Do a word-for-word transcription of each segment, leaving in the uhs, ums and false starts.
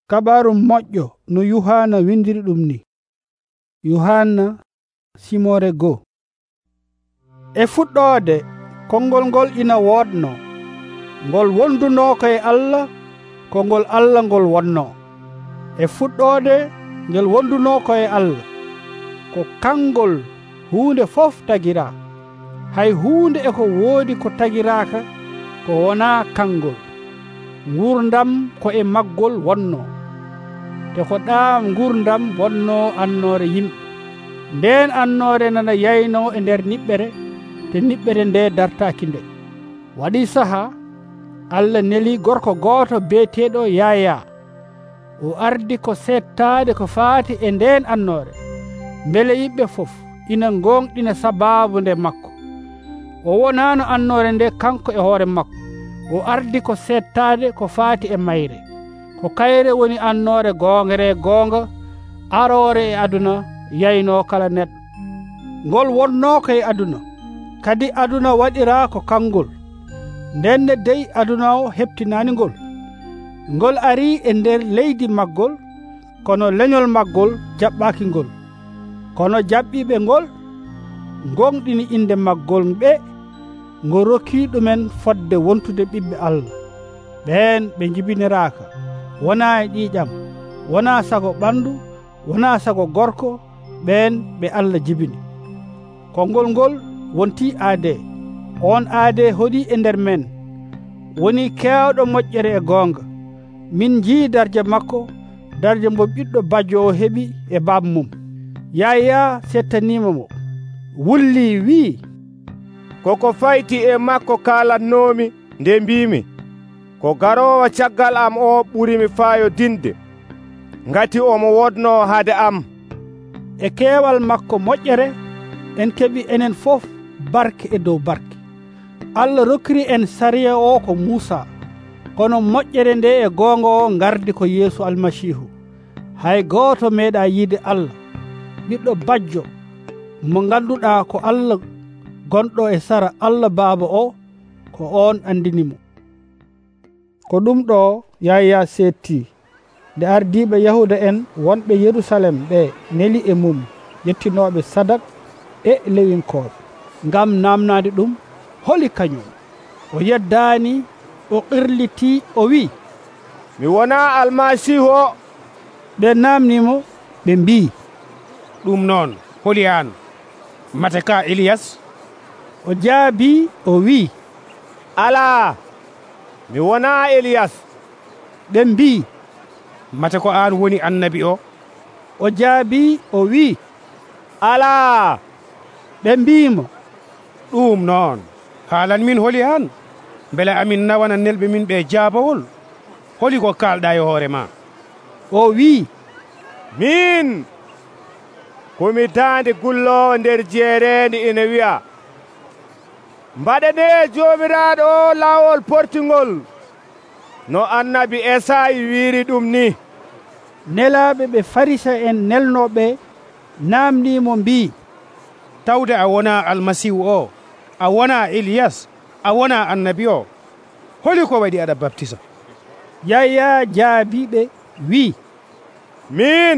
Kabaru moƴƴo no Yohana windiri ɗum ni. Yohana simore go. E fuɗɗode konngol ngol ina wodno, ngol wonduno koye Allah, kongol Allah ngol wonno. E fuɗɗode ngel wonduno koye Allah, ko kangol huunde fof tagira. Hay huunde eko woodi ko tagiraka ko wona kangol. Ngurdam ko e maggol wonno, te ko ɗam ngurdam wonno annore yimɓe. Nden annore nana yayno e nder niɓɓere, te niɓɓere nde dartaki nde. Waɗi saha Allah neli gorko goto beeteɗo Yaya. O ardi ko settade ko faati e nden annore, beele yimɓe fof ina gonɗina sababu nde makko. O wonano annore nde kanko e hoore makko. O ardi ko settade ko faati e mayre. Ko kayre woni annore gongere gonga, arore e aduna, yayno kala neɗɗo. Ngol wonno koye aduna, kadi aduna waɗira ko kangol. Ndenne dey aduna o heptinani ngol. Ngol ari e nder leydi maggol, kono leñol maggol jaɓɓaki ngol. Kono jaɓɓiɓe ngol gonɗini inde maggol ɓe, ngo rokki ɗumen fodde wontude ɓiɓɓe Allah. Ɓen ɓe jibiniraka, wona e ƴiƴam, wona sago ɓandu, wona sago gorko, ɓen ɓe Allah jibini. Konngol ngol wonti aade. On aade hoɗi e nder men, woni kewɗo moƴƴere e gonga. Min jii darje makko, darje mo ɓiɗɗo bajjo o heɓi e baba mum. Yaya settanima mo, wulli wi, koko fayti e makko kalatnomi nde mbimi, ko garowo caggal am o ɓurimi faayo dinde, ngati omo wodno hade am. E keewal makko moƴƴere en keɓi enen fof barke e dow barke. Allah rokkiri en sariya o ko Musa, kono moƴƴere nde e gonga o gardi ko Yeesu Almasihu. Hay goto meeɗa yiide Allah, ɓiɗɗo bajjo mo ganduɗa ko Allah gonɗo e sara Allah Baaba o, ko on andinimo. Ko ɗum ɗo Yaya setti nde ardiɓe Yahuda en wonɓe Yerusalem ɓe neli e mum, yettinoɓe sadak e lewinkoɓe, ngam namnade ɗum holi kañum. O yeddani, o qirliti, o wi, mi wona Almasihu o. ɓe namnimo ɓe mbi, ɗum noon holi an, mate ka Elias? O jaabi, o wi, ala, mi wona Elias. ɓe mbi, mate ko an woni annabi o? O jaabi, o wi, ala. ɓe mbimo, ɗum noon haalan min holi an, beele amin nawana nelɓe min ɓe jaabawol. Holi ko kalɗa e hoore ma? O wi, min komi dande gullowo nder jeerede ina wiya, mbaɗane jomiraɗo o lawol portingol, no annabi Esayi wiri ɗum ni. Nelaɓe ɓe Farisa en nelnoɓe namnimo mbi, tawde a wona Almasihu o, a wona Elias, a wona annabi o, holi ko waɗi aɗa baptisa? Yaya jaabiɓe wi, min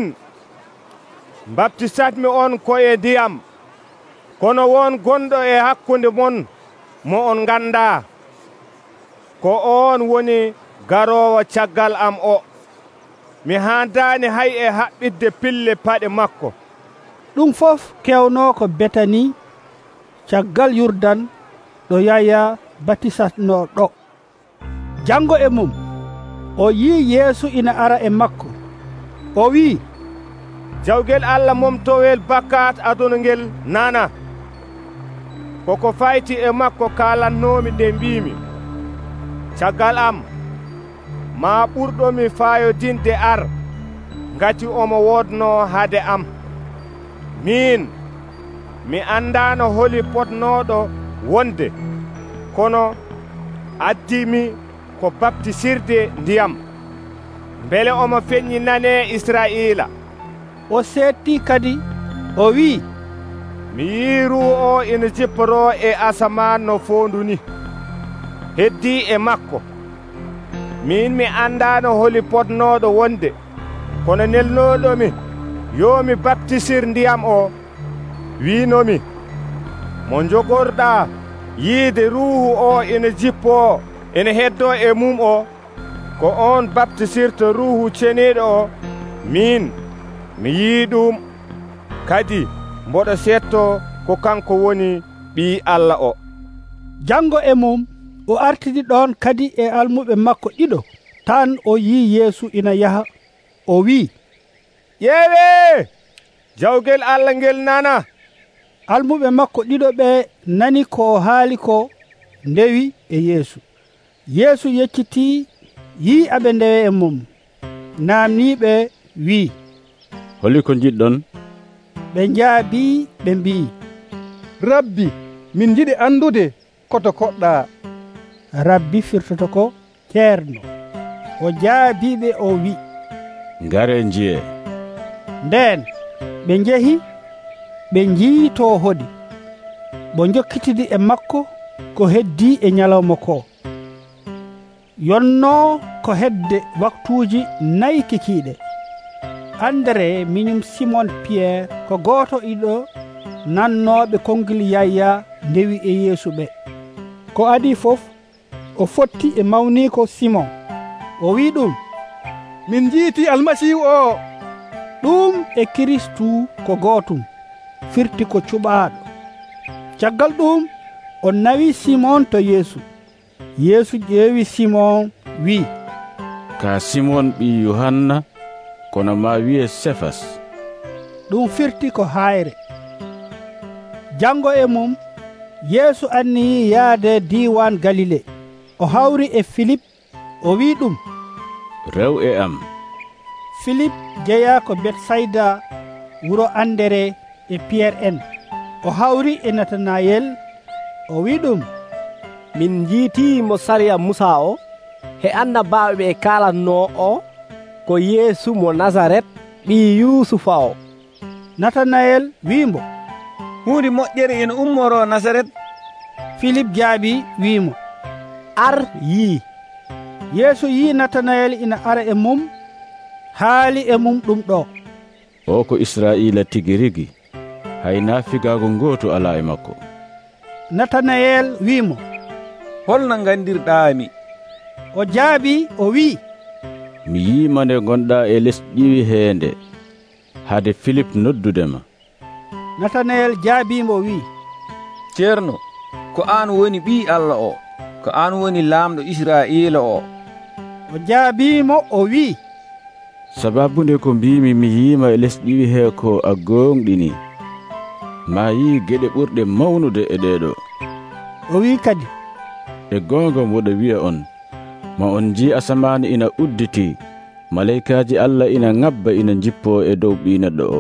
baptisatmi on koye ndiyam, kono won gonɗo e hakkunde mon mo on ganda, ko on woni garowo caggal am o. Mi handani hay e haɓɓidde pille paɗe makko. Ɗum fof kewno ko Betani, caggal Yurdan, ɗo Yaya baptisatno ɗo. Jango e mum o yi Yeesu ina ara e makko. O wi, jawgel Allah momtowel bakkat aduna ngel nana. Koko fayti e makko kalannomi nde mbimi, caggal am ma ɓurɗomi fayodinde ar, ngati omo wodno hade am. Min mi andano holi potnoɗo wonde, kono addimi ko baptisirde ndiyam, beele omo feññi nane Israila. O setti kadi, o wi, mi yiru o ina jipporo e asaman no fondu ni, heddi e makko. min mi andano holi potnoɗo wonde kono nelnoɗomi yo mi baptisir ndiyam o winomi mo jogorɗa yiide ruuhu o ina jippo ina heddo e mum o ko on baptisirta ruuhu ceniɗo o min mi yii ɗum kadi mboɗo setto ko kanko woni ɓii Allah o. Jango e mum o artidi ɗon kadi e almuɓe makko ɗiɗo tan o yi Yeesu ina yaha o wi ƴeewe jawgel Allah ngel nana. Almuɓe makko ɗiɗo ɓe nani ko haali ko ndewi e Yeesu. Yeesu yecciti yi aɓe ndewe e mum namniɓe wi holi ko jiɗɗon? ɓe njaabi ɓe mbi Rabbi, min jiɗi andude koto koɗɗa. Rabbi firtoto ko ceerno. O jaabiɓe o wi ngare njiye. Nden ɓe njehi ɓe njiito hodi bo jokkitidi e makko ko heddi e nyalawma ko. Yonno ko hedde waktuuji nayi kikiɗe. Andre miñum Simon Pierre ko goto iɗo nannoɓe kongil Yaya ndewi e Yeesu ɓe. Ko adi fof o fotti e mawni ko Simon. O wi ɗum min jiiti almasihu o. ɗum e Kristu ko gotum firti ko cuɓaɗo. Caggal ɗum o nawi Simon to Yeesu. Yeesu ƴeewi Simon wi ka Simon ɓi Yohanna kono ma wiye Sefas. ɗum firti ko hayre. Jango e mum Yeesu anni yaade diwan Galile. O hawri e Philip o wi ɗum rew e am. Philip jeya ko Bethsaida wuro Andere e Pierre en. O hawri e Natanayel o wi ɗum min jiiti mo sariya Musa o he annabaɓe ɓe kalanno o ko Yeesu mo Nazaret ɓi Yusufa o. Natanayel wimo hunde moƴƴere ina ummoro Nazaret. Philip jaabi wimo ar yi. Yeesu yi Natanayel ina ara e mum haali e mum ɗum ɗo o ko Israila tigi rigi hay nafigago goto ala e makko. Natanayel wimo holno gandirɗami? O jaabi o wi mi yima nde gonɗa e les ƴiwi heende hade Philip noddudema. Natanayel jaabimo wi ceerno ko an woni ɓi Allah o, ko an woni lamɗo Israila o. O jaabimo o wi sababude ko mbimi mi yima e les ƴiwi he ko a gonɗini ma yi geɗe ɓurɗe mawnude e ɗeɗo. O wi kadi e gonga mboɗo wiya on ma on ji asamani ina udditi malaikaji Allah ina ngabba ina jippo e dow ɓi neɗɗo o.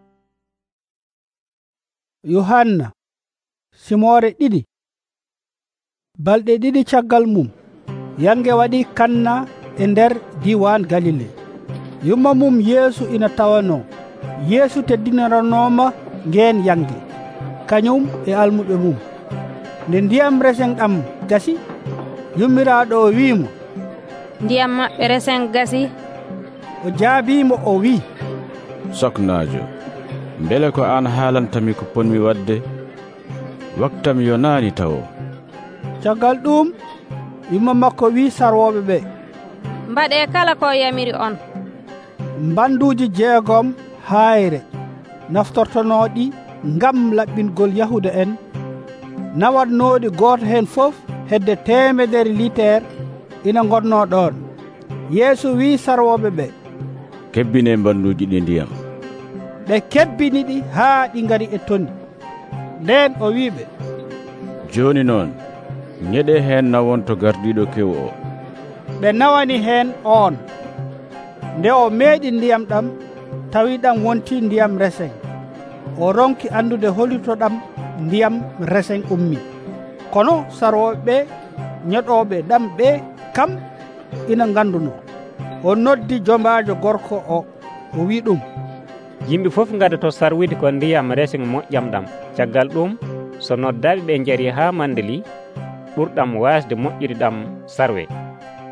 Yohanna simore ɗiɗi. Balɗe ɗiɗi caggal mum yange waɗi Kanna e nder diwan Galile. Yumma mum Yeesu ina tawano. Yeesu teddinaranoma ngeen yange kañum e almuɓe mum. Nde ndiyam resen ɗam gasi yummiraɗo o wimo ndiyam maɓɓe resen gasi. O jaabimo o wi soknajo mbele ko an haalantami ko ponmi wadde waktam yonani tawo. Caggal ɗum yumma makko wi sarwoɓe ɓe mbaɗe kala ko yamiri on. Mbanduji jeegom hayre naftortonoɗi ngam laɓɓingol Yahuda en nawatnoɗi goto hen fof hedde temedere liter ina gonno ɗon. Yeesu wi sarwoɓe ɓe kebbine mbanduji ɗi ndiyam. ɓe kebbiniɗi haa ɗi ngari e tondi. Nden o wiɓe joni noon ñeɗe hen nawon to gardiɗo kew o. ɓe nawani hen on. Nde o meeɗi ndiyam ɗam tawi ɗam wonti ndiyam resen. O ronki andude holito ɗam ndiyam resen ummi. Kono sarwoɓe ɓe ñoɗoɓe ɗam ɓe kam ina ganduno. O noddi jombajo gorko o o wi ɗum yimɓe fof gada to sarwide ko ndiyam resen moƴƴam ɗam. Caggal ɗum so noddaɓe ɓe jari ha mandeli ɓurɗam wasde moƴƴude ɗam sarwe.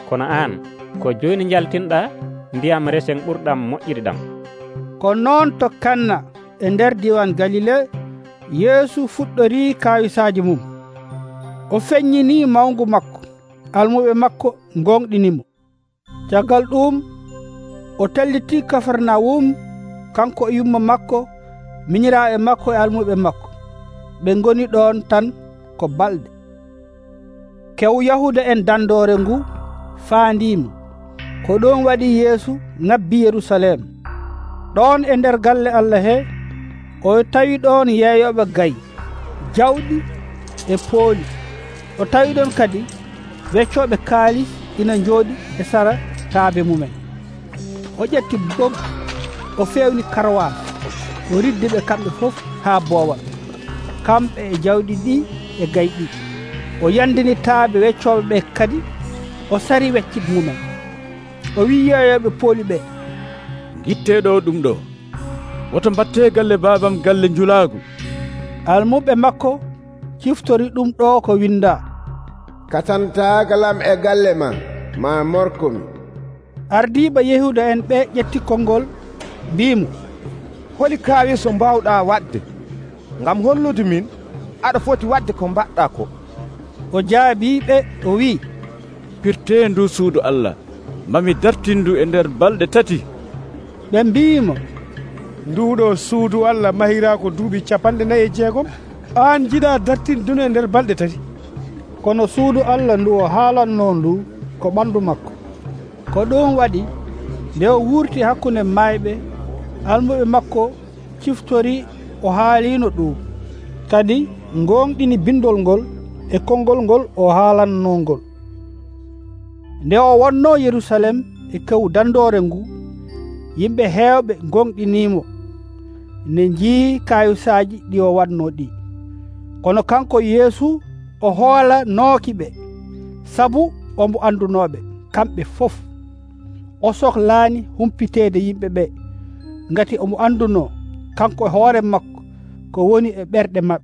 kono an ko joni jaltinɗa ndiyam resen ɓurɗam moƴƴiri ɗam. Ko noon to Kanna e nder diwan Galile Yeesu fuɗɗori kawisaji mum. O feññini mawngu makko, almuɓe makko gonɗinimo. Caggal ɗum o telliti Kafarnawum, kanko e yumma makko, miñiraaɓe makko e almuɓe makko. Ɓe ngoni ɗon tan ko balɗe. Kew Yahuda en dandore ngu faandimo, ko ɗon waɗi Yeesu ngabbi Yerusalem. Ɗon e nder galle Allah he o tawi ɗon yeeyoɓe gay, jawɗi e pooli. O tawi ɗon kadi weccoɓe kaali ina jooɗi e sara taabe mumen. O ƴetti bom, o fewni karwas, o riddi ɓe kamɓe fof haa boowa, kamɓe e jawɗi ɗi e gay ɗi. O yandini taabe weccoɓe ɓe kadi, o sari weccit mumen. O wi yeeyoɓe pooli ɓe, gitteɗo ɗum ɗo, woto mbatte galle babam galle njulaagu. Almuɓe makko ciftori ɗum ɗo ko winda: katantagalam e galle ma, ma morkomi. Ardiɓe Yahuda en ɓe ƴetti konngol mbimo, holi kaawi so mbawɗa wadde ngam hollude min aɗa foti wadde ko mbaɗɗa ko? O jaabiɓe o wi, pirte ndu suudu Allah mami dartindu e nder balɗe tati. Ɓe mbimo, nduɗo suudu Allah mahira ko duuɓi capanɗe nayi e jeegom, an jiɗa dartinduno e nder balɗe tati. Kono suudu Allah ndu o haalanno ndu ko ɓandu makko. Ko ɗum waɗi nde o wurti hakkunde mayɓe, almuɓe makko ciftori o haalino ɗum, kadi gonɗini bindol ngol e konngol ngol o haalanno ngol. Nde o wonno Yerusalem e kew dandore ngu, yimɓe heewɓe gonɗinimo ne njii kayusaji ɗi o wanno ɗi. Kono kanko Yeesu o hoola nookiɓe, sabu omo andunoɓe kamɓe fof. O sohlaani humpiteede yimɓe ɓe, ngati omo anduno kanko e hoore makko ko woni e ɓerɗe maɓɓe.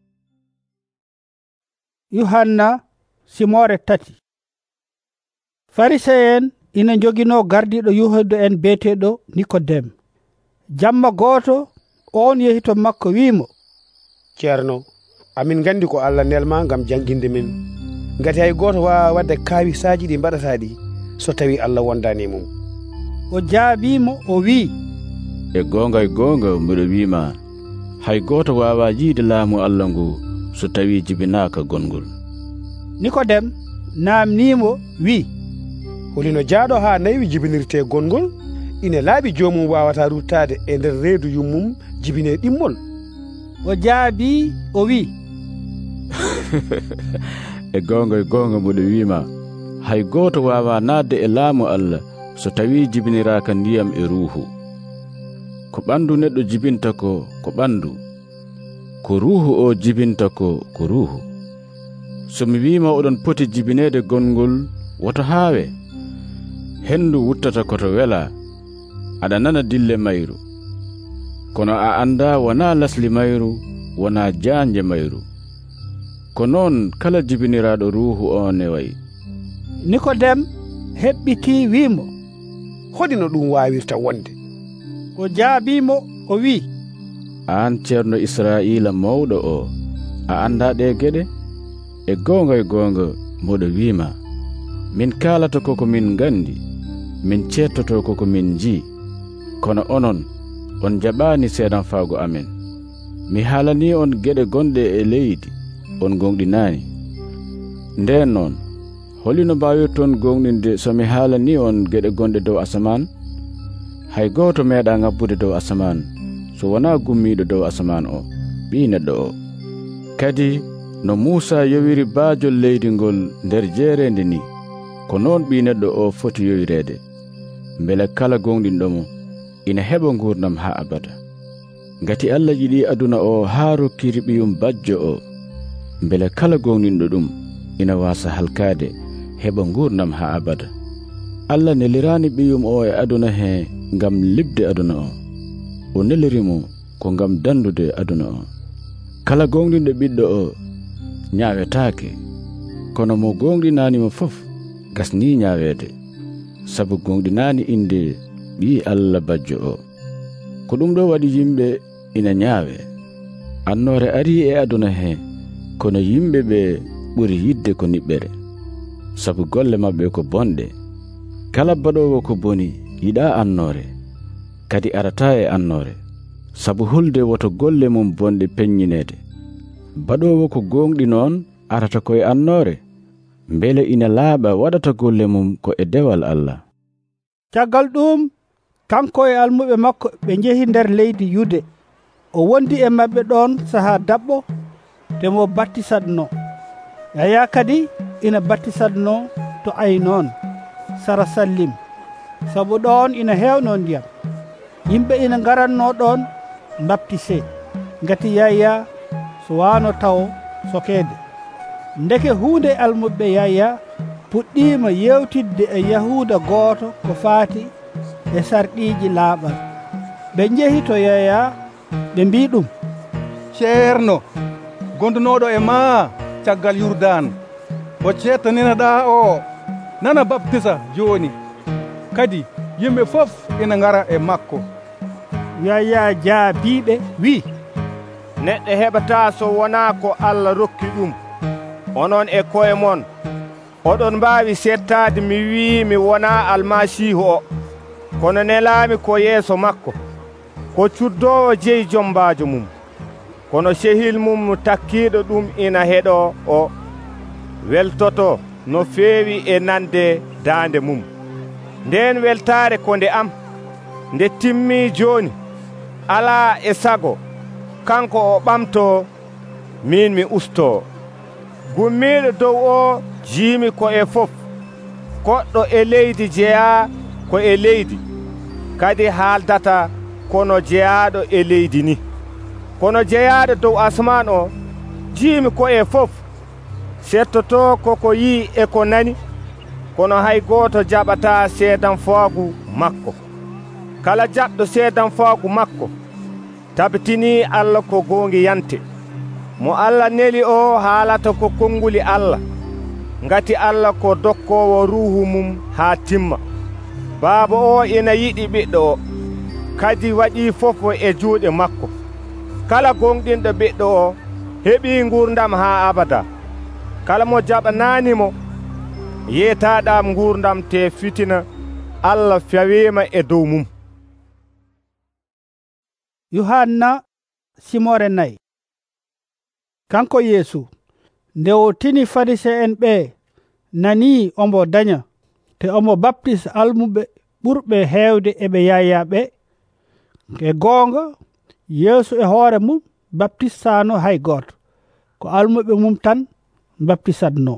Yuhanna simore tati. Fariseyen ina jogino gardiɗo Yahuda en beeteɗo Nikodem. Jamma gooto on yehi to makko wiimo, ceerno, amin gandi ko Allah nelma ngam janginde min, ngati hay goto wawa wadde kawisaji ɗi mbaɗata ɗi so tawi Allah wondani mum. O jaabimo o wi, e gonga e gonga mbiɗo wima, hay goto wawa yiide laamu Allah ngu so tawi jibinaka gongol. Nikodem namnimo wi, holino jaaɗo ha nayi jibinirte gongol, ina laaɓi jomum wawata ruttade e nder reedu yummum jibine ɗimmol. O jaabi o wi, e gonga e gonga mbiɗo wima, hay goto wawa nadde e laamu Allah so tawi jibiniraka ndiyam e ruuhu. Ko ɓandu neɗɗo jibinta ko ko ɓandu, ko ruuhu o jibinta ko ko ruuhu. So mi wima oɗon poti jibinede gongol, woto haawe. Hendu wuttata koto wela, aɗa nana dille mayru, kono a anda wona lasli mayru, wona janje mayru. Ko noon kala jibiniraɗo ruuhu on e wayi. Nikodem heɓɓiti wimo, hoɗino ɗum wawirta wonde? O jaabimo o wi, an ceerno Israila mawɗo o, a anda ɗe geɗe? E gonga e gonga mboɗo wima, min kalata koko min gandi, min cettoto koko min ji, kono onon on jaɓani seedan faago amen. Mi haalani on geɗe gonɗe e leydi, on gonɗinani. Nden noon holino mbawirton gonɗinde so mi haalani on geɗe gonɗe dow asaman? Hay goto meeɗa ngabbude dow asaman so wona gummiɗo dow asaman o, ɓi neɗɗo o. Kadi no Musa yowiri baajol leydi ngol nder jeerende ni, ko noon ɓi neɗɗo o foti yowirede, mbele kala gonɗinɗomo ina heɓa gurdam ha abada. Ngati Allah yiɗi aduna o haa rokkiri ɓiyum bajjo o, mbele kala gonɗinɗo ɗum ina wasa halkade heɓa gurdam ha abada. Allah nelirani ɓiyum o e aduna he ngam libde aduna o, o nelirimo ko ngam dandude aduna o. Kala gonɗinɗo ɓiɗɗo o ñaawetaake, kono mo gonɗinanimo fof gasni ñaawede sabu gonɗinani inde ɓi Allah bajjo o ko ɗum ɗo waɗi yimɓe ina ñaawe annore ari e aduna he kono yimɓe ɓe ɓuri yidde ko niɓɓere sabu golle maɓɓe ko bonɗe kala baɗowo ko boni yiɗa annore kadi arata e annore sabu hulde woto golle mum bonɗe peññinede baɗowo ko gonɗi noon arata koye annore mbele ina laaɓa waɗata golle mum ko e dewal Allah caggal ɗum kanko e almuɓe makko ɓe jehi nder leydi Yude o wondi e maɓɓe ɗon saha dabɓo te mo battisadno Yaya kadi ina battisadno to Aynon sara Sallim sabu ɗon ina hewno ndiyam yimɓe ina garanno ɗon baptise ngati Yaya so wano taw sokede ndeke hunde almuɓe Yaya puɗɗima yewtidde e Yahuda goto ko faati e sarɗiji laaɓal ɓe jehi to Yaya ɓe mbi ɗum ceerno gondunoɗo e ma caggal Yurdan mo cettaninaɗa o nana baptisa joni kadi yimɓe fof ina ngara e makko Yaya jaabiɓe wi neɗɗo heɓata so wona ko Allah rokki ɗum onon e koye mon oɗon mbawi settade mi wi mi wona almasihu o kono nelami ko yeeso makko ko cuddowo jeyi jombajo mum kono sehil mum takkiɗo ɗum ina heɗo o weltoto no feewi e nande dande mum nden weltare ko nde am nde timmi joni ala e sago kanko o ɓamto min mi usto gummiɗo dow o jiimi ko e fof goɗɗo e leydi jeya ko e leydi kadi haaldata kono jeyaɗo e leydi ni kono jeyaɗo dow asman o jiimi ko e fof settoto koko yi e ko nani kono hay goto jaɓata seedan faagu makko kala jaɓɗo seedan faagu makko tabitini Allah ko gongi yante mo Allah neli o haalata ko konguli Allah ngati Allah ko dokkowo ruhu mum ha timma baaba o ina yiɗi ɓiɗɗo o kadi waɗi fofo e juuɗe makko kala gonɗinɗo ɓiɗɗo o heɓi gurdam ha abada kala mo jaɓananimo yetaɗam gurdam te fitina Allah fawima e dow mum Yohanna simore nayi kanko Yesu nde o tini farise en ɓe nani omo daña te omo baptise almuɓe ɓurɓe heewde eɓe Yaya ɓe e goonga Yesu e hoore mum baptisano hay goto ko almuɓe mum tan baptisatno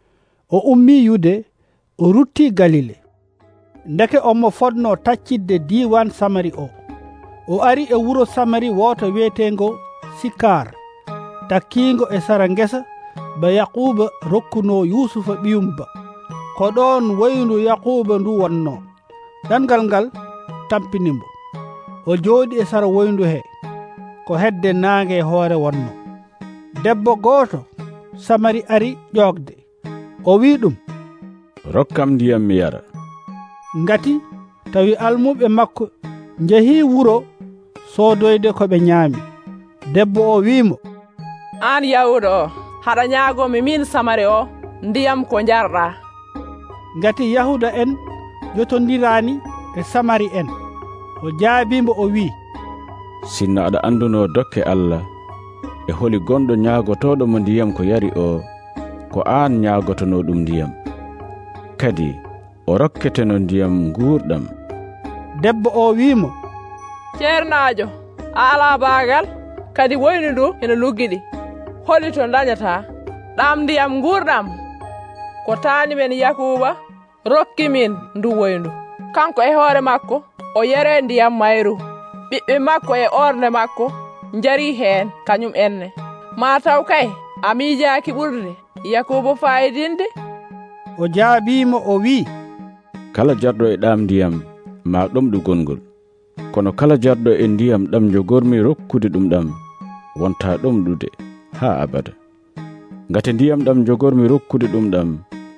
o ummi Yude o rutti Galile ndeke omo fodno taccidde diwan Samari o o ari e wuro Samari woto wiyetengo Sikar takkingo e sara ngesa ba Yaquba rokkuno Yusufa ɓiyumba ko ɗon waynu Yaquba ndu wonno ɗangal ngal tampinimo o jooɗi e sara woyndu he ko hedde naange e hoore wonno debbo gooto Samari ari ƴoogde o wi ɗum rokkam ndiyam mi yara ngati tawi almuɓe makko njehi wuro soodoyde ko ɓe ñaami debbo o wiimo an Yahuda o haɗa ñaagomi min Samari o ndiyam ko jarɗa ngati Yahuda en jotondirani e Samari en o jaabimo o wi sinno aɗa anduno dokke Allah e holi gonɗo ñaagotoɗo mo ndiyam ko yari o ko an ñaagotono ɗum ndiyam kadi o rokketeno ndiyam nguurɗam debbo o wiimo ceernajo a ala baagal kadi woynu ndu ene luggiɗi holi to dañata ɗam ndiyam nguurɗam ko taani men Yakuba rokki min ndu woyndu kanko e hoore makko o yere ndiyam mayru ɓiɓɓe makko e orne makko njari heen kañum enne ma taw kay a miijaaki ɓurde Yakuba fayidinde o jaabimo o wi kala jarɗo e ɗam ndiyam ma ɗomɗu gongol kono kala jarɗo e ndiyam ɗam jogormi rokkude ɗum ɗam wonta ɗomɗude ha abada ngati ndiyam ɗam jogormi rokkude ɗum ɗam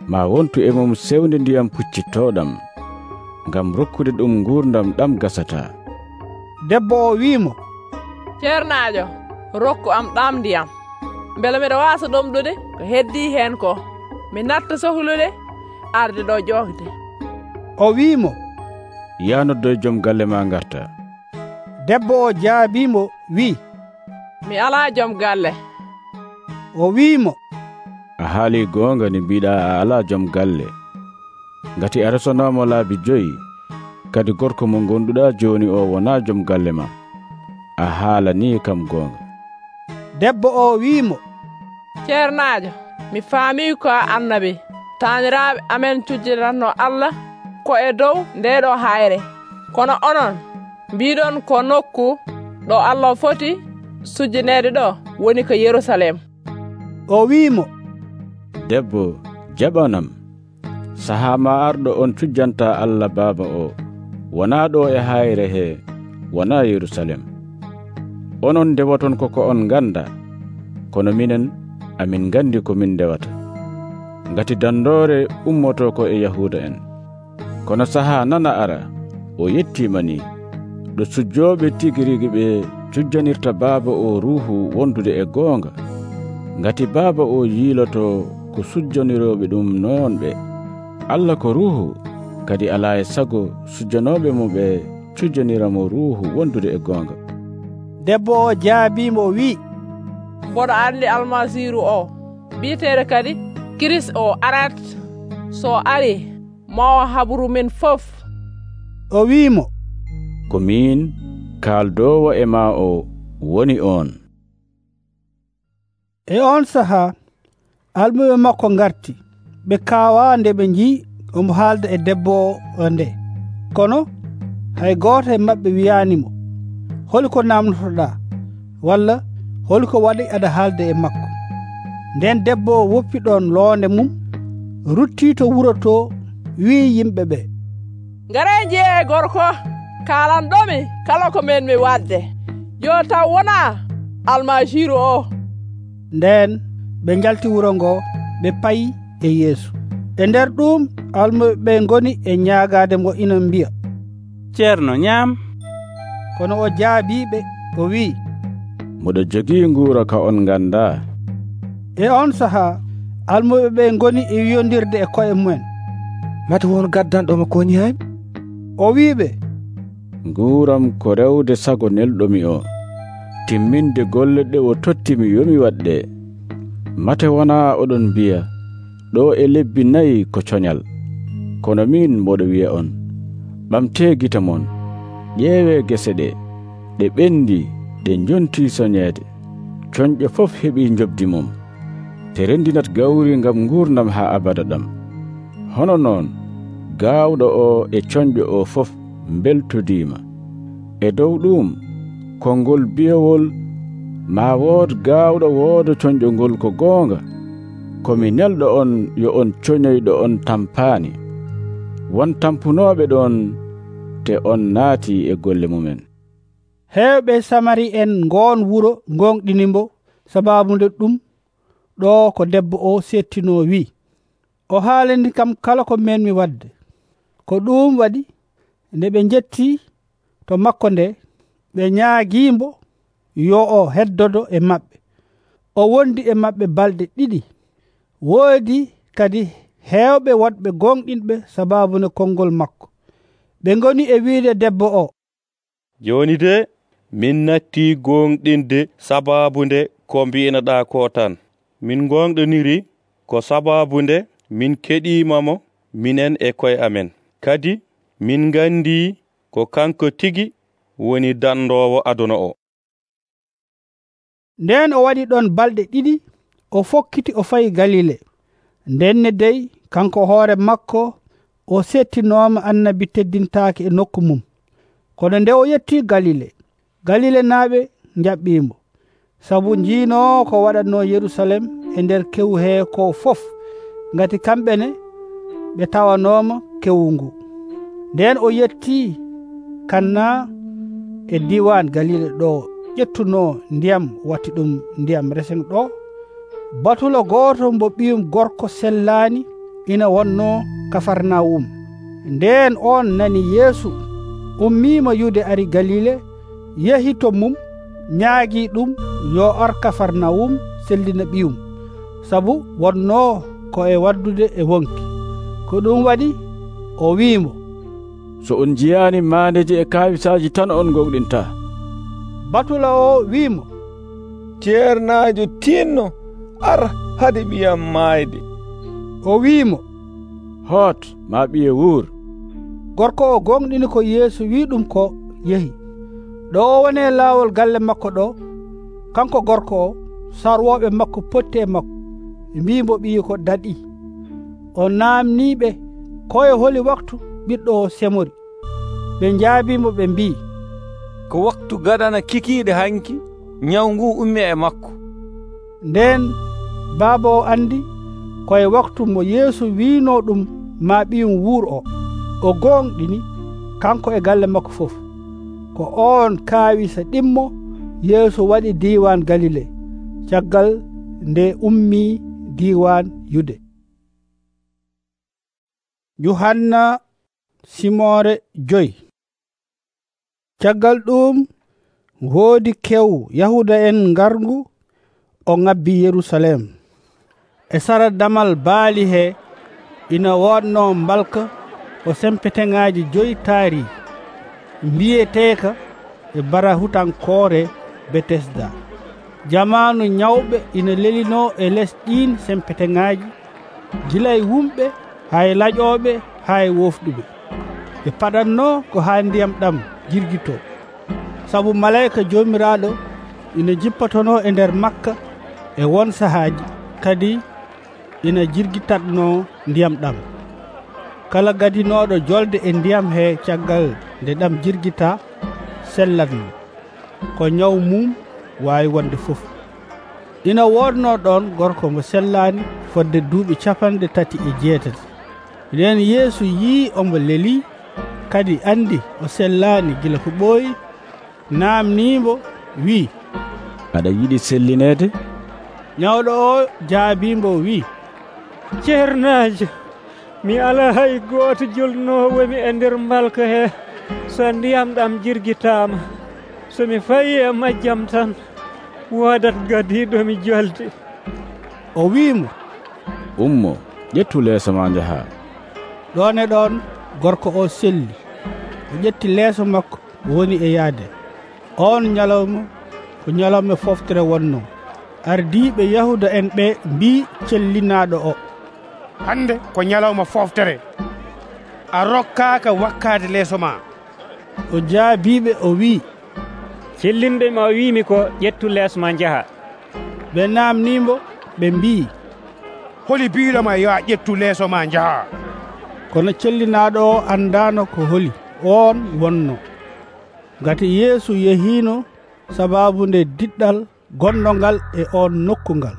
ma wontu e mum sewnde ndiyam puccittoɗam ngam rokkude ɗum gurdam ɗam gasata. Debbo o wiimo, ceernajo rokku am ɗam ndiyam beele mbiɗa wasa ɗomɗude ko heddi hen ko mi natta sohlude arde ɗo jogde. O wiimo, ya noddo joom galle ma garta. Debbo o jaabimo wi, mi ala joom galle. O wiimo, a haali gonga ni mbiɗa a ala joom galle, ngati a resonamo laabi joyi kadi gorko mo gonduɗa joni o wona joom galle ma. A haala ni kam gonga. Debbo o wiimo, ceernajo mi faami ko a annabi taaniraaɓe amen cujjiranno Allah ko e dow ndeɗo hayre, kono onon mbiɗon ko nokku ɗo Allah foti sujjineede ɗo woni ko Yerusalem. O wiimo, debbo jaɓanam, saha ma arɗo on cujjanta Allah Baaba o wona ɗo e hayre he, wona Yerusalem. Onon ndewaton koko on ganda, kono minen amin gandi ko min ndewata, ngati dandore ummoto ko e Yahuda en. Kono saha nana ara o yettima ni ɗo sujjoɓe tigirigi ɓe cujjanirta Baaba o ruhu wondude e goonga, ngati Baaba o yiiloto ko sujjaniroɓe ɗum noon ɓe. Allah ko ruhu, kadi ala e sago sujjanoɓe mo ɓe cujjaniramo ruhu wondude e goonga. Debbo o jaabimo wi, mboɗo andi almasiru o biyeteɗo kadi Kirist o arat, so ari mawo habru min fof. O wiimo, ko min kaldowo e ma o woni on. E on saha almuɓe makko garti, ɓe kawa nde ɓe jii omo haalda e debbo o nde, kono hay goto e maɓɓe wiyanimo, holi ko namdotoɗa, walla holi ko waɗi aɗa haalda e makko. Nden debbo o woppi ɗon loonde mum, rutti to wuro to, wi yimɓe ɓe, ngare jeye gorko kalanɗomi kala ko men mi wadde, yo taw wona almasiru o. Nden ɓe jalti wuro ngo, ɓe payi e Yeesu. E nder ɗum almuɓe ɓe goni e ñaagade mo ina mbiya, ceerno ñaam. Kono o jaabiɓe o wi, moɗo jogii nguura ka on ganda. E on saha almuɓe ɓe goni e wiyondirde e koye mumen, mata won gaddanɗoma koñiami? O wiɓe, nguuram ko rewde sago nelɗomi o, timminde golle ɗe o tottimi yomi waɗɗe. Mate wona oɗon mbiya ɗo e lebbi nayi ko coñal, kono min mboɗo wiya on, ɓamte gita mon, ƴeewe gese ɗe, ɗe ɓendi, ɗe jonti soñeede, coñƴe fof heɓi jobdi mum, te rendinat gawri ngam ngurdam ha abada ɗam. Hono noon gawɗo o e coñƴo o fof beltodima. E dow ɗum konngol biyowol ma wood gawɗo wooda coñƴo ngol ko goonga, komi nelɗo on yo on coñoyɗo on tampani, won tampunoɓe ɗon te on naati e golle mumen. Hewɓe Samari en ngoon wuro gonɗinimbo sababude ɗum ɗo ko debbo o settino wi, o haalani kam kala ko menmi wadde. Ko ɗum waɗi nde ɓe jetti to makko nde, ɓe ñaagimbo yo o heddodo e maɓɓe. O wondi e maɓɓe balɗe ɗiɗi. Woodi kadi hewɓe waɗɓe gonɗinɓe sababune konngol makko. Ɓe ngoni e wiide debbo o, joni de min natti gonɗinde sababunde ko mbinoɗa ko tan. Min gonɗiniri ko sababunde min keɗimamo minen e koye amen, kadi min gandi ko kanko tigi woni dandowo aduna o. Nden o waɗi ɗon balɗe ɗiɗi, o fokkiti o fayi Galile. Ndenne dey kanko hoore makko o settinoma annabi teddintaake e nokku mum. Kono nde o yetti Galile, Galile naaɓe jaɓɓimo, sabu jiino ko waɗatno Yerusalem e nder kewu he ko fof, ngati kamɓene ɓe tawanoma kewu ngu. Nden o yetti Kanna e diwan Galile ɗo, ƴettuno ndiyam watti ɗum ndiyam resen ɗo. Batulo goto mbo ɓiyum gorko sellani ina wonno Kafarnawum. Nden on nani Yesu ummima yude ari Galile, yehi to mum, ñaagi ɗum yo or Kafarnawum sellina ɓiyum, sabu wonno ko e waddude e wonki. Ko ɗum waɗi o wiimo, so on jiyani mandeji e kawisaji tan on gowɗinta. Batula o wiimo, ceernajo tinno, ar hade ɓiyam mayde. O wiimo, hot ma ɓiye wuur. Gorko o gonɗini ko Yeesu wi ɗum ko yehi. Ɗo o woni e laawol galle makko ɗo, kanko gorko o, sarwoɓe makko potti e makko, mbimo ɓiyi ko daɗi. O namniɓe koye holi waktu ɓiɗɗo o semori. Ɓe jaabimo ɓe mbi, ko waktu gadana kikiɗe hanki, nyaw ngu ummi e makko. Nden baaba o andi koye waktu mo Yeesu wino ɗum ma ɓiyum wuur o, o gonɗini kanko e galle makko fof. Ko on kaawisa ɗimmo Yeesu waɗi diwan Galile, caggal nde ummi diwan Yude. Yohanna simore joyi. Caggal ɗum woodi kew Yahuda en ngarngu o ngabbi Yerusalem. E sara damal baali he ina wodno mbalka o sempeteŋaaji joyi taari, mbiyeteeka e barahutankore Betesda. Jamanu nyawɓe ina lelino e les ɗin sempeteŋaaji, gila e wumɓe hay laƴoɓe hay wofɗuɓe. Ɓe paɗanno ko ha ndiyam ɗam jirgito, sabu malayika jomiraɗo ina jippatono e nder Makka e won sahaji, kadi ina jirgitatno ndiyam ɗam. Kala gadinoɗo jolde e ndiyam he caggal nde ɗam jirgita sellatno, ko nyaw mum wawi wonde fof. Ina wodno ɗon gorko mo sellani fodde duuɓi capanɗe tati e jeetati. Nden Yeesu yi omo leli, kadi andi o sellani gila ko ɓooyi, namnimo wi, aɗa yiɗi sellinede? Nyawɗo o jaabimbo wi, ceernajo, mi ala hay goto jolnowomi e nder mbalka he so ndiyam ɗam jirgitama. So mi fayi e majjam tan wodat gadiɗomi jolde. O wimo, ummo, ƴettu leeso ma jaha. ɗon e ɗon gorko o selli, o ƴetti leeso makko woni e yaade. On ñalawma ko ñalawma foftere wonno. Ardiɓe Yahuda en ɓe mbi cellinaɗo o, hande ko ñalawma foftere, a rokkaka wakkade leeso ma. O jaabiɓe o wi, cellinɓe ma wimi ko ƴettu leeso ma jaha. Ɓe namnimo ɓe mbi, holi biɗoma yo a ƴettu leeso ma jaha. Kono cellinaɗo o andano ko holi on wonno, gati Yeesu yehino sababu nde diɗɗal gonɗongal e on nokkungal.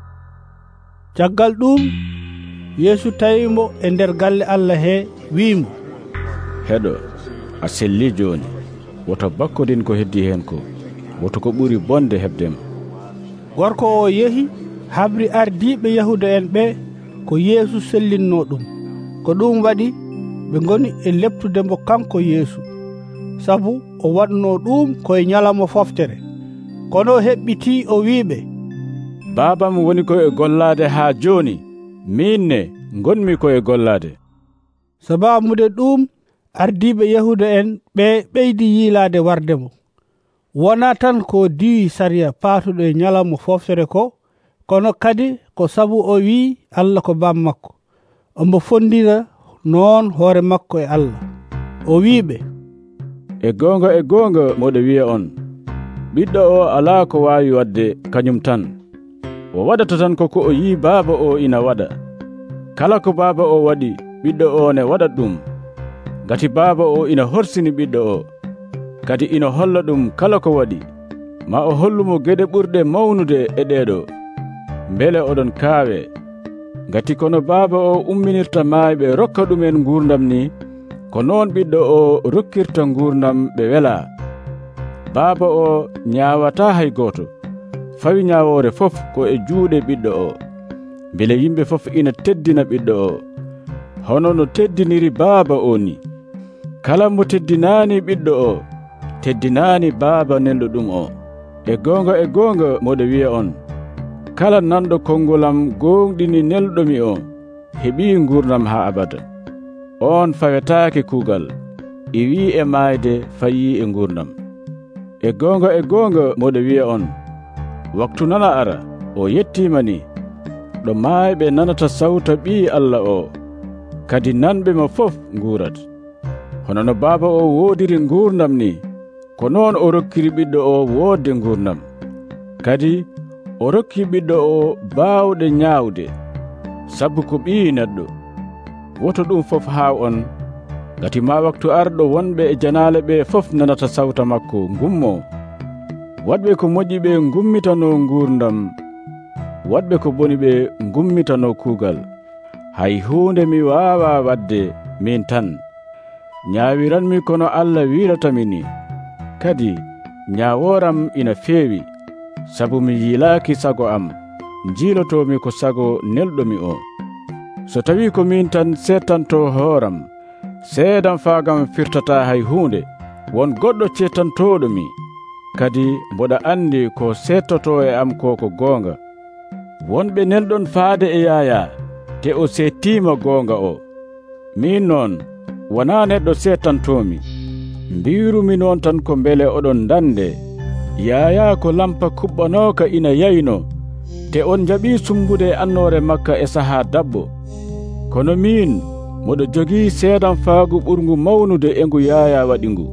Caggal ɗum Yeesu tawimo e nder galle Allah he, wimo, heɗo, a selli joni, woto bakkodin ko heddi hen ko, woto ko ɓuri bonde hebdema. Gorko o yehi habri ardiɓe Yahuda en ɓe ko Yeesu sellinno ɗum. Ko ɗum waɗi ɓe goni e leptudemo kanko Yeesu, sabu o waɗno ɗum koye ñalawma foftere. Kono heɓɓiti o wiɓe, babam woni koye gollade ha joni, minne gonmi koye gollade. Sababude ɗum ardiɓe Yahuda en ɓe ɓeydi yiilade wardemo. Wona tan ko diwi sariya patuɗo e ñalawma foftere ko, kono kadi ko sabu o wi Allah ko bam makko, omo fondira noon hoore makko e Allah. O wiɓe, e gonga e gonga moɗo wiya on, ɓiɗɗo o ala ko wawi wadde kañum tan, o waɗata tan koko o yi baaba o ina waɗa. Kala ko baaba o waɗi ɓiɗɗo o ne waɗat ɗum, gati baaba o ina horsini ɓiɗɗo o, kadi ina holla ɗum kala ko waɗi. Ma o hollumo geɗe ɓurɗe mawnude e ɗeɗo, beele oɗon kaawe. Gati kono baaba o umminirta maayɓe rokka ɗumen gurdam ni, ko noon ɓiɗɗo o rokkirta gurdam ɓe wela. Baaba o ñaawata hay goto, fawi ñaawore fof ko e juuɗe ɓiɗɗo o, beele yimɓe fof ina teddina ɓiɗɗo o, hono no teddiniri baaba o ni. Kala mo teddinaani ɓiɗɗo o teddinaani baaba nelɗo ɗum o. E gonga e gonga moɗo wiya on, kala nanɗo kongolam gonɗini nelɗomi o heɓi gurdam ha abada. On fawetaake kuugal, e wi e maayde fayi e gurdam. E gonga e gonga moɗo wiya on, waktu nana ara o yettima ni ɗo maayɓe nanata sawta ɓi Allah o, kadi nanɓe mo fof ngurat. Hono no baaba o wodiri gurdam ni, ko noon o rokkiri ɓiɗɗo o wodde gurdam. Kadi o rokki ɓiɗɗo o baawɗe ñaawde, sabu ko ɓi neɗɗo. Woto ɗum fof haa on, ngati ma waktu arɗo wonɓe e janaale ɓe fof nanata sawta makko gummo. Waɗɓe ko moƴƴi ɓe gummitano gurdam, waɗɓe ko boni ɓe gummitano kuugal. Hay huunde mi waawa wadde min tan. Ñaawiranmi kono Allah wiratami ni. Kadi ñaaworam ina feewi, sabu mi yilaaki sago am, jiilotomi ko sago nelɗomi o. So tawi ko min tan settanto hooram, seedam faagam firtata hay huunde, won goɗɗo cettantoɗomi. Kadi mboɗa andi ko settoto e am ko ko goonga. Wonɓe nelɗon faade e yaaya, te o settima goonga o. Min noon wona neɗɗo settantomi. Mbirumi noon tan ko mbele oɗon dande. Yaaya ko lampa kuɓɓanoka ina yayno, te on jaɓi sumbude annore makka e saha dabbo. Kono min moɗo jogii seedam faagu ɓurgu mawnude e ngu yaaya waɗi ngu.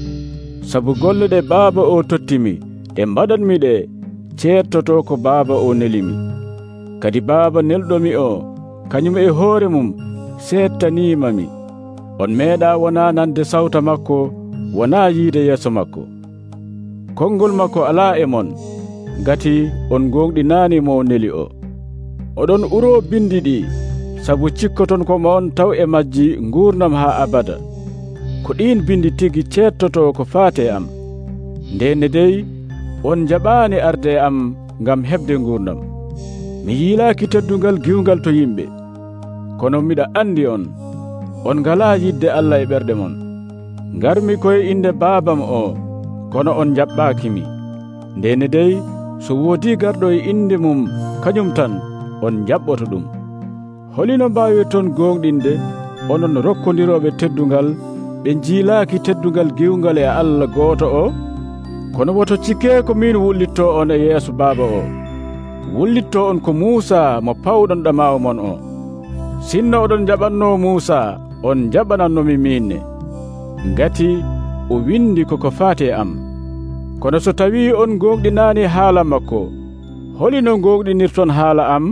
Sabu golle ɗe baaba o tottimi ɗe mbaɗanmi ɗe ceertoto ko baaba o nelimi. Kadi baaba nelɗomi o kañum e hoore mum settanimami. On meeɗa wona nande sawta makko, wona yiide yeeso makko. Konngol makko alaa e mon, ngati on gonɗinaani mo neli o. Oɗon uro bindi ɗi, sabu cikkoton ko mon taw e majji gurdam ha abada. Ko ɗin bindi tigi ceettoto ko faate am. Ndenne dey on jaɓaani arde am ngam heɓde gurdam. Mi yiilaaki teddungal giwgal to yimɓe, kono miɗa andi on, on ngala yidde Allah e ɓerɗe mon. Ngarmi koye inde baabam o, kono on jaɓɓaakimi. Ndenne dey so woodi garɗo e inde mum kañum tan on jaɓɓoto ɗum. Holino mbawi ton gonɗinde onon rokkodiroɓe teddungal ɓe jiilaaki teddungal giwgal e Allah gooto o? Kono woto cikke ko min wullitto on e yeeso baaba o. Wullitto on ko Muusa mo pawɗon ɗamawo mon o. Sinno oɗon jaɓanno Muusa, on jaɓanannomi minne, ngati o windi koko faate am. Kono so tawi on gonɗinani haala makko, holino gonɗinirton haala am?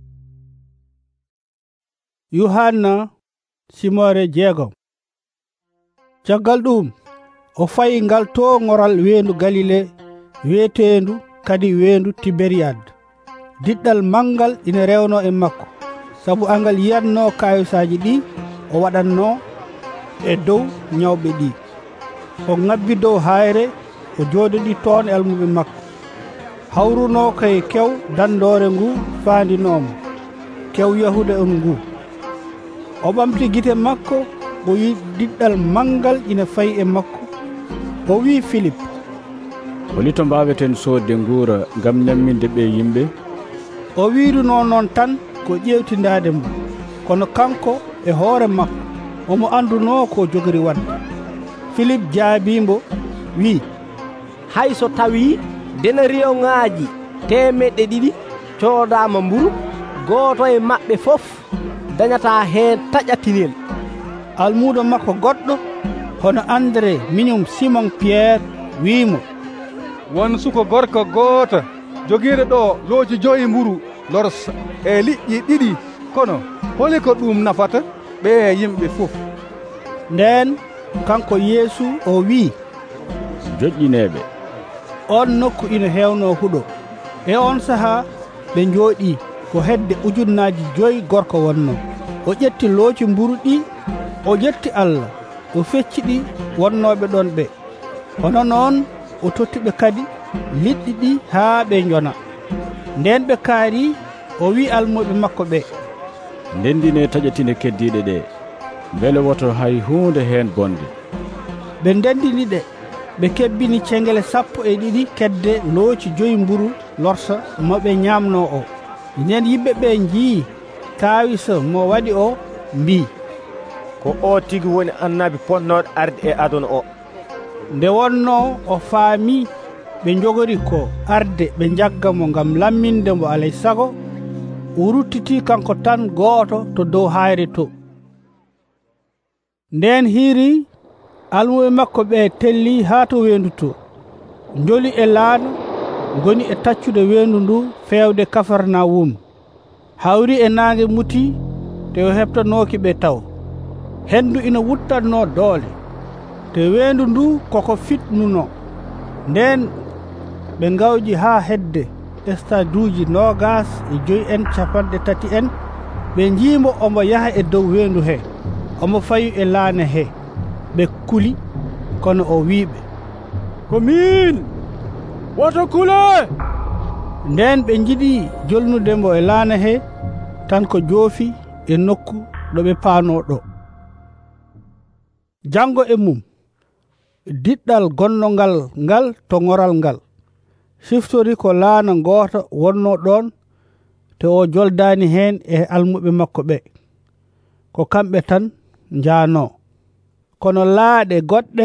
Yohanna simore jeegom. Caggal ɗum o fayi ngal to ngoral weendu Galile weetendu kadi weendu Tiberiyad. Diɗɗal mangal ina rewno e makko, sabu angal yiyatno kayusaji ɗi o waɗanno e dow ñawɓe ɗi. O ngabbi dow hayre, o joɗoɗi toon e almuɓe makko. Hawruno koye kew dandore ngu faandinomo, kew yahude on ngu. O ɓamti gite makko, o yi diɗɗal mangal ina fayi e makko. O wi Philip, holito mbaweten sodde nguura ngam ñamminde ɓe yimɓe? O wiruno noon tan ko ƴewtindade mum, kono kanko e hoore makko omo anduno ko jogori wadde. Philip jaabimbo wi, hay so tawi denariyoŋaaji temeɗɗe ɗiɗi coodama mburu, gooto e maɓɓe fof dañata heen taƴatinel. Almuudo makko goɗɗo hono André miñum Simon Pierre wimo, won suko gorko goota jogiiɗo ɗo looji joyi mburu lors e liƴƴi ɗiɗi, kono holi ko ɗum nafata ɓe yimɓe fof? Nden kanko Yeesu o wi, joƴƴineɓe. On nokku ina hewno huɗo. E on saha ɓe jooɗi ko hedde ujunnaji joyi gorko wonno. O ƴetti looci mburu ɗi, o ƴetti Allah, o fecci ɗi wonnoɓe ɗon ɓe. Hono noon o tottiɓe kadi liɗɗi ɗi haa ɓe jona. Nden ɓe kaari, o wi almuɓe makko ɓe, ndendine taƴatine keddiɗe ɗe. beele woto hay hunde heen bonde. ɓe ndendini ɗe ɓe kebbini cengele sappo e ɗiɗi kedde looci joyi mburu lorsa mo ɓe ñamno o. nden yimɓe ɓe njii kaawisa mo waɗi o mbi ko o tigi woni annabi ponnoɗo arde e aduna o. nde wonno o faami ɓe jogori ko arde ɓe jagga mo ngam lamminde mo alay sago, o ruttiti kanko tan gooto to dow hayre to. nden hiiri almuɓe makko ɓe telli haa to wendu to, joli e laana goni e taccude wendu ndu fewde Kafarnawum. hawri e naange muti te o heɓtanoki ɓe taw. hendu ina wuttanno doole te wendu ndu koko fitnuno. nden ɓe gawƴi haa hedde estaduji nogas e joyi en capanɗe tati en. ɓe jiimo omo yaha e dow wendu he, omo fayu e laane he. ɓe kuli kono o wiiɓe ko min, woto kule. nden ɓe jiɗi jolnudemo e laane he tan ko joofi e nokku ɗo ɓe paano ɗo. jango e mum diɗɗal gonnongal ngal to ngoral ngal siftori ko laana goota wonno ɗon te o joldani heen e almuɓe makko ɓe, ko kamɓe tan njaano. kono laaɗe goɗɗe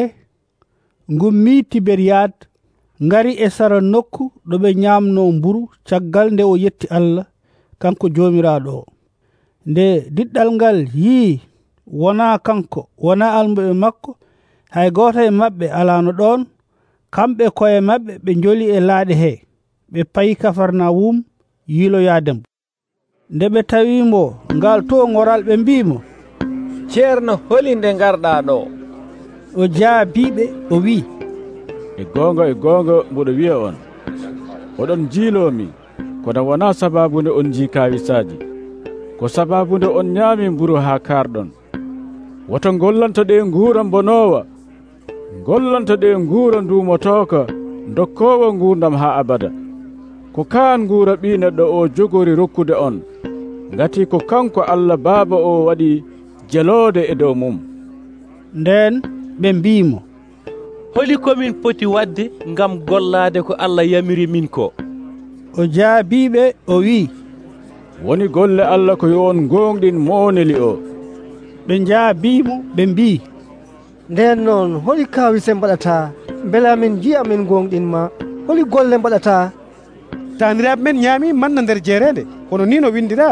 ngummi Tiberiyad ngari e sara nokku ɗo ɓe ñamno mburu caggal nde o yetti Allah kanko jomiraɗo o. nde diɗɗal ngal yii wona kanko wona almuɓe makko, hay goto e mabɓe alano ɗon, kamɓe koye mabɓe ɓe joli e laaɗe he, ɓe payi Kafarnawum yiloyademo. nde ɓe tawimo ngal to ngoral ɓe mbimo ceerno holinde garɗa ɗo? o jaabiɓe o wi e gonga e gonga mboɗo wiya on, oɗon jiilomi kono wona sababunde on jii kawisaji, ko sababunde on ñaami mburu ha karɗon. woto gollanta ɗe nguura bonowa, gollanta ɗe nguura ndumotoka dokkowo ngurdam ha abada. ko kan nguura ɓi neɗɗo o jogori rokkude on, ngati ko kanko Allah Baaba o waɗi jelode e dow mum. nden ɓe mbimo holi komin poti wadde ngam gollade ko Allah yamiri min ko? o jaabiɓe o wi woni golle Allah ko yo on gonɗin moneli o. ɓe jaabimo ɓe mbi nden noon holi kawise mbaɗata beela min jiya min gonɗinma? holi golle mbaɗata? taniraɓe men ñaami manna nder jeerede, kono ni no windira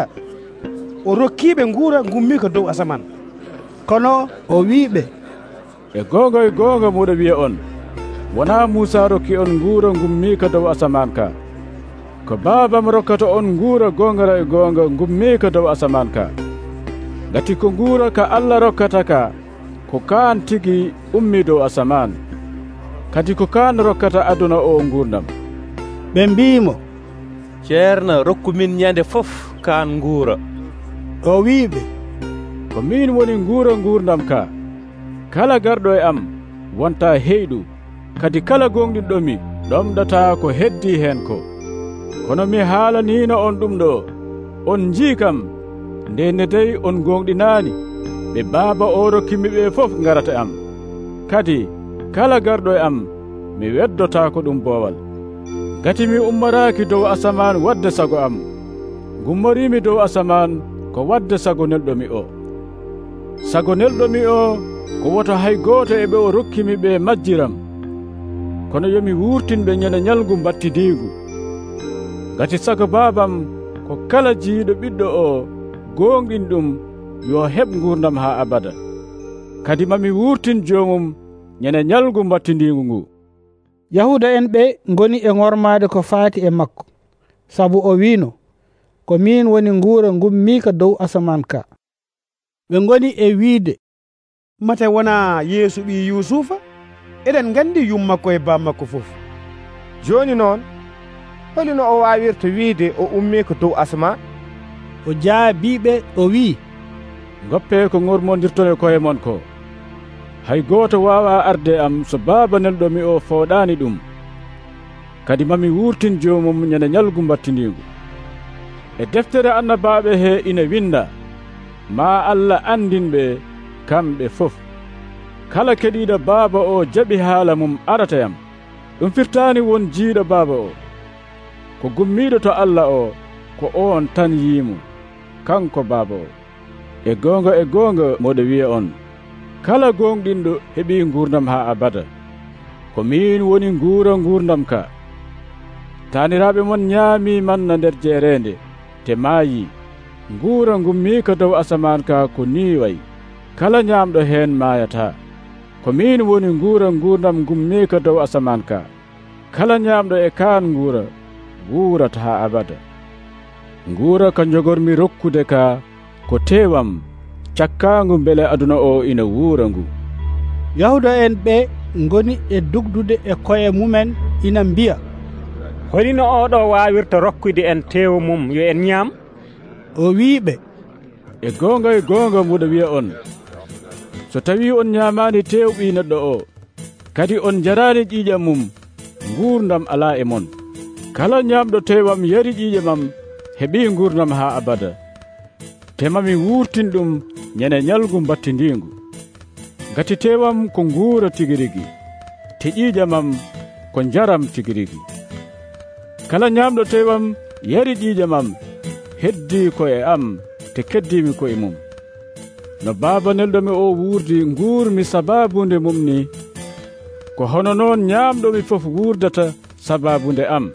o rokkiɓe nguura gummi ko dow asaman. kono o wiɓe e gonga e gonga moɗo wiya on, wona Musa rokki on nguura gummi ko dow asaman ka, ko babam rokkata on nguura gongara e gonga gummi ko dow asaman ka. ngati ko nguura ka Allah rokkata ka ko kan tigi ummi dow asaman, kadi ko kan rokkata aduna o ngurdam. ɓe mbimo ceerno rokku min ñande fof kan nguura. o wiɓe ko min woni nguura ngurdam ka. kala garɗo e am wonta heyɗu, kadi kala gonɗinɗomi ɗomɗata ko heddi hen ko. kono mi haalanino on ɗum ɗo, on jii kam nde nedey on gonɗinani ɓe Baaba o rokkimi ɓe fof garata am. kadi kala garɗo e am mi weddota ko ɗum boowal. gati mi ummaraki dow asaman wadde sago am, gummorimi dow asaman ko wadde sago nelɗomi o. sago nelɗomi o ko woto hay goto e ɓe o rokkimi ɓe majjiram, kono yomi wurtinɓe ñande ñalgu battidigu. gati sago babam ko kala jiiɗo ɓiɗɗo o gonɗin ɗum yo heɓ gurdam ha abada. kadi mami wurtin jomum ñande ñalgu battidigu ngu. yahuda en ɓe goni e gormade ko faati e makko, sabu o wino ko min woni nguura gummi ka dow asaman ka. ɓe goni e wiide mate wona Yeesu ɓi Yusufa? eɗen gandi yummakko e bammakko fof. joni noon holino o wawirta wiide o ummi ko dow asaman? o jaabiɓe o wi goppe ko gormodirton e koye mon ko. hay goto wawa arde am so Baaba nelɗomi o fawɗani ɗum. kadi mami wurtin jomum ñande ñalgu battidigu. e deftere annabaɓe he ina winda, ma Allah andinɓe kamɓe fof. Kala keɗiɗo baaba o jaɓi haala mum arata yam. Ɗum firtani won jiiɗo baaba o. Ko gummiɗo to Allah o ko on tan yiimo, kanko baaba o. E gonga e gonga moɗo wiya on, kala gonɗinɗo heɓi gurdam ha abada. Ko min woni nguura gurdam ka. Taniraɓe mon ñaami manna nder jeerende te maayi. Nguura gummi ka dow asaman ka ko ni wayi. Kala ñamɗo hen maayata. Ko min woni nguura gurdam gummi ka dow asaman ka. Kala ñamɗo e kan nguura wuurata ha abada. Nguura ka jogormi rokkude ka ko tewam cakkangu bele aduna o ina wuura ngu. Yahuda en ɓe ngoni e dugdude e koye mumen ina mbiya, holino oɗo wawirta rokkude en tewu mum yo en ñaam? O wiiɓe, e gonga e gonga muɗo wiya on, so tawi on ñamani tew ɓi neɗɗo o, kadi on jarani ƴiƴam mum, gurdam ala e mon. Kala ñamɗo tewam yari ƴiƴe mam heɓi gurdam ha abada. Temami wurtin ɗum ñane ñalgu battindingu. Gati tewam ko nguura tigirigi, te ƴiƴamam ko jaram tigirigi. Kala ñamɗo tewam yari ƴiƴamam heddi ko e am te keddimi ko e mum. No baaba nelɗomi o wurdi nguurmi sababunde mum ni, ko hono noon ñamɗomi fof wurdata sababunde am.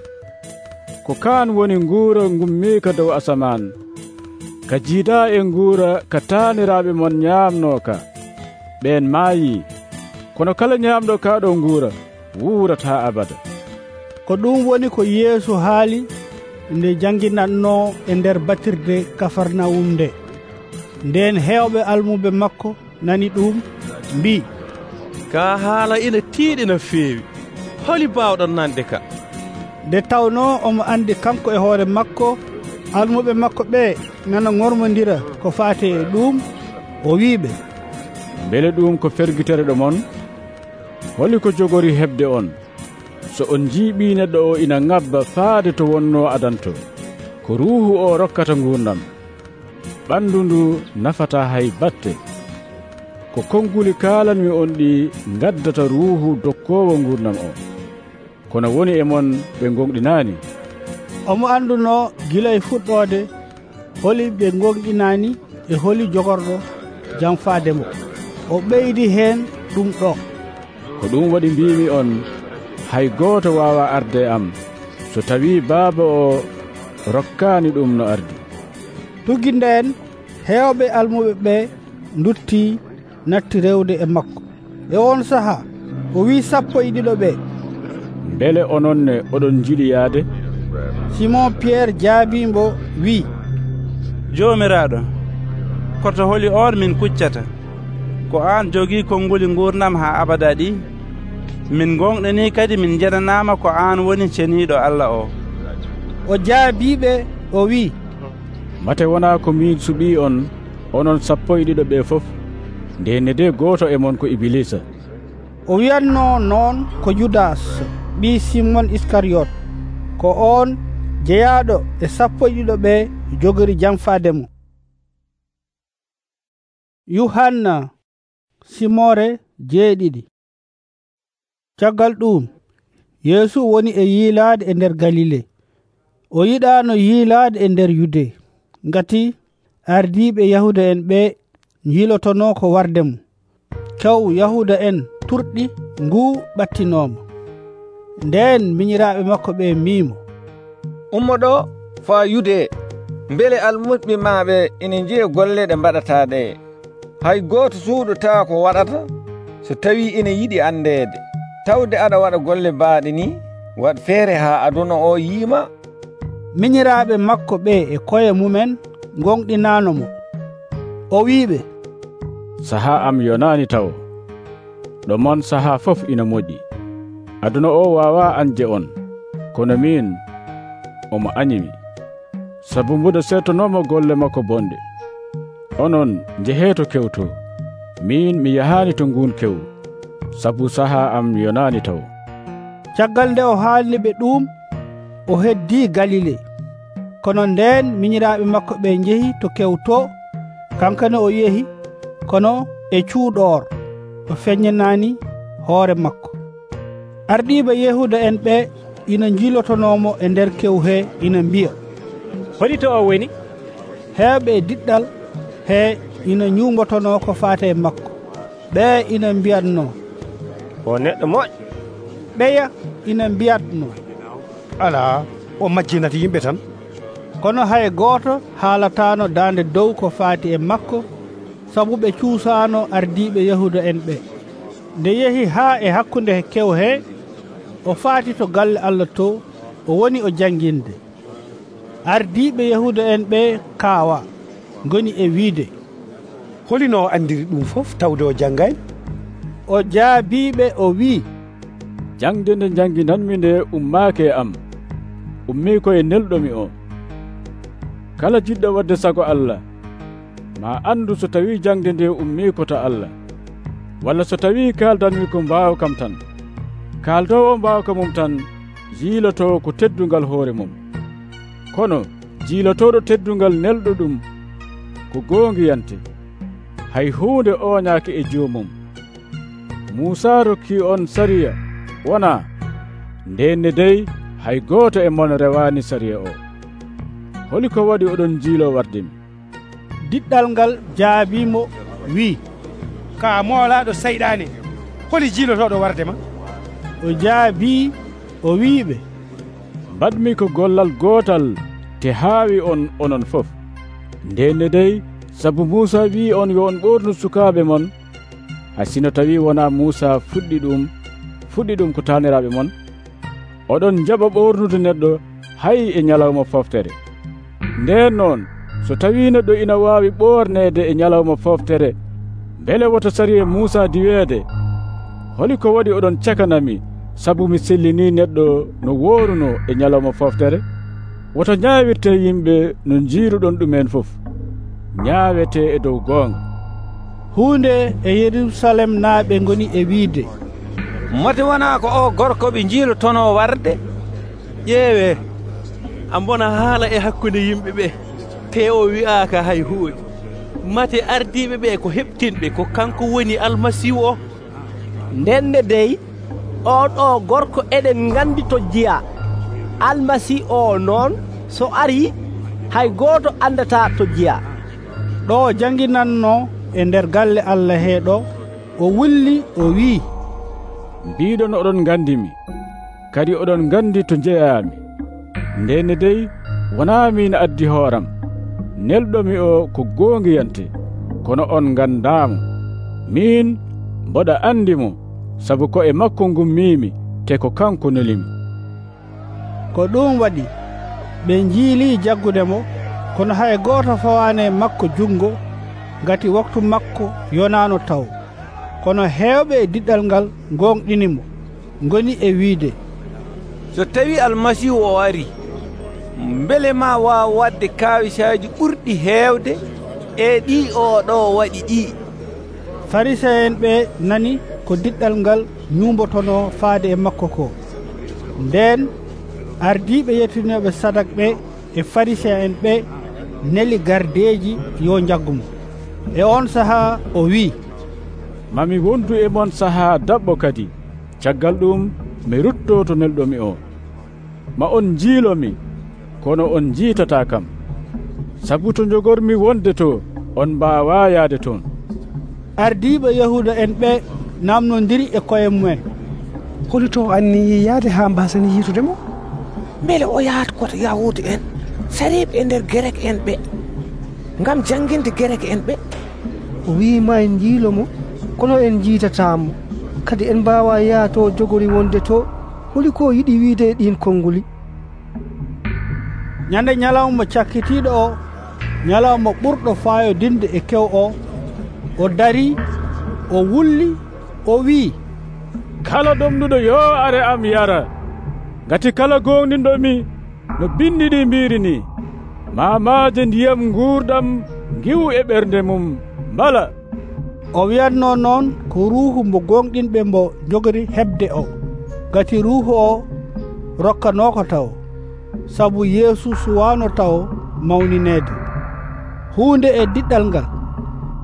Ko kan woni nguura gummi ka dow asaman, ka jiida e nguura ka taniraɓe mon ñamno ka. Ɓen maayi, kono kala ñamɗo kaɗo nguura wuurata abada. Ko ɗum woni ko Yeesu haali nde janginatno e nder batirde Kafarnawum nde. Nden hewɓe almuɓe makko nani ɗum mbi, ka haala ina tiiɗi no feewi, holi bawɗon nande ka? Nde tawno omo andi kanko e hoore makko almuɓe makko ɓe nana gormodira ko faate e ɗum, o wiiɓe, beele ɗum ko fergitere ɗo mon? Holi ko jogori heɓde on, so on jiiɓi neɗɗo o ina ngabba faade to wonno adanto, ko ruuhu o rokkata gurdam. Ɓandu ndu nafata hay batte. Ko konnguli kaalanmi on ɗi ngaddata ruuhu dokkowo gurdam o. Kono woni e mon ɓe gonɗinani. Omo anduno gila e fuɗɗode holi ɓe gonɗinani e holi jogorɗo jam faademo. O ɓeydi hen ɗum ɗo, ko ɗum waɗi mbimi on, hay goto wawa arde am so tawi baaba o rokkani ɗum no ardi. Tuggi nden hewɓe almuɓe ɓe dutti natti rewde e makko. E on saha o wi sappo e ɗiɗo ɓe, beele ononne oɗon jiɗi yaade? Simon Pierre jaabimbo wi, jomiraɗo, koto holi on min kuccata? Ko an jogii konnguli gurdam ha abada ɗi? Min gonɗani kadi min jananama ko an woni ceniɗo Allah o. O jaabiɓe o wi, mate wona ko min suɓi on onon sappo e ɗiɗo ɓe fof, ndenne de goto e mon ko Ibilisa. O wiyanno noon ko Judas ɓi Simon Iskariot, ko on jeyaɗo e sappo e ɗiɗo ɓe jogori jam faademo. Yuhanna simore jeeɗiɗi. Caggal ɗum Yeesu woni e yiilade e nder Galile. O yiɗano yiilade e nder Yude, ngati ardiɓe Yahuda en ɓe jiilotono ko wardemo. Kew Yahuda en turɗi ngu ɓattinoma. Nden miñiraɓe makko ɓe mbimo, ummo ɗo fa Yude, beele almuɓe maɓe ina jiya golle ɗe mbaɗata ɗe. Hay goto suuɗota ko waɗata, so tawi ina yiɗi andede. Tawde aɗa waɗa golle baaɗe ni, waɗ feere ha aduna o yiima. Miñiraɓe makko ɓe e koye mumen gonɗinanomo. O wiiɓe, saha am yonani taw, ɗo mon saha fof ina moƴƴi. Aduna o wawa anje on, kono min omo anyimi, sabu mbuɗo settonomo golle makko bonde. Onon jeheto kewto, min mi yahani to ngun kew, sabu saha am yonani taw. Caggal nde o haalni ɓe ɗum, o heddi Galile. Kono nden miñiraɓe makko ɓe jehi to kew to, kankane o yehi, kono e cuuɗor o feññanani hoore makko. Ardiiɓe Yahuda en ɓe ina jilotonomo e nder kew he ina mbiya, hoɗi to o woni? heɓe e diɗɗal he ina ñumbotono ko faate e makko. ɓe ina mbiyatno, o neɗɗo moƴƴo. ɓeya ina mbiyatno, ala o majjinata yimɓe tan. kono hay gooto haalatano dande dow ko faati e makko, sabu ɓe cuusano ardiiɓe Yahuda en ɓe. nde yehi haa e hakkunde kew he, o faati to galle Allah to, o woni o jannginde. Ardiiɓe Yahuda en ɓe kaawa ngoni e wiide, holino andiri ɗum fof tawde o janngani? o jaabiɓe o wi, jangde nde janginanmi nde ummaake e am, ummi koye nelɗomi o. kala jiɗɗo wadde sago Allah ma andu so tawi jangde nde ummi ko ta Allah, walla so tawi kaldanmi ko mbawkam tan. kaldowo mbawka mum tan jiiloto ko teddungal hoore mum, kono jiilotoɗo teddungal nelɗo ɗum ko gongiyante, hay hunde oñaake e joomum. Musa rokki on sariya wona? ndenne dey hay gooto e mon rewani sariya o. holi ko waɗi oɗon jiilo wardemi? diɗɗal ngal jaabimo wi, ka moolaɗo sayɗani, holi jiilotoɗo wardema? o jaabi o wiɓe, mbaɗmi ko gollal gootal te haawi on onon fof. ndenne dey sabu Musa wi on yo on ɓornu sukaaɓe mon, hay sino tawi wona Musa fuɗɗi ɗum fuɗɗi ɗum ko taniraɓe mon, oɗon jaɓa ɓornude neɗɗo hay e ñalawma foftere. nden noon so tawi neɗɗo ina wawi ɓornede e ñalawma foftere, beele woto sariya Musa diweede, holi ko waɗi oɗon cakanami sabu mi sellini neɗɗo no woruno e ñalawma foftere? woto ñawirte yimɓe no jiiruɗon ɗumen fof, ñaawete e dow goonga. hunde e Yerusalem naaɓe ngoni e wiide, mate wona ko o gorko ɓe jiilotono warde? ƴeewe, ambona haala e hakkunde yimɓe ɓe, te o wi'aka hay huuɗe. mate ardiɓe ɓe ko heɓtinɓe ko kanko woni almasihu o? ndenne dey on o gorko eɗen gandi to jiya, almasi o noon so ari hay gooto andata to jiya. ɗo janginanno e nder galle Allah heeɗo, o wulli o wi, mbiɗon oɗon gandimi, kadi oɗon gandi to jeyami. ndenne dey wona min addi hooram, nelɗomi o ko gongiyante, kono on gandamo. min mboɗa andimo, sabu ko e makko gummimi te ko kanko nelimi. ko ɗum waɗi ɓe jiili jaggudemo, kono hay gooto fawane makko jungo, ngati waktu makko yonano taw. kono heewɓe e diɗɗal ngal gonɗinimo, ngoni e wiide, so tawi almasihu o ari, mbele ma wawa wadde kawisaji ɓurɗi heewde e ɗi oɗo waɗi ɗi. Pharisien ɓe nani ko diɗɗal ngal ñumbotono faade e makko ko. nden ardiɓe yettinoɓe sadak ɓe e Pharisien en ɓe neli gardeji yo jaggumo. e on saha o wi, mami wondu e mon saha dabɓo kadi, caggal ɗum mi rutto to nelɗomi o. ma on jiilomi, kono on jiitata kam, sabu to jogormi wonde to on mbawa yaade toon. ardiɓe Yahuda en ɓe namnodiri e koye mumen, holi to anni yaade ha mbasani yiitudemo? beele o yahat koto Yahuda en sariɓe e nder Grek en ɓe, ngam jannginde Grek en ɓe. o wima en jiilomo, kono en jiitatamo, kadi en mbawa yaato jogori wonde to. holi ko yiɗi wiide e ɗin konnguli? ñande ñalawma cakkitiɗo o, ñalawma ɓurɗo fayodinde e kew o, o dari, o wulli, o wi, kala ɗomnuɗo yo are am yara, ngati kala gowninɗomi no bindi ɗi mbiri ni, mamaje ndiyam gurdam giwu e ɓernde mum mbala. o wiyatno noon ko ruuhu mbo gonɗinɓe mbo jogori hebde o, gati ruuhu o rokkanoko taw, sabu Yeesu suwano taw mawninede. hunde e diɗɗal ngal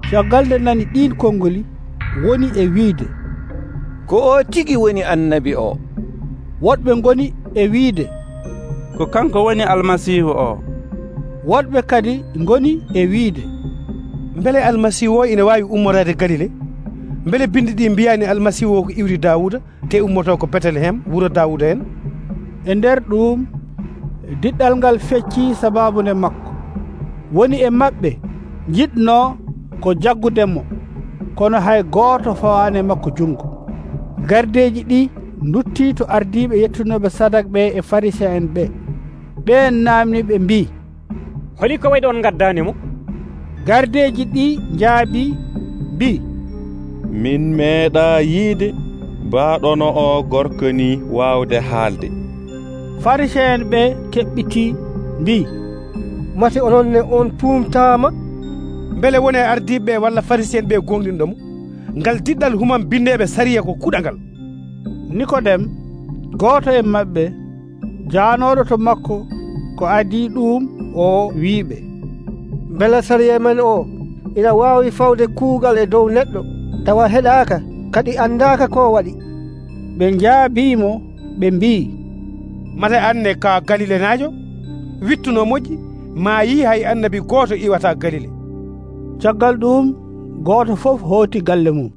caggal nde nani ɗin konngoli woni e wiide ko o tigi woni annabi o. woɗɓe ngoni e wiide ko kanko woni almasihu o. woɗɓe kadi ngoni e wiide beele almasihu o ina wawi ummorade galile beele bindi ɗi mbiyani almasihu o ko iwri dawuda te ummoto ko Betlehem wuro dawuda en. e nder ɗum diɗɗal ngal fecci sababunde makko woni e maɓɓe jiɗno ko jaggudemo kono hay goto fawani makko jungo. gardeji ɗi dutti to ardiɓe yettunoɓe sadak ɓe e pharisien en ɓe ɓen namni ɓe mbi holi ko waɗi on gaddanimo. gardeji ɗi jaabi mbi min meeɗa yiide mbaɗono o gorko ni wawde haalde. pharisien en ɓe keɓɓiti mbi mate onon ne on tumtama beele wone ardiɓe walla pharisien ɓe gonɗinɗomo ngal diɗɗal human bindeɓe sariya ko kuɗangal. Nikodem goto e maɓɓe janoɗo to makko ko adi ɗum o wiiɓe beela sariya men o ina wawi fawde kuugal e dow neɗɗo tawa heɗaka kadi andaka ko waɗi. ɓe jaabimo ɓe mbi mate anne ka galile najo wittuno moƴƴi ma yi hay annabi goto iwata galile. caggal ɗum goto fof hooti galle mum.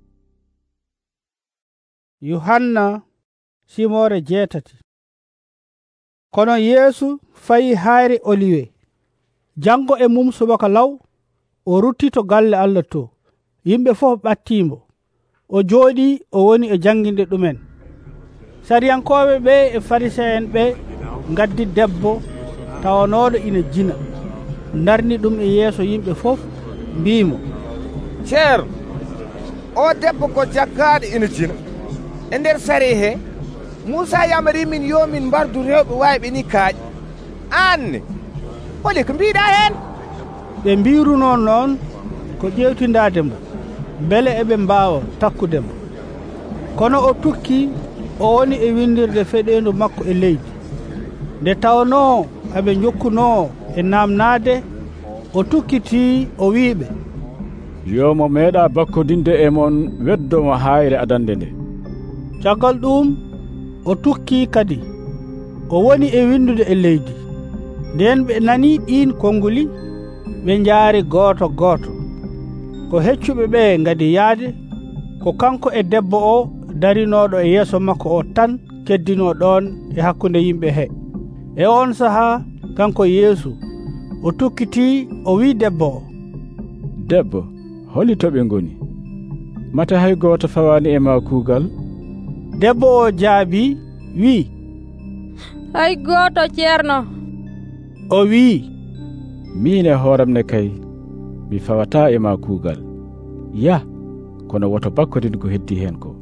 Yohanna simore jeetati. kono Yeesu fayi hayre Oliwe jango e mum subaka law o rutti to galle Allah to yimɓe fof ɓattimo o jooɗi o woni e janginde ɗumen. sariyankoɓe ɓe e pharisien en ɓe gaddi debbo tawanoɗo ina jina darni ɗum e yeeso yimɓe fof mbimo ceerno o debbo ko jaggaɗo ina jina e nder sari he Musa yamari min yo min mbardu rewɓe wayɓe ni kaaƴe anne holi ko mbiɗa hen. ɓe mbiruno noon ko ƴewtindademo beele eɓe mbawa takkudemo kono o tukki o woni e windirde feɗendu makko e leydi nde tawno aɓe jokkuno e namnade o tukkiti o wiiɓe yomo meeɗa bakkodinde e mon weddomo hayre adande nde. caggal ɗum o tukki kadi o woni e windude e leydi nden ɓe nani ɗin konnguli ɓe jaari goto goto ko heccuɓe ɓe ngadi yaade ko kanko e debbo o darinoɗo e yeeso makko o tan keddino ɗon e hakkunde yimɓe he. e on saha kanko Yeesu o tukkiti o wi debbo o debbo holi toɓe ngoni mate hay goto fawani e ma kuugal. debbo o jaabi wi hay goto ceerno. o wi min e hooram ne kay mi fawata e ma kuugal ya kono woto bakkodin ko heddi hen ko.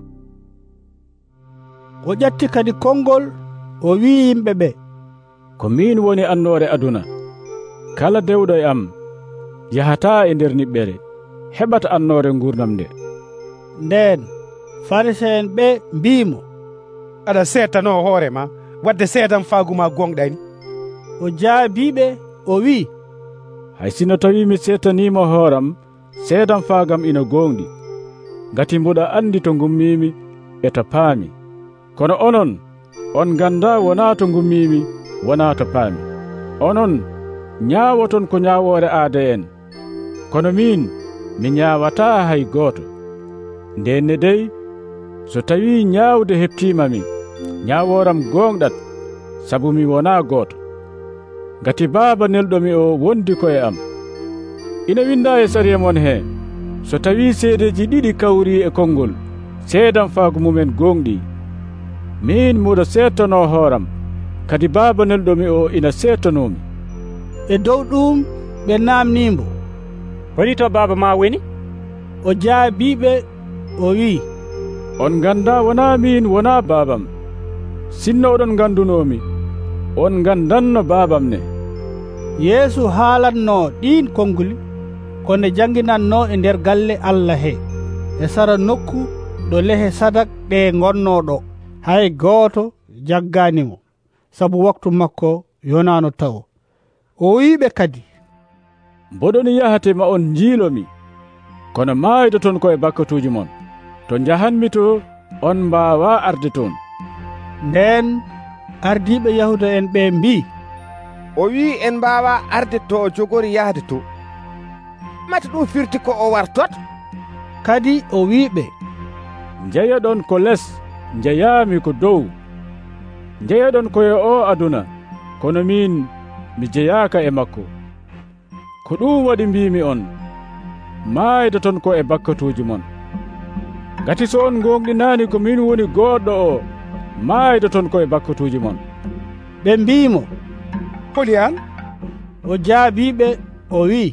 o ƴatti kadi konngol o wi yimɓe ɓe ko min woni annore aduna kala dewɗo e am yahata e nder niɓɓere heɓata annore gurdam nde. nden pharisien ɓe mbimo aɗa seetano hoorema wadde seedam faaguma gonɗani. o jaabiɓe o wi hay sino tawi mi seetanima hooram seedam faagam ina gonɗi gati mbuɗa andi to gummimi e to paami kono onon on ganda wona to gummimi wona to paami onon ñaawoton ko ñaawore aada en kono min mi ñaawata hay gooto ndenne dey so tawi ñaawde heptimami ñaaworam gonɗat sabu mi wona gooto gati baaba nelɗomi o wondi koye am ina winda e sariya mon he so tawi seedeji ɗiɗi kawri e konngol seedam faagu mumen gonɗi min muɗa seettono hooram kadi baaba nelɗomi o ina seettonomi. e dow ɗum ɓe namnimo holi to baaba ma woni. o jaabiɓe o wi on ganda wona min wona baabam sinno oɗon gandunomi on gandanno baabam ne. Yeesu haalanno ɗin konnguli kone janginanno e nder galle Allah he e sara nokku ɗo lehe sadak ɗe gonnoɗo hay goto jagganimo sabu waktu makko yonano taw. o wiɓe kadi mboɗon yahate ma on jiilomi kono maaydo toon ko e bakkatuuji mon to njahanmi to on mbaawa arde toon. Nden ardiiɓe Yahuda en ɓe mbi, o wi en mbaawa arde to o jogori yahde to, mate ɗum firti ko o wartot? Kadi o wiɓe, njeyoɗon ko les, njeyaami ko dow. Njeyoɗon koye o aduna, kono min mi jeyaaka e makko. Ko ɗum waɗi mbimi on, maayda ton ko e bakkatuuji mon. Gati so on gonɗinaani ko min woni goɗɗo o, maayda ton ko e bakkatuuji mon. Ɓe mbimo, holi an? O jaabiɓe o wi,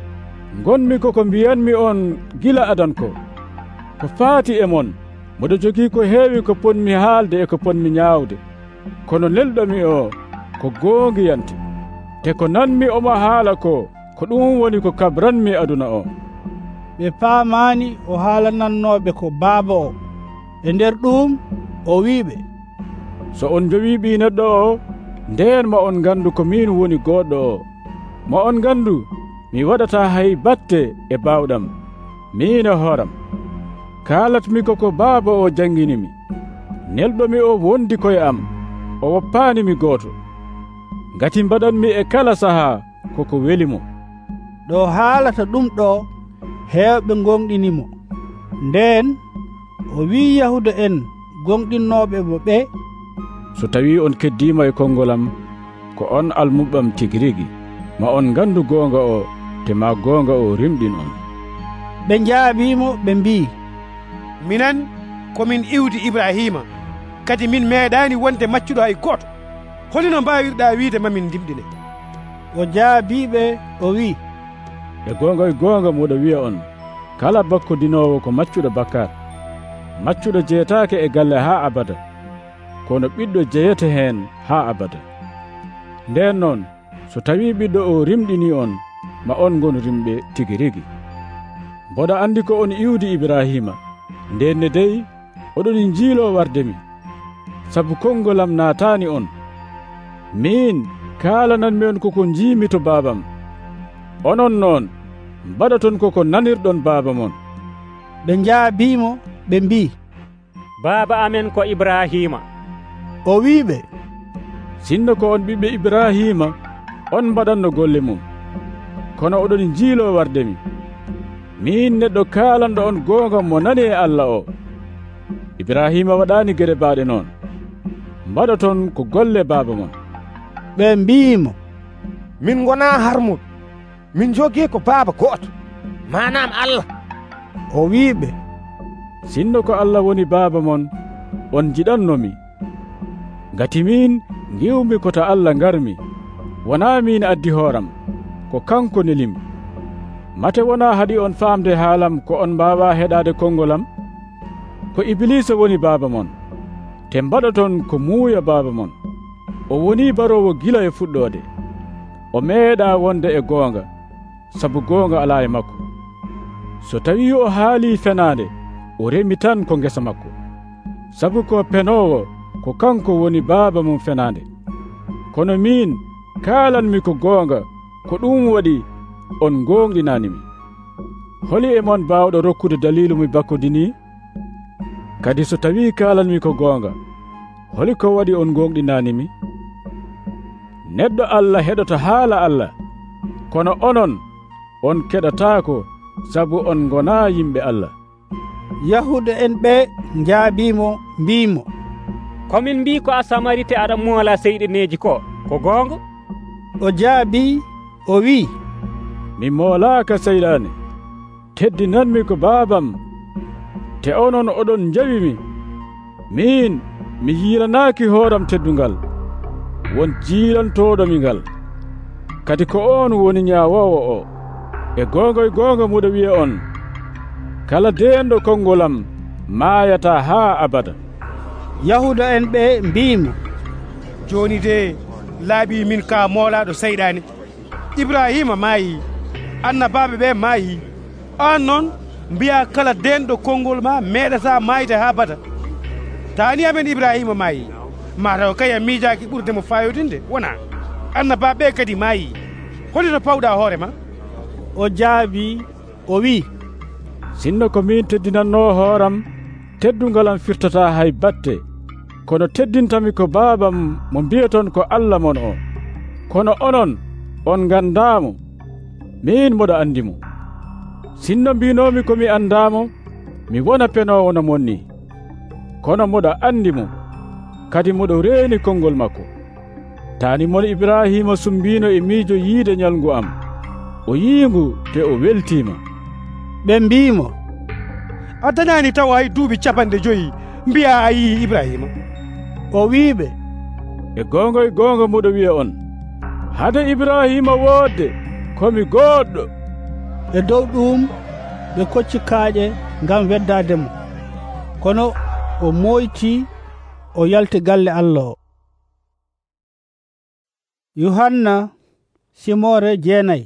gonmi koko mbiyanmi on gila adan ko. Ko faati e mon, moɗo jogii ko heewi ko ponmi haalde e ko ponmi ñaawde. Kono nelɗomi o ko goongiyante, te ko nanmi omo haala ko ko ɗum woni ko kabranmi aduna o. Ɓe paamaani o haalanannooɓe ko baaba o. E nder ɗum o wiɓe, so on jowi ɓii neɗɗo o, ndeen ma on ngandu ko min woni goɗɗo o. Ma on ngandu mi waɗata hay batte e baawɗam, min e hooram. Kaalatmi koko baaba o janginimi. Nelɗomi o wondi koye am, o woppaanimi gooto. Ngati mbaɗanmi e kala sahaa koko welimo. Ɗo haalata ɗum ɗo heewɓe gonɗinimo. Nden o wi Yahuda en gonɗinnoɓe mo ɓe, so tawi on keddima e kongolam ko on almuɓam tigirigi, ma on ngandu goonga o, te ma goonga o rimɗin on. Ɓe jaabimo ɓe mbi, minan komin iwdi Ibrahima, kadi min meeɗani wonde maccuɗo hay goto. Holino mbawirɗa wiide mamin dimɗine? O jaabiɓe o wi, e goonga e goonga moɗo wiya on, kala bakkodinowo ko maccuɗo bakkar. Maccuɗo jeyetake e galle ha abada, kono ɓiɗɗo jeyete hen ha abada. Nden noon so tawi ɓiɗɗo o rimɗini on, ma on gon rimɓe tigi rigi. Mboɗa andi ko on iwdi Ibrahima, ndenne dey oɗon jiilo wardemi, sabu kongolam naatani on. Min kaalananmi on koko jiimi to baabam. Onon noon mbaɗaton koko nanirɗon baaba mon. Ɓe jaabimo ɓe mbi, baaba amen ko Ibrahima. O wiɓe, sinno ko on ɓiɓɓe Ibrahima, on mbaɗanno golle mum. Kono oɗon jiilo wardemi. Min neɗɗo kaalanɗo on goonga mo nani e Allah o. Ibrahima waɗani gueɗe baaɗe noon. Mbaɗaton ko golle baaba mon. Ɓe mbimo, min gona harmuɗo, min jogii ko baaba goto, manam Allah. O wiɓe, sinno ko Allah woni baaba mon, on jiɗannomi. Ngati min giwmi kota Allah ngarmi, wona min addi hooram, ko kanko nelimi. Mate wona haɗi on faamde haalam ko on mbawa heɗade kongolam? Ko Iblisa woni baaba mon, te mbaɗaton ko muuya baaba mon. O woni barowo gila e fuɗɗode. O meeɗa wonde e goonga, sabu goonga ala e makko. So tawi o haali fenade, o remi tan ko ngesa makko, sabu ko penowo ko kanko woni baaba mum fenade. Kono min kaalanmi ko goonga, ko ɗum waɗi on gonɗinanimi. Holi e mon bawɗo rokkude dalilu mi bakkodini? Kadi so tawi kaalanmi ko goonga, holi ko waɗi on gonɗinanimi? Neɗɗo Allah heɗota haala Allah, kono onon on keɗotako, sabu on gona yimɓe Allah. Yahuda en ɓe jaabimo mbimo, komin mbi ko a Samarite aɗa moola seyɗeneji ko, ko gonga? O jaabi o wi, mi moolaka seyɗane, teddinanmi ko baabam, te onon oɗon jawimi. Min mi yiilanaki hooram teddungal, won jiilantoɗomi ngal. Kadi ko on woni ñaawowo o. E gonga e gonga muɗo wiya on, kala denɗo kongolam maayata ha abada. Yahuda en ɓe mbimo, joni de laaɓi min ka moolaɗo seyɗani. Ibrahima maayi, annabaɓe ɓe maayi, an noon mbiya kala denɗo konngol ma meeɗata maayde ha bada. Tani amen Ibrahima maayi, mataw kay a miijaki ɓurde mo fayodinde wona? Annabaɓe kadi maayi, holito pawɗa hoorema? O jaabi o wi, sinno ko min teddinanno hooram teddungal am firtata hay batte kono teddintami ko baabam mo mbiyeton ko Allah mon o kono onon on gandamo min moɗo andimo sinno mbinomi ko mi andamo mi wona penowo no monni kono moɗo andimo kadi moɗo reeni konngol makko tani mon Ibrahima sumbino e miijo yiide ñalngu am o yiingu te o weltima ɓe mbimo a dañani taw hay duuɓi capanɗe joyi mbiya a yii Ibrahima o wiiɓe e gonga e gonga moɗo wiya on hade Ibrahima woodde komi goɗɗo e dow ɗum ɓe kocci kaaƴe ngam weddademo kono o moyti o yalti galle Allah o. Yohanna simore jeenayi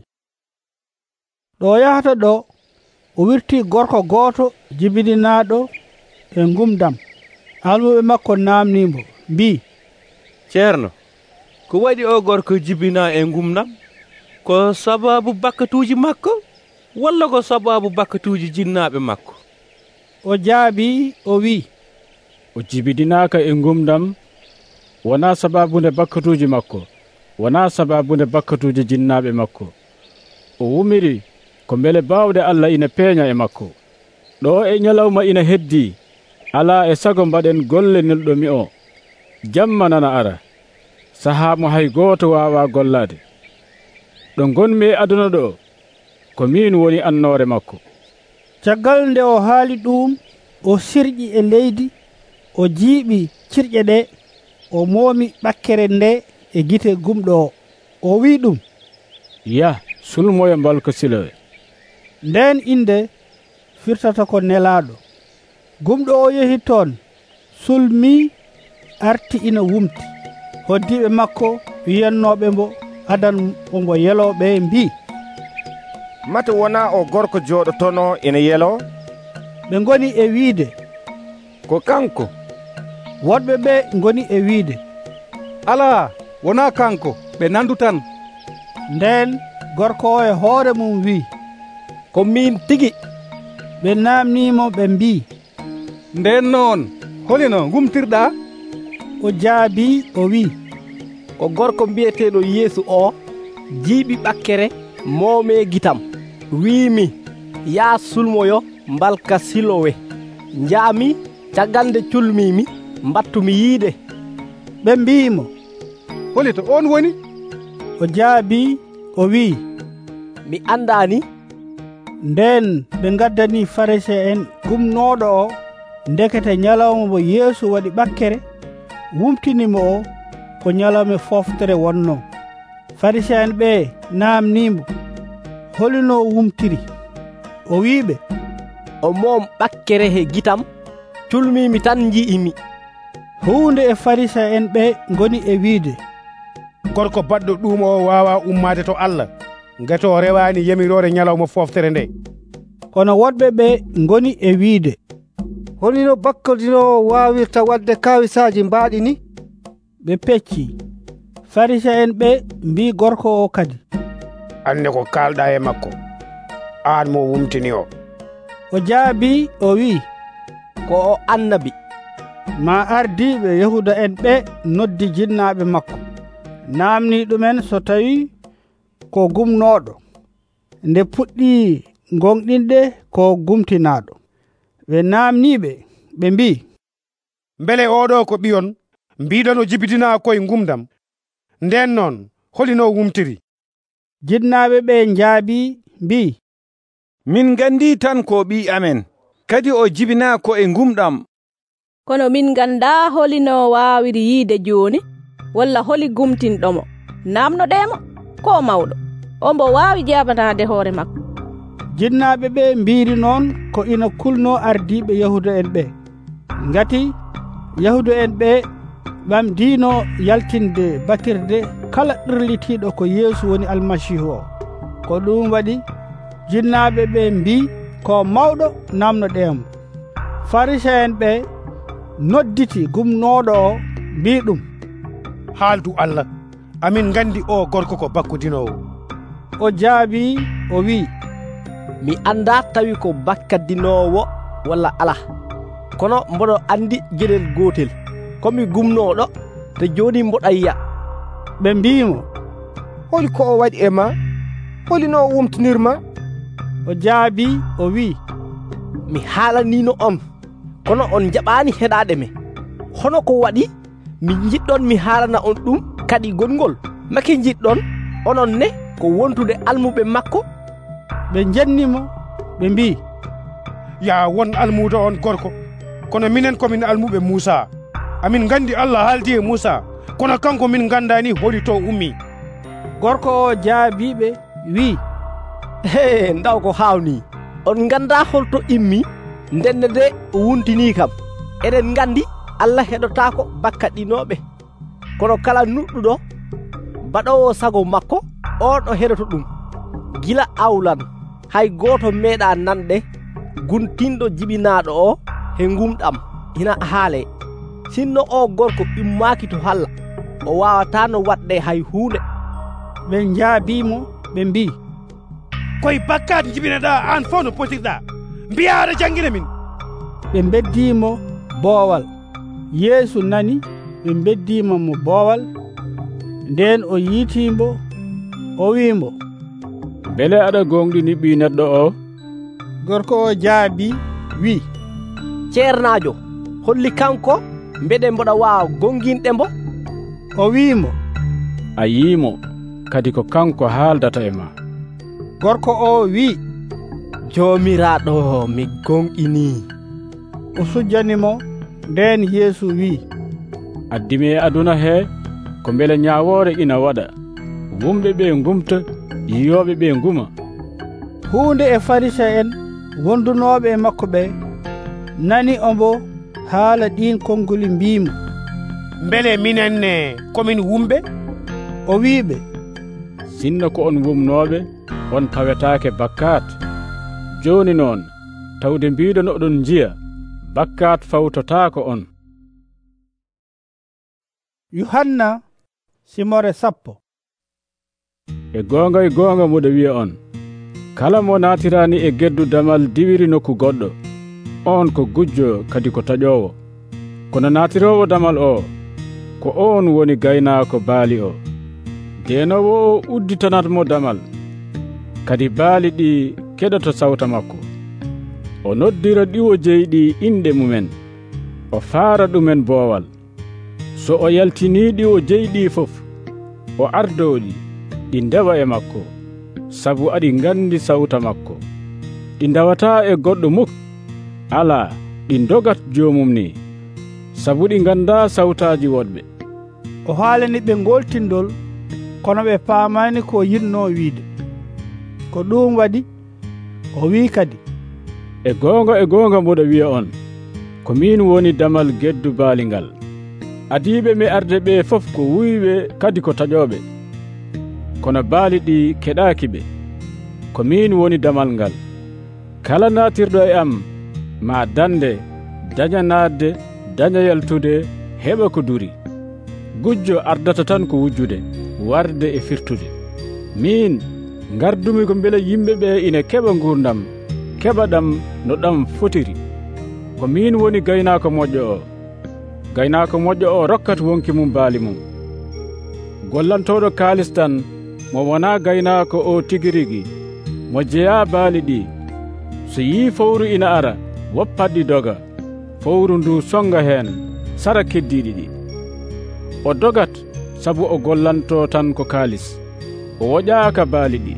ɗo yahata ɗo o wirti gorko gooto jibininaɗo e ngumdam almuɓe makko namnimo mbi ceerno ko waɗi o gorko jibina e ngumdam ko sababu bakkatuji makko walla ko sababu bakkatuji jinnaɓe makko o jaabi o wi o jibidinaka e ngumdam wona sababunde bakkatuji makko wona sababunde bakkatuji jinnaɓe makko o wumiri ko mbele bawde Allah ina peeña e makko ɗo e ñalawma ina heddi ala e sago mbaɗen golle nelɗo mi o jamma nana ara saha mo hay goto wawa gollade ɗo gonmi e aduna ɗo ko min woni annore makko caggal nde o haali ɗum o sirƴi e leydi o jiiɓi cirƴe ɗe o moomi ɓakkere nde e gite gumɗo o o wi ɗum ya sulmoyo mbalko silowe nden inde firtata ko nelaɗo gumɗo o yehi toon sulmi arti ina wumti hoddiɓe makko wiyannoɓe mbo adan ombo yeloɓe mbi mate wona o gorko joɗotono ina yelo ɓe goni e wiide ko kanko woɗɓe ɓe goni e wiide ala wona kanko ɓe nandu tan nden gorko o e hoore mum wi ko min tigi ɓe namnimo ɓe mbi nden noon holino gumtirɗa o jaabi o wi ko gorko mbiyeteɗo Yeesu o jiiɓi ɓakkere moome gitam wiimi ya sulmoyo mbalka Silowe njaami cagande culmimi mbattumi yiide ɓe mbimo holito on woni o jaabi o wi mi andani nden ɓe gaddani Farisé en gumnoɗo o ndekete ñalawma mo Yeesu waɗi ɓakkere wumtinimo o ko ñalawma foftere wonno Farisé en ɓe namnimo holino wumtiri o wiɓe o moom ɓakkere he gitam culmimi tan jiimi hunde e Farisé en ɓe goni e wiide gorko baɗɗo ɗum o wawa ummade to Allah ngati o rewani yamirore ñalawma foftere nde kono woɗɓe ɓe goni e wiide holino bakkodinowo wawirta wadde kawisaji mbaɗi ni ɓe pecci Farisé en ɓe mbi gorko o kadi ande ko kalɗa e makko an mo wumtini o o jaabi o wi ko o annabi ma ardiɓe Yahuda en ɓe noddi jinnaɓe makko namni ɗumen so tawi ko gumnoɗo nde puɗɗi gonɗinde ko gumtinaɗo ɓe namniɓe ɓe mbi mbele oɗo ko ɓiyon mbiɗon o jibidina koye ngumdam nden noon holino wumtiri jinnaɓe ɓe njaabi mbi min gandi tan ko ɓi amen kadi o jibina ko e ngumɗam kono min ganda holino wawiri yiide joni walla holi gumtinɗomo namnoɗemo ko mawɗo ombo wawi jabanade hoore makko jinnaɓe ɓe mbiri noon ko ina kulno ardiɓe Yahuda en ɓe ngati Yahuda en ɓe ɓamdino yaltinde batirde kala ɗirlitiɗo ko Yeesu woni almasihu o ko ɗum waɗi jinnaɓe ɓe mbi ko mawɗo namnoɗemo Farisé en ɓe nodditi gumnoɗo o mbi ɗum haaldu Allah amin gandi o gorko ko bakkudinowo o jaabi o wi mi anda tawi ko bakkadinowo walla ala kono mboɗo andi gueɗel gotel komi gumnoɗo te joni mboɗa yiya. ɓe mbimo holi ko o waɗi e ma holi no o wumtinirma? o jaabi o wi mi haalanino on kono on jaɓani heɗade me hono ko waɗi mi jiɗɗon mi haalana on ɗum kadi gongol make jiɗɗon onon ne ko wontude almuɓe makko? ɓe jennimo ɓe mbi ya won almudo on gorko kono minen komin almuɓe Musa amin gandi Allah haaldi e Musa kono kanko min gandani holi to ummi. gorko o jaabiɓe wi he ndaw ko hawni on ganda holto immi ndenne de o wuntini kam eɗen gandi Allah heɗotako bakkaɗinoɓe kono kala nuɗɗuɗo baɗowo sago makko on o heɗoto ɗum gila awlan hay goto meeɗa nanɗe guntinɗo jibinaɗo o he gumɗam hina haale sinno o gorko immaki to halla o wawata no waɗde hay hunde. ɓe jaabimo ɓe mbi koye bakkat jibinaɗa an fof no potirɗa mbiyaɗa janggina min. ɓe beddimo boowal. Yeesu nani ɓe beddimo mo boowal nden o yiitimbo o wimo bele aɗa gonɗini ɓi neɗɗo o? gorko o jaabi wi ceernajo holli kanko mbeɗe mboɗa wawa gonginɗembo? o wimo a yiimo kadi ko kanko haaldata e ma. gorko o wi jomiraɗo mi gonɗini. o sujjanimo nden Yeesu wi addimi e aduna he ko beele ñawore ina waɗa wumɓe ɓe gumta yiyoɓe ɓe guma. hunde e farisa en wondunoɓe e makko ɓe nani ombo haala ɗin konngoli mbimo beele minenne komin wumɓe? o wiɓe sinno ko on wumnoɓe on pawetake bakkat joni noon tawde mbiɗon oɗon jiya bakkat fawtotako on. Yuhanna simore sappo. e gonga e gonga moɗo wiya on kala mo natirani e geddu damal diwiri nokku goɗɗo on ko gujjo kadi ko taƴowo kono natirowo damal o ko on woni gaynako baali o denowo o udditanatmo damal kadi baali ɗi keɗoto sawta makko o noddira ɗiwo jeyɗi inde mumen o faara ɗumen boowal so o yaltini ɗiwo jeyɗi fof o ardoɗi ɗi ndewa e makko sabu aɗi gandi sawta makko ɗi ndawata e goɗɗo muk ala ɗi dogat jomum ni sabu ɗi ganda sawtaji woɗɓe. o haalani ɓe goltindol kono ɓe paamani ko yinno wiide ko ɗum waɗi o wi kadi e gonga e gonga mboɗo wiya on ko min woni damal geddu baalingal adiɓe mi arde ɓe fof ko wuyɓe kadi ko taƴoɓe kono baali ɗi keɗaki ɓe ko min woni damal ngal kala natirɗo e am ma dande daña nadde daña yaltude heɓa ko duri gujjo ardata tan ko wujjude warde e firtude min gardumi ko beele yimɓeɓe ina keɓa gurdam keɓa ɗam no ɗam fotiri ko min woni gaynako moƴƴo o gaynako moƴƴo o rokkat wonki mum baali mum gollantoɗo kalis tan mo wona gaynako o tigirigi mo jeeya baali ɗi so yi fowru ina ara woppadɗi doga fowru ndu songa hen sara keddiɗi ɗi o dogat sabu o gollanto tan ko kalis o woƴaka baali ɗi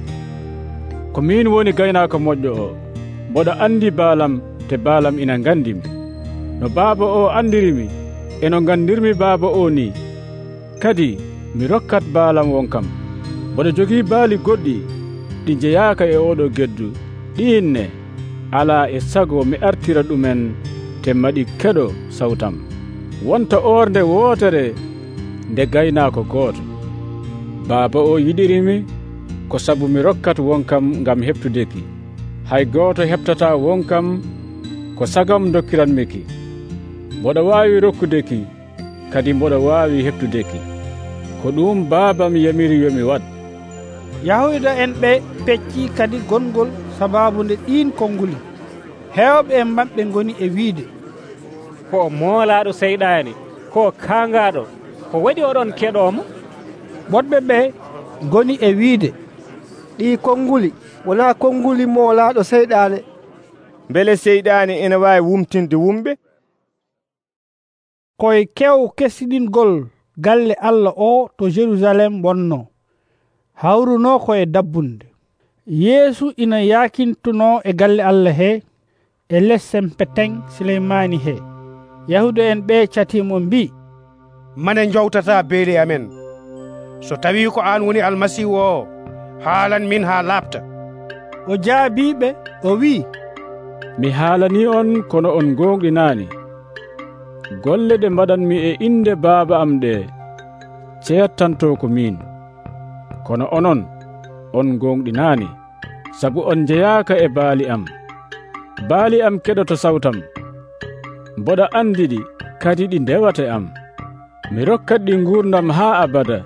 ko min woni gaynako moƴƴo o mboɗo andi baalam te baalam ina gandimi no baaba o andirimi eno gandirmi baaba o ni kadi mi rokkat baalam wonkam mboɗo jogii baali goɗɗi ɗi jeeyaka e oɗo geddu ɗinne ala e sago mi artira ɗumen te maɗi keɗo sawtam wonta orde wootere nde gaynako gooto baaba o yiɗirimi ko sabu mi rokkat wonkam ngam heɓtudeki hay gooto heɓtata wonkam ko sagam dokkiranmiki mboɗo waawi rokkudeki kadi mboɗo waawi heɓtudeki ko ɗum baabam yamiri yomi waɗ. Yahuda en ɓe pecci kadi gongol sababu nde ɗin konnguli heewɓe e maɓɓe ngoni e wiide ko moolaɗo seyɗani ko kangaɗo ko waɗi oɗon keɗomo. woɗɓe ɓe ngoni e wiide ɗi konnguli wona konnguli moolaɗo seyɗane. Beele seyɗani ene wawi wumtinde wumɓe. koye kew kesiɗingol galle Allah o to Jerusalem wonno hawruno koye dabbunde. Yeesu ina yakintuno e galle Allah he e les sempeteng Sileymani he. Yahuda en ɓe catimo mbi mane jowtata beeli amen so tawi ko an woni almasihu o haalan min ha laabta. O jaabiɓe o wi mi haalani on kono on gonɗinani. golle ɗe mbaɗanmi e inde baaba am ɗe ceettanto ko min, kono onon on gonɗinani sabu on jeyaaka e baali am. baali am keɗoto sawtam mboɗa andiɗi kadi ɗi ndewata am. mi rokkat ɗi gurdam ha abada.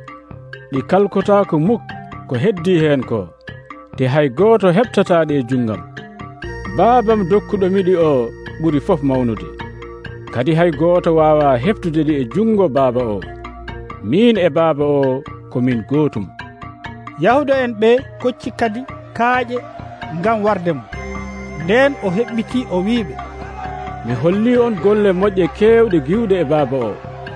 ɗi kalkota ko muk ko heddi hen ko, te hay goto heɓtataɗe e junggam. baabam dokkuɗomiɗi o ɓuri fof mawnude, kadi hay goto wawa heftude ɗi e jungo baaba o. min e baaba o komin gotum. Yahuda en ɓe kocci kadi kaaƴe ngam warde mo. nden o heɓɓiti o wiɓe mi holli on golle moƴƴe kewɗe giwɗe e baaba o.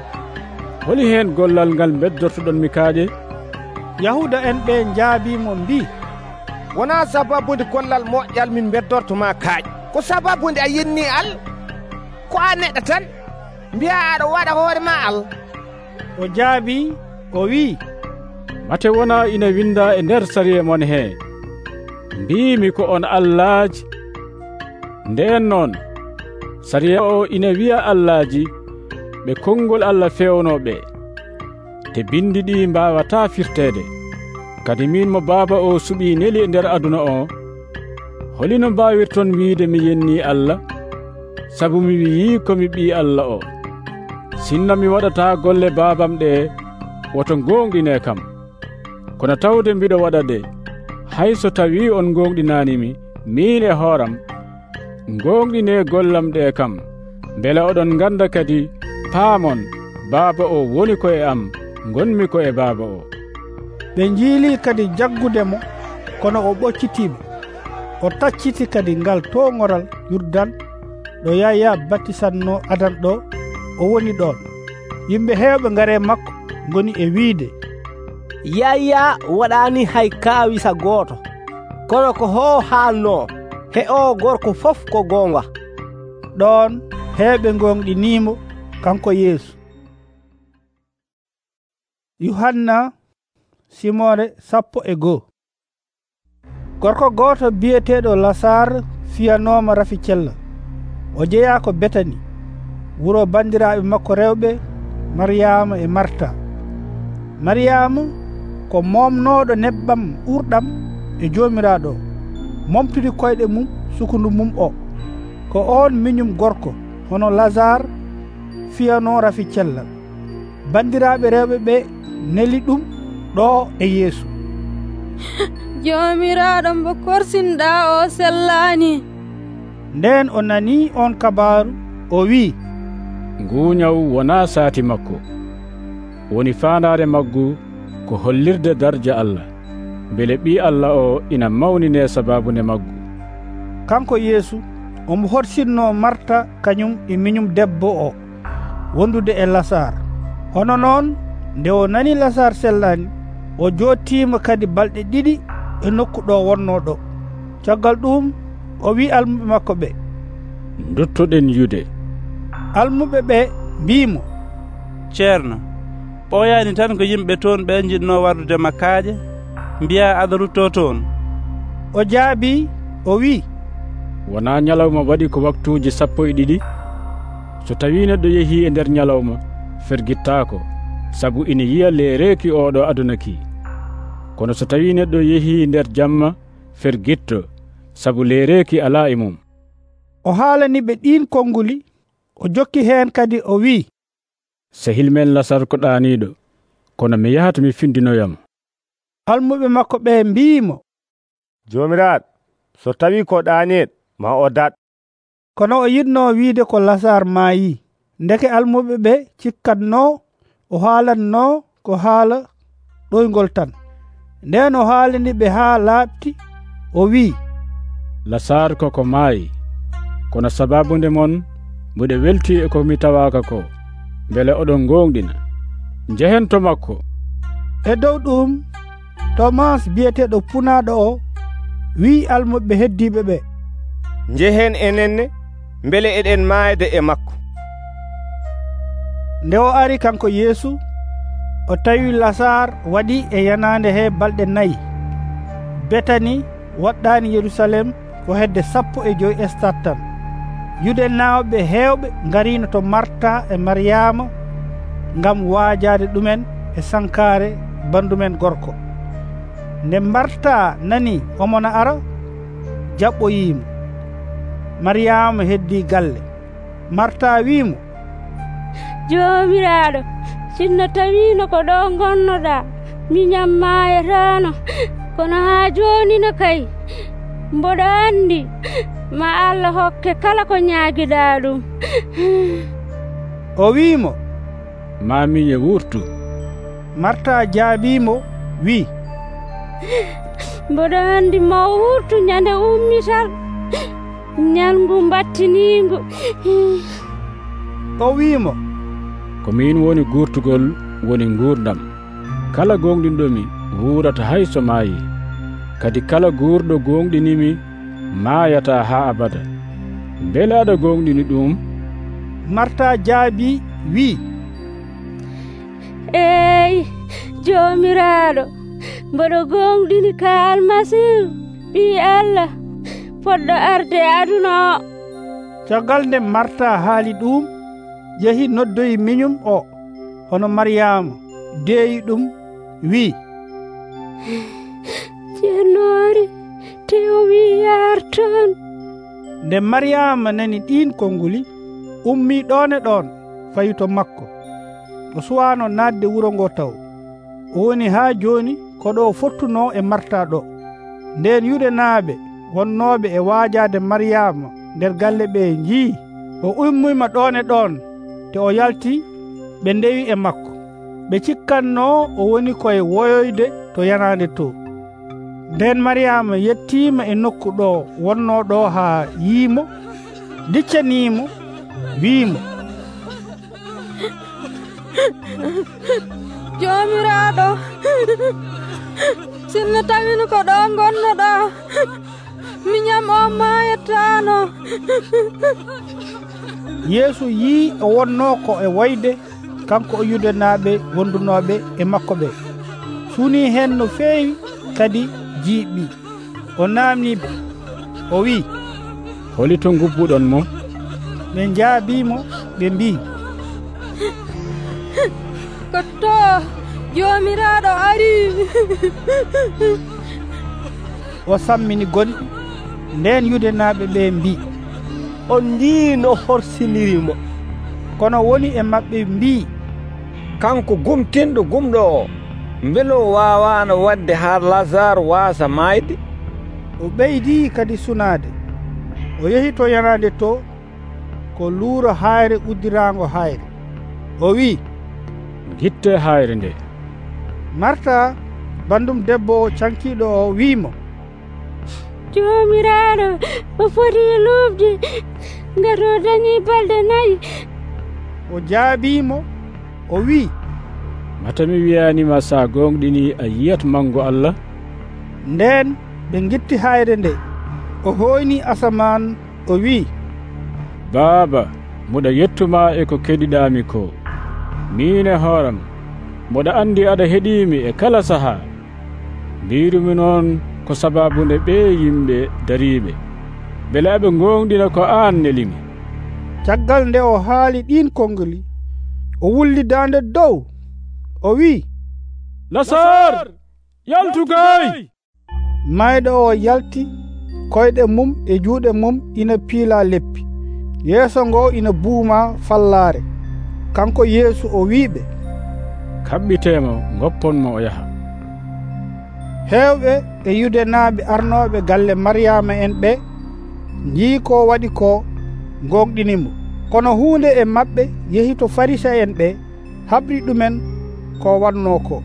holi hen gollal ngal beddortoɗon mi kaaƴe? Yahuda en ɓe jaabimo mbi wona sababude gollal moƴƴal min beddortoma kaaƴ, ko sababude a yinni al ko a neɗɗo tan mbiya aɗa waɗa hoore ma al. o jaabi o wi mate wona ina winda e nder sariya mon he mbimi ko on allaji. nden noon sariya o ina wiya allaji ɓe konngol Allah fewnoɓe, te bindi ɗi mbawata firtede. kadi min mo baaba o suɓi neli e nder aduna o, holino mbawirton wiide mi yenni Allah sabu mi wiyi komi ɓi Allah o. sinno mi waɗata golle baabam ɗe woto gonɗine kam, kono tawde mbiɗo waɗa ɗe, hay so tawi on gonɗinanimi min e hooram, gonɗine gollam ɗe kam, beele oɗon ganda kadi paamon baaba o woni ko e am, gonmi ko e baaba o. ɓe jiili kadi jaggudemo, kono o ɓoccitiɓe. o tacciti kadi ngal toŋoral Yurdan ɗo Yaya baptisanno adan ɗo o woni ɗon. yimɓe heewɓe ngare makko ngoni e wiide Yaya waɗani hay kaawisa gooto, kono ko ho haalno he o gorko fof ko gonga. ɗon heɓe gonɗinimo kanko Yeesu. Yohanna simore sappo e goo. gorko goto biyeteɗo Lasar fiyanoma rafi cella. o jeeya ko Betani, wuro bandiraɓe makko rewɓe Mariyama e Marta. Mariyama ko momnoɗo nebbam ɓurɗam e jomiraɗo, momtude koyɗe mum sukundu mum o. ko on miñum gorko hono Lazar fiyano rafi cellal. bandiraɓe rewɓe ɓe neli ɗum ɗo e Yeesu. jomiraɗo mbo korsinɗa o sellani. nden o nani on kabaru o wi nguñaw wona saati makko, woni fandare maggu ko hollirde darja Allah, beele ɓi Allah o ina mawnine sababune maggu. kanko Yeesu omo horsinno Marta kañum e miñum debbo o wondude e Lasar. hono noon nde o nani Lasar sellani, o jottima kadi balɗe ɗiɗi e nokku ɗo wonno ɗo. caggal ɗum o wi almuɓe makko ɓe duttoɗen yude. almuɓe ɓe mbimo ceerno, ɓoyani tan ko yimɓe toon ɓe jiɗno wardude makkaaje, mbiya aɗa rutto toon. o jaabi o wi wona ñalawma waɗi ko waktuji sappo e ɗiɗi. so tawi neɗɗo yeehi e nder ñalawma fergittako, sabu ina yiya leereki oɗo aduna ki. kono so tawi neɗɗo yeehi nder jamma fergitto, sabu leereki ala e mum. o haalani ɓe ɗin konnguli. o jokki hen kadi o wi sehil men Lasar ko ɗaniɗo, kono mi yahata mi findinoyam. almuɓe makko ɓe mbimo jomiraɗo, so tawi ko ɗanet ma o dat. Kono o yidno wiide ko Lasar maayi, ndeke almuɓe ɓe cikkatno o haalatno ko haala ɗoygol tan. Nden o haalini ɓe haa laaɓti, o wi, Lasar koko maayi, kono sababunde mon mbuɗe welti e ko mi tawaka ko, beele oɗon gonɗina. Njehen to makko. E dow ɗum Tomas biyeteɗo punaɗo o wi almuɓe heddiɓe ɓe, njehen enenne beele eɗen maayde e makko. Nde o ari kanko Yeesu, o tawi Lasar waɗi e yanande he balɗe nayi. Betani waɗɗani Yerusalem ko hedde sappo e joyi estat tan. Yude nawɓe hewɓe garino to Marta e Mariama ngam waajade ɗumen e sankare bandumen gorko. Nde Marta nani omona ara, jaɓɓoyimo. Mariama heddi galle. Marta wimo, Jomiraɗo, sinno tawino ko ɗo gonnoɗa mi ñammayatano, kono ha joni no kay mboɗo andi ma Allah hokke kala ko ñaaguiɗa ɗum. O wimo, ma miñe wurtu. Marta jaabimo wi, mboɗo andi ma wurtu ñande ummital ñalngu battinigu. O wimo, ko min woni gurtugol woni gurdam. Kala gonɗinɗomi wurata hayso maayi, kadi kala gurɗo gonɗinimi maayata ha abada. Beele aɗa gonɗini ɗum? Marta jaabi wi, eyi Jomiraɗo, mboɗo gonɗini ka Almasihu ɓi Allah poɗɗo arde aduna o. Caggal nde Marta haali ɗum, yehi noddoyi miñum o, hono Mariama deeyi ɗum wi, Ceernori te o wi yarton. Nde Mariama nani ɗin konnguli, ummi ɗon e ɗon fayi to makko. O suwano nadde wuro ngo taw. O woni ha joni ko ɗo fottuno e Marta ɗo. Nden yude naaɓe wonnoɓe e waajade Mariama nder galle ɓe jii o ummima ɗon e ɗon. Te o yalti ɓe ndewi e makko. Ɓe cikkanno o woni koye woyoyde to yanande to. Nden Mariama yettima e nokku ɗo wonno ɗo ha yiimo, diccanimo, wiimo, Jomiraɗo, sinno tawino ko ɗo gonnoɗa miñam o maayatano. Yeesu yii o wonno ko e woyde kanko o yudenaɓe wondunoɓe e makko ɓe. Suni hen no feewi kadi jiiɓi. O namniɓe, o wi, holi to gubbuɗon mo? ɓe jaabimo ɓe mbi, ko to Jomiraɗo ari. O sammini gonɗi. Nden yudenaɓe ɓe mbi, on ndi no horsinirimo. Kono woni e maɓɓe mbi, kanko gumtinɗo gumɗo o mbelo wawano wadde ha Lazare wasa mayde. O ɓeydi kadi sunade. O yehi to yanade to ko luuro hayre uddirago hayre. O wi, gitte hayre nde. Marta bandum debbo o cankiɗo o wimo, Jomiraɗo, o foti lufde ngati o dañi balɗe nayi. O jaabimo, o wi, mata mi wiyanima sa gonɗini a yiyat mango Allah. Nden ɓe gitti hayre nde. O hoyni asaman, o wi, Baaba, moɗa yettuma e ko keɗiɗami ko. Min e hooram moɗa andi aɗa heɗimi e kala saha. Mbirumi noon ko sababunde ɓe yimɓe dariɓe, beele aɓe gonɗina ko an nelimi. Caggal nde o haali ɗin konngoli, o wulli dande dow, o wi, Lasar, yaltugay! Mayɗo o yalti, koyɗe mum e juuɗe mum ina piila leppi, yeeso ngo ina buuma fallaare. Kanko Yeesu o wiɓe, kaɓɓitemo, gopponmo o yaha. Heewɓe e yudenaaɓe arnooɓe galle Mariyama en ɓe njii ko waɗi ko gonɗinimo. Kono huunde e maɓɓe yehi to Farisa en ɓe haɓri ɗumen ko wanno ko.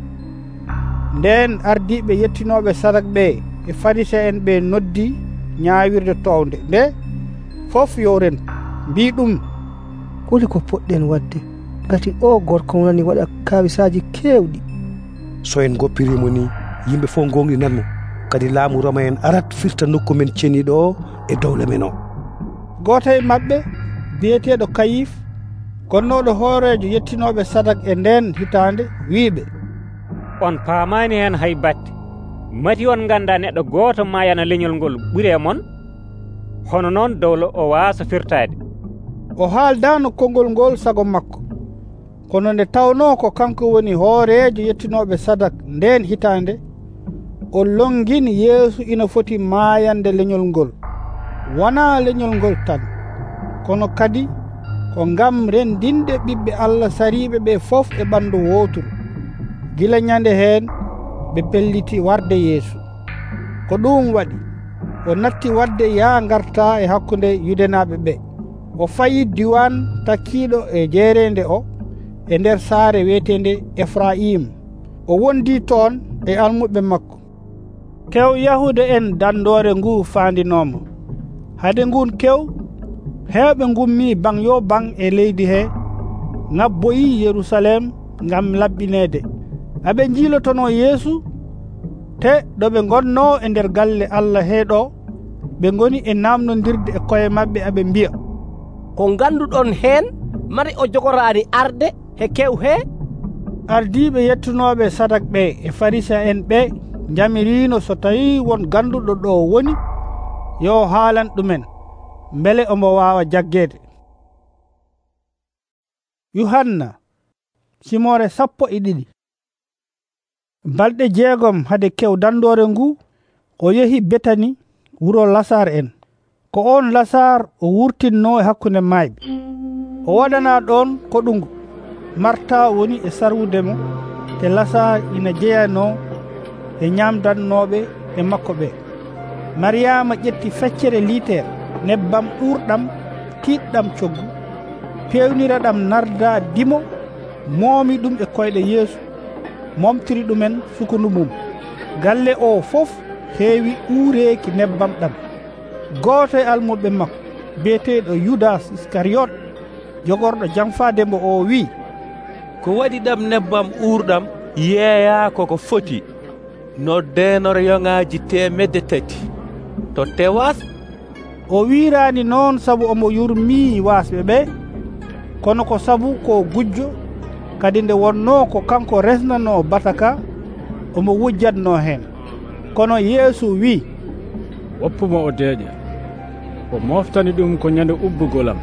Nden ardiiɓe yettinooɓe sadak ɓe e Farisa en ɓe noddi ñaawirde townde nde fof yo ren mbi ɗum, holi ko poɗɗen wadde gati o gorko wonani waɗa kawisaaji keewɗi. So en goppirimo ni yimɓe fof gonɗinatmo, kadi laamu Roma en arat firta nokku men ceniɗo o e dowle men o. Gooto e maɓɓe biyeteeɗo Kayif, gonnoɗo hoorejo yettinoɓe sadak e nden hitande, wiiɓe, on paamani hen hay batte. Mati on ganda neɗɗo goto mayana leñol ngol ɓuuri e mon, hono noon dowlo o waasa firtade. O haaldano konngol ngol sago makko, kono nde tawno ko kanko woni hoorejo yettinoɓe sadak nden hitande, o longini yeesu ina foti maayande leñol ngol. Wona leñol ngol tan, kono kadi ko ngam rendinde ɓiɓɓe Allah sariɓe ɓe fof e ɓandu woturu. Gila ñande heen ɓe pelliti warde Yeesu. Ko ɗum waɗi o natti wadde yaa garta e hakkunde yudenaɓe ɓe. O fayi diwan takkiɗo e jeerende o e nder saare wiyetende Efraim. O wondi toon e almuɓe makko. Kew Yahuda en dandore ngu fandinomo. Hade ngun kew heɓe gummi bang yo bang e leydi he ngabboyi Yerusalem ngam labbinede. Aɓe jiilotono Yeesu te ɗo ɓe gonno e nder galle Allah heɗo ɓe goni e namnodirde e koye mabɓe aɓe mbiya, ko ganduɗon hen mari o jogorani arde he kew he. Ardiɓe yettunoɓe sadak ɓe e Farisa en ɓe jamirino so tawi won ganduɗo ɗo woni yo haalan ɗumen beele omo wawa jaggede. Yuhanna simore sappo e ɗiɗi. Balɗe jeegom hade kew dandore ngu o yehi Betani wuro Lasar en. Ko on Lasar o wurtinno e hakkunde mayɓe. O waɗana ɗon koɗungu. Marta woni e sarwudemo te Lasar ina jeyano e ñamdannoɓe e makko ɓe. Mariama ƴetti feccere litere nebbam ɓurɗam tiɗɗam coggu, pewnira ɗam narda dimo, moomi ɗum e koyɗe Yeesu, momtiri ɗumen sukundu mum. Galle o fof heewi uureeki nebbam ɗam. Gooto e almuɓe makko biyeteeɗo Yudas Iskariot, jogorɗo janfademo o wi, ko waɗi ɗam nebbam uurɗam yeeya koko foti no denor yoŋaaji temedde tati to tewas. O wirani noon sabu omo yurmi wasɓe ɓe, kono ko sabu ko gujjo, kadi nde wonno ko kanko resnano bataka omo wujjatno hen. Kono Yeesu wi, woppuma o deeƴa, o moftani ɗum ko ñande ubbugolam.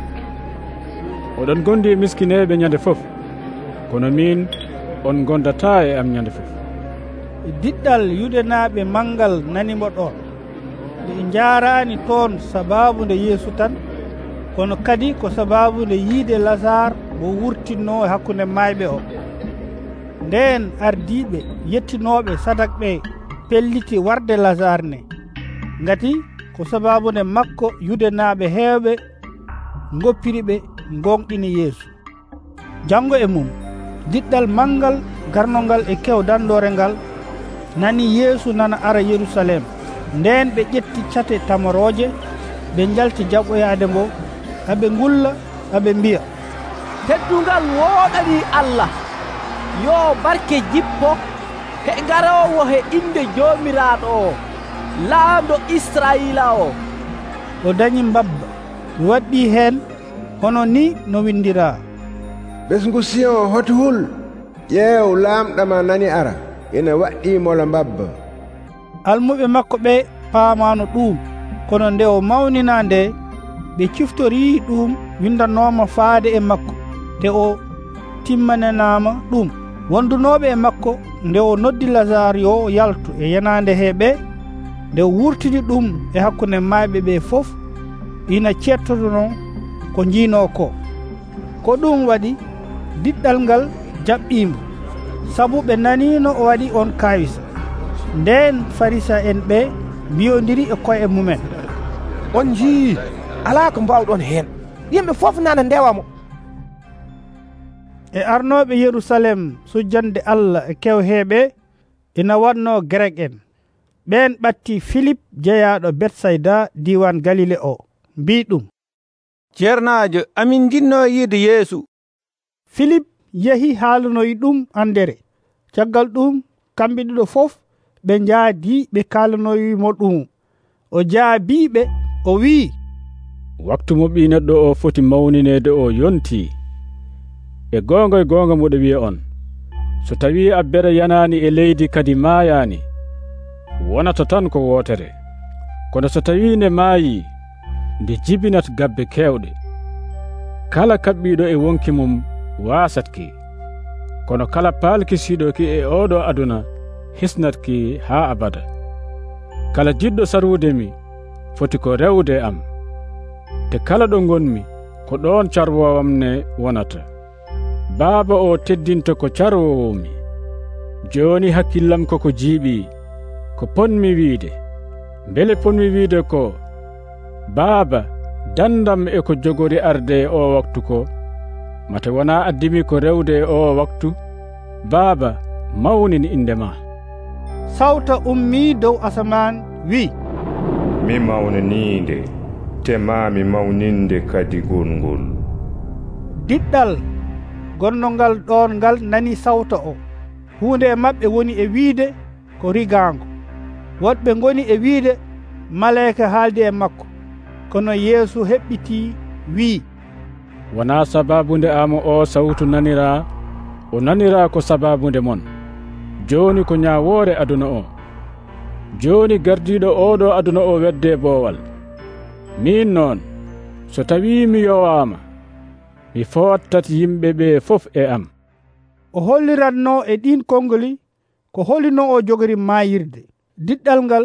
Oɗon gondi e miskineɓe ñande fof, kono min on gondata e am ñande fof. Diɗɗal yudenaɓe mangal nanimo ɗon. Ɓe jarani toon sababu nde Yeesu tan, kono kadi ko sababu nde yiide Lazare mo wurtinno e hakkunde mayɓe o. Nden ardiɓe yettinoɓe sadak ɓe pelliti warde Lazare ne, ngati ko sababu nde makko yudenaɓe heewɓe goppiri ɓe gonɗini Yeesu. Jango e mum diɗɗal mangal garnogal e kew dandore ngal nani Yeesu nana ara Yerusalem. Nden ɓe ƴetti cate tamoroje ɓe jalti jaɓɓoyade mbo, aɓe ngulla aɓe mbiya, teddungal woɗani Allah, yo barke jippo he garowo he inde jomiraɗo o, laamɗo Israila o. O dañi mbabba waɗɗi hen hono ni no windira, ɓesngu Siyon hoto hul, ƴeew laamɗama nani ara, ina waɗɗi mola mbabba. Almuɓe makko ɓe paamano ɗum, kono nde o mawnina nde ɓe ciftori ɗum windanoma faade e makko, te o timmanenama ɗum. Wondunoɓe e makko nde o noddi Lazare yo yaltu e yanande he ɓe, nde o wurtini ɗum e hakkunde mayɓe ɓe fof, ina cettotono ko jiino ko. Ko ɗum waɗi diɗɗal ngal jaɓɓimo, sabu ɓe nanino o waɗi on kawisa. nden farisa en ɓe mbiyodiri e koye mumen, on jii ala ko mbawɗon hen, yimɓe fof nana ndewamo. e arnoɓe Yerusalem sujjande Allah e kewheɓe ina wanno Grek en. ɓen ɓatti Philip jeyaɗo Betsayda diwan Galile o, mbi ɗum, ceernajo amin jinno yiide Yeesu. Philip yehi haalanoyi ɗum andere. caggal ɗum kamɓe ɗiɗo fof ɓe jaadi ɓe kalanoyimo ɗum. o jaabiɓe o wi, waktu mo ɓi neɗɗo o foti mawninede o yonti. e gonga e gonga moɗo wiya on, so tawi abbere yanani e leydi kadi maayani, wonata tan ko wotere. kono so tawi ne maayi, nde jibinat gabbe kewɗe. kala kaɓɓiɗo e wonki mum wasatki, kono kala paalkisiɗoki e oɗo aduna hisnatki ha abada. kala jiɗɗo sarwudemi foti ko rewde am, te kala ɗo gonmi ko ɗon carwowam ne wonata. baaba o teddinta ko carwowomi. joni hakkillam koko jiiɓi ko ponmi wiide. bele ponmi wiide ko, baaba dandam e ko jogori arde e o waktu ko, mate wona addimi ko rewde e o waktu. baaba mawnin indema. sawta ummi dow asaman wi, mi mawnaninde te mami mawninde kadi gongol. diɗɗal gonnongal ɗon ngal nani sawta o. hunde e maɓɓe woni e wiide ko rigango, woɗɓe goni e wiide malaika haaldi e makko. kono Yeesu heɓɓiti wi, wona sababunde amo o sawtu nanira, o nanira ko sababunde mon. joni ko ñawore aduna o. joni gardiɗo oɗo aduna o wedde boowal. min noon so tawi mi yowama, mi fottat yimɓe ɓe fof e am. o holliranno e ɗin kongoli ko holino o jogori mayirde. diɗɗal ngal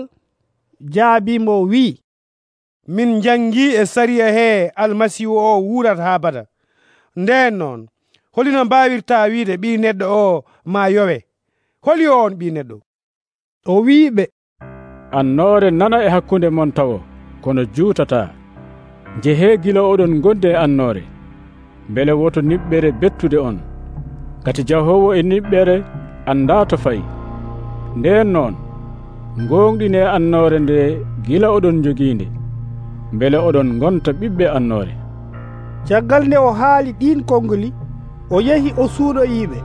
jaabimo wi, min jangi e sariya he almasihu o wurat ha bada. nden noon holino mbawirta wiide ɓi neɗɗo o ma yowe? holi on ɓi neɗɗo? o wiɓe, annore nana e hakkunde mon tawo, kono juutata. jehe gila oɗon gonde annore, beele woto niɓɓere bettude on. gati jahowo e niɓɓere anda to fayi. nden noon gonɗine annore nde gila oɗon joginde, beele oɗon gonta ɓiɓɓe annore. caggal nde o haali ɗin kongoli, o yehi o suuɗoyiɓe.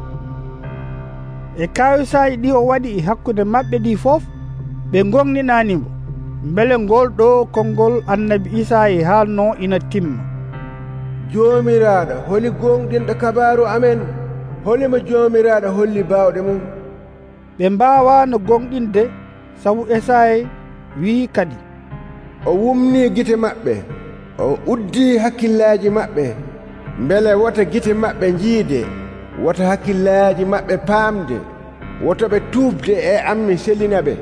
e kawisaji ɗi o waɗi e hakkude maɓɓe ɗi fof, ɓe gonninanimo, beele ngol ɗo konngol annabi Isayi haalno ina timma. jomiraɗo holi gonɗinɗo kabaru amen, holimo jomiraɗo holli bawɗe mum. ɓe mbawano gonɗinde, sabu Isayi wi kadi, o wumni gite maɓɓe, o uddi hakkillaji maɓɓe, beele wota gite maɓɓe jiide, wota hakkillaji maɓɓe paamde, woto ɓe tuubde e ammi sellina ɓe.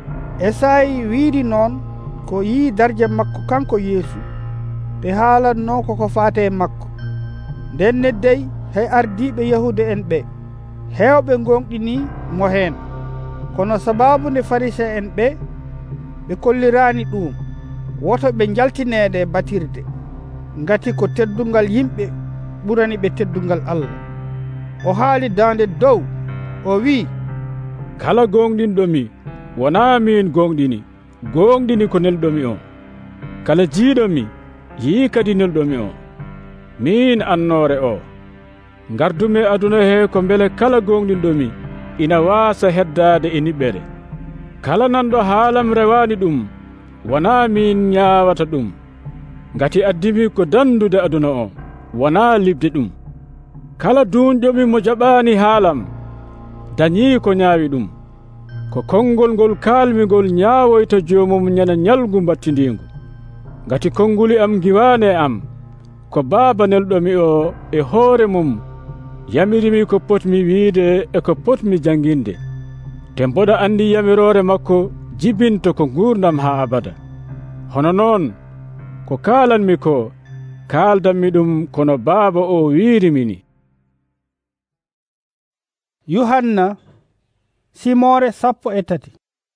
Isayi wiidi noon ko yi darje makko kanko Yeesu, te haalatno koko faate makko. nden neddey hay ardiɓe yahude en ɓe hewɓe gonɗini mo hen, kono sababu nde farisa en ɓe ɓe kollirani ɗum, woto ɓe jaltinede e batirde, ngati ko teddungal yimɓe ɓurani ɓe teddungal Allah. o haali dande dow, o wi, kala gonɗinɗomi wona min gonɗini, gonɗini ko nelɗomi o. kala jiiɗomi yii kadi nelɗomi o. min annore o. gardumi aduna he ko beele kala gonɗinɗomi ina waasa heddade e niɓɓere. kala nanɗo haalam rewani ɗum, wona min ñaawata ɗum, ngati addimi ko dandude aduna o, wona libde ɗum. kala duunƴomi mo jaɓani haalam dañi ko ñaawi ɗum. ko konngol ngol kalmigol ñaawoyta joomum ñana ñalgu battindingu, ngati konnguli am giwane am, ko baaba nelɗomi o e hoore mum yamirimi ko potmi wiide e ko potmi janginde, te mboɗa andi yamirore makko jibinto ko gurdam ha abada. hono noon ko kaalanmi ko kaaldanmi ɗum kono baaba o wiirimini. Yohanna simore sappo e tati.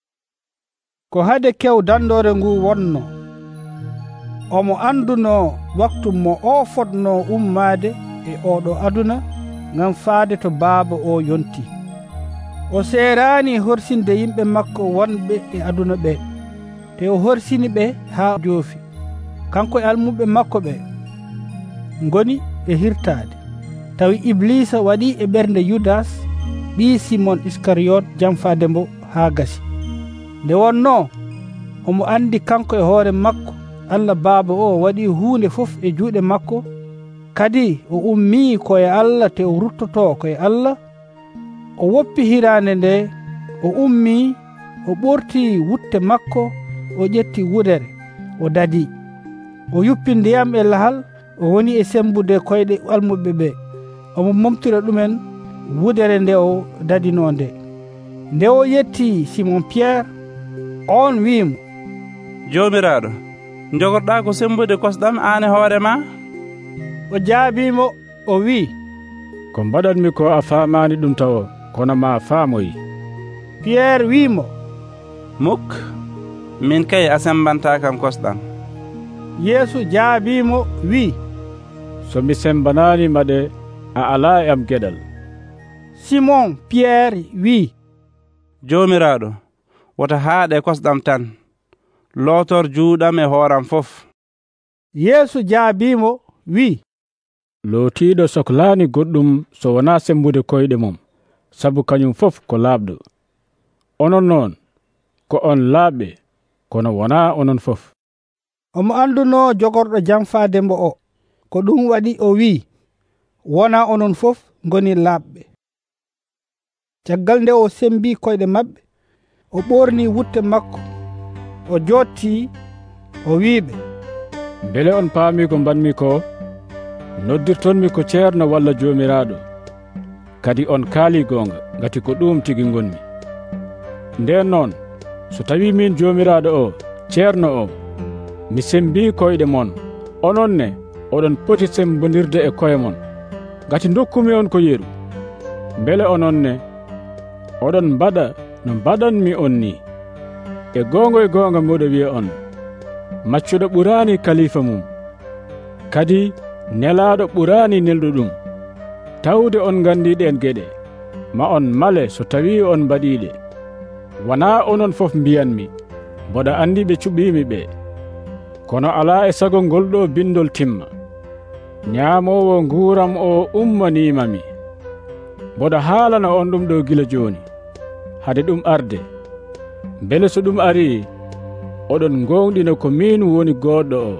ko hade kew dandore ngu wonno omo anduno waktu mo o fotno ummade e oɗo aduna ngam faade to baaba o yonti o serani horsinde yimɓe makko wonɓe e aduna ɓe te o horsini ɓe haa joofi kanko e almuɓe makko ɓe ngoni e hirtade tawi iblisa waɗi e ɓernde yudas ɓi simon iskariyot jamfade mbo haa gasi nde wonno omo andi kanko e hoore makko Allah baaba o waɗi huunde fof e juuɗe makko kadi o ummi koye Allah te o ruttoto koye Allah o woppi hirande nde o ummi o ɓorti wutte makko o ƴetti wudere o dadi o yuppi ndiyam e lahal o woni e sembude koyɗe almuɓe ɓe omo momtira ɗumen wudere nde o dadino nde nde o yetti Simon Pierre on wiimo jomiraɗo jogorɗa ko sembude kosɗam an e hoore ma o jaabimo o wi ko mbaɗanmi ko a famani ɗum taw kono ma faamoyi Pierre wiimo muk min kay a sembanta kam kosɗam Yeesu jaabimo wi so mi sembanani maɗe a ala e am geɗal Simon Pierre wi jomiraɗo wota haaɗe kosɗam tan lootor juuɗam e hooram fof Yeesu jaabimo wi lootiɗo sohlani goɗɗum so wona sembude koyɗe mum sabu kañum fof ko laaɓɗo onon noon ko on laaɓɓe kono wona onon fof omo anduno jogorɗo jamfaade mbo o ko ɗum waɗi o wi wona onon fof ngoni laaɓɓe caggal nde o sembi koyɗe maɓɓe o ɓorni wutte makko o jotti o wiɓe bele on paami ko mbanmi ko noddirtonmi ko ceerno walla joomiraɗo kadi on kaali gonga ngati ko ɗum tigi gonmi nden noon so tawi min joomiraɗo o ceerno o mi sembi koyɗe mon onon ne oɗon poti sembondirde e koye mon ngati dokkumi on ko yeru bele onon ne oɗon mbaɗa no mbaɗanmi on ni e gonga e gonga moɗo wiya on maccuɗo ɓurani kalifa mum kadi nelaɗo ɓurani nelɗo ɗum tawde on gandi ɗen geɗe ma on male so tawi on mbaɗiɗe wona onon fof mbiyanmi mboɗa andi ɓe cuɓimi ɓe kono ala e sago ngolɗo bindol timma ñaamowo nguuram o ummanimami mboɗa haalana on ɗum ɗo gila joni hade ɗum arde bele so ɗum ari oɗon gonɗina ko min woni goɗɗo o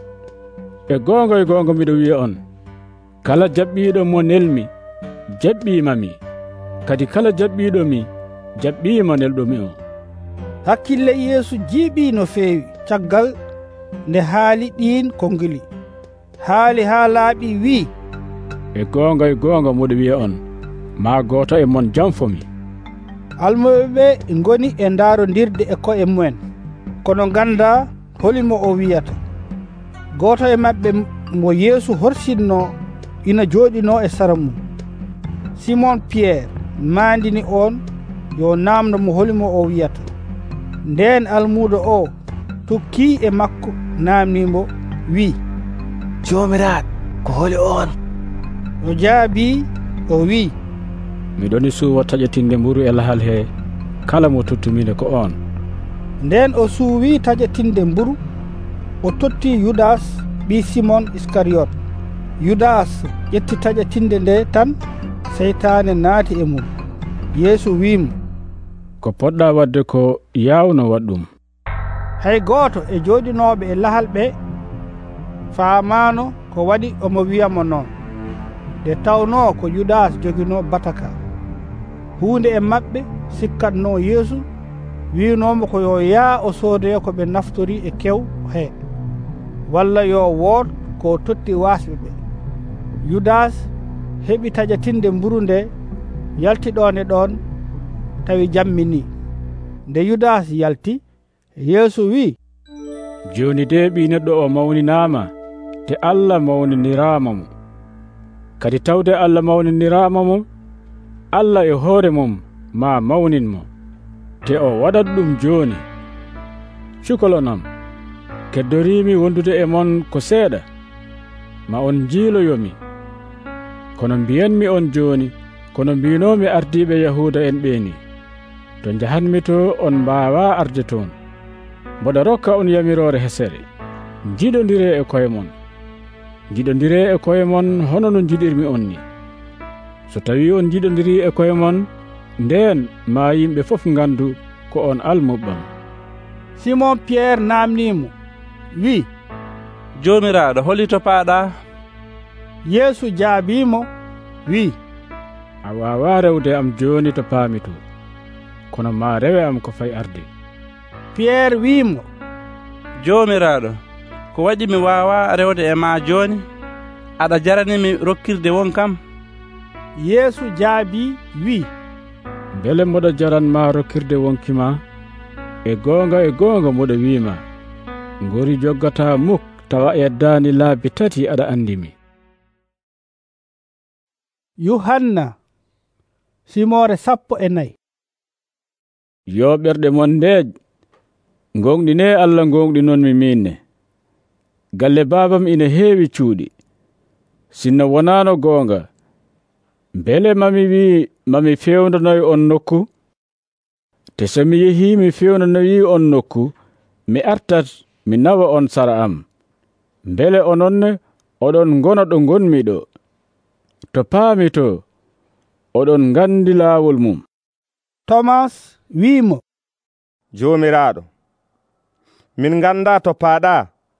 e gonga e gonga miɗo wiya on kala jaɓɓiɗo mo nelmi jaɓɓimami kadi kala jaɓɓiɗo mi jaɓɓima nelɗomi o hakkille Yeesu jiiɓi no feewi caggal nde haali ɗin ko ngili haali haa laaɓi wi e gonga e gonga moɗo wiya on ma goto e mon janfomi almuɓe ɓe ngoni e ndaarodirde e koye mumen kono ganda holimo o wiyata goto e maɓɓe mo Yeesu horsinno ina jooɗino e sara mum Simon Pierre mandini on yo namdo mo holimo o wiyata nden almuɗo o tokki e makko namnimo wi jomiraɗo ko holi on o jaabi o wi miɗoni suwa taƴatinde mburu e lahal he kala mo tottumine ko on nden o suuwi taƴatinde mburu o totti Yudas ɓi Simon Iskariyot Yudas ƴetti taƴatinde nde tan seytane naati e mum Yeesu wimo ko poɗɗa wadde ko yawno waɗɗum hay goto e jooɗinoɓe e lahal ɓe faamano ko waɗi omo wiyamo noon nde tawno ko Yudas jogino bataka hunde e maɓɓe sikkatno Yeesu winomo ko yo yaa o soodoya ko ɓe naftori e kew he walla yo wood ko totti wasɓe ɓe Yudas heɓi taƴatinde mburu nde yalti ɗon e ɗon tawi jammini nde Yudas yalti Yeesu wi joni de ɓi neɗɗo o mawninama te Allah mawninirama mo kadi tawde Allah mawninirama mo Allah e hoore mum ma mawnin mo te o waɗat ɗum joni cukalonam keddorimi wondude e mon ko seeɗa ma on jiiloyomi kono mbiyanmi on joni kono mbinomi ardiɓe yahuda en ɓeeni to jahanmi to on mbawa arde toon mboɗa rokka on yamirore hesere jiɗodire e koye mon jiɗodire e koye mon hono no jiɗirmi on ni so tawi on jiɗodiri e koye mon nden ma yimɓe fof gandu ko on almuɓɓam. Simon Pierre namnimo wi jomiraɗo holi to paaɗa? Yeesu jaabimo wi a wawa rewde am joni to paami to kono ma rewe am ko fay arde. Pierre wimo jomiraɗo ko waɗi mi wawa rewde e ma joni aɗa jaranimi rokkirde won kam? Yeesu jaabi wi bele mboɗo jaranma rokkirde wonkima e gonga e gonga mboɗo wima ngori joggata muk tawa yeddani laabi tati aɗa andimi. Yohanna simore sappo e nayi. yo ɓerɗe mon ndeej gonɗine Allah gonɗinonmi minne galle babam ina heewi cuuɗi sinno wonano gonga bele mami wi mami fewndonoy on nokku te so mi yehi mi fewndonoyi on nokku mi artat mi nawa on sara am bele ononne oɗon gona ɗo gonmi ɗo to paami to oɗon gandi laawol mum. Thomas wimo jomiraɗo min ganda to paaɗa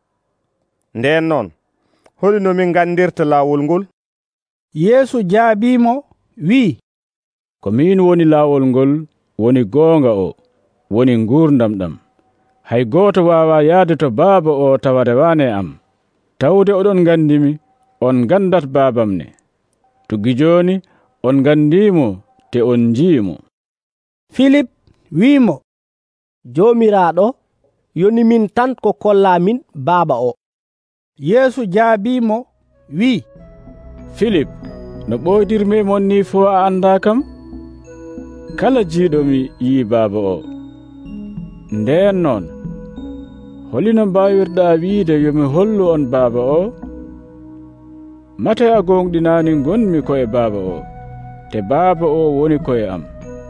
nden noon holino min gandirta laawol ngol? Yeesu jaabimo wi ko min woni laawol ngol woni goonga o woni ngurdam ɗam hay goto wawa yaade to baaba o tawa rewane am tawde oɗon gandimi on gandat babam ne tuggi joni on gandimo te on jiimo. Philip wimo jomiraɗo yoni min tan ko kolla min baaba o. Yeesu jaabimo wi Philip no ɓoydirmi mon ni fo a anda kam kala jiiɗomi yi baaba o nden noon holino mbawirɗa wiide yomi hollu on baaba o? mate a gonɗinani gonmi koye baaba o te baaba o woni koye am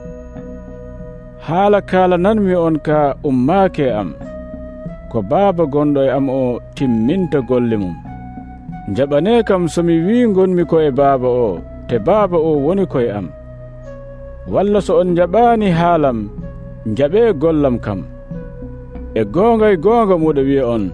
haala kalananmi on ka ummaake am ko baaba gonɗo e am o timminta golle mum jaɓane kam somi wi gonmi koye baaba o te baaba o woni koye am walla so on jaɓani haalam jaɓe gollam kam e gonga e gonga muɗo wiya on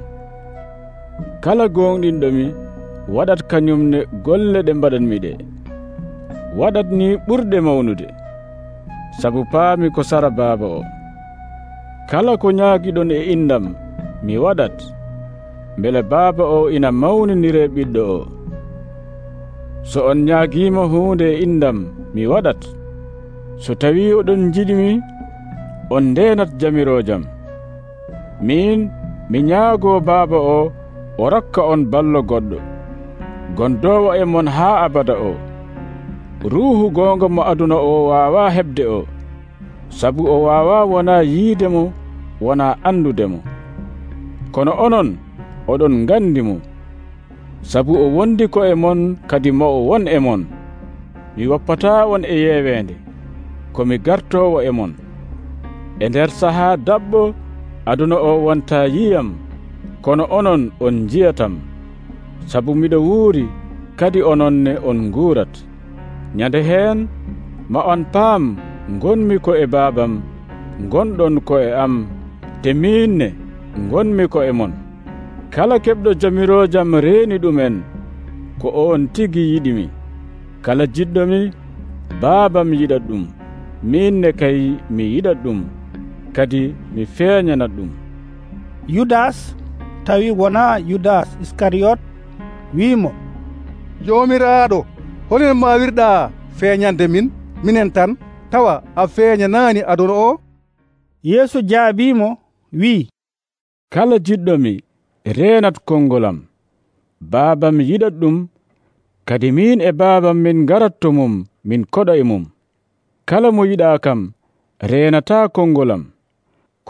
kala gonɗinɗomi waɗat kañumne golle ɗe mbaɗanmi ɗe waɗat ni ɓurɗe mawnude sabu paami ko sara baaba o kala ko ñaagiɗon e indam mi waɗat mbele baaba o ina mawninire ɓiɗɗo o so on ñaagima hunde e indam mi waɗat so tawi oɗon jiɗimi on ndenat jamirojam min mi ñaago baaba o o rokka on ballo goɗɗo gondowo e mon haa abada o ruuhu gonga mo aduna o wawa hebde o sabu o wawa wona yiide mo wona andude mo kono onon oɗon gandi mo sabu o wondi ko e mon kadi mo o won e mon mi woppata on e yeewende komi gartowo e mon e nder saha dabbo aduna o wonta yiyam kono onon on jiyatam sabu miɗo wuuri kadi ononne on nguurat nyande heen ma on paam gonmi ko e baabam gonɗon ko e am te minne gonmi ko e mon kala keɓɗo jamirojam reeni ɗumen ko on tigi yiɗimi kala jiɗɗomi baabam yiɗat ɗum minne kay mi yiɗat ɗum kadi mi feeñanat ɗum. Yudas tawi wona Yudas Iskariot wimo jomiraɗo holino mbawirɗa feeñande min minen tan tawa a feeñanani aduna o? Yeesu jaabimo wi kala jiɗɗomi renat kongolam baabam yiɗat ɗum kadi min e baabam min garatto mum min koɗa e mum kala mo yiɗa kam renata kongolam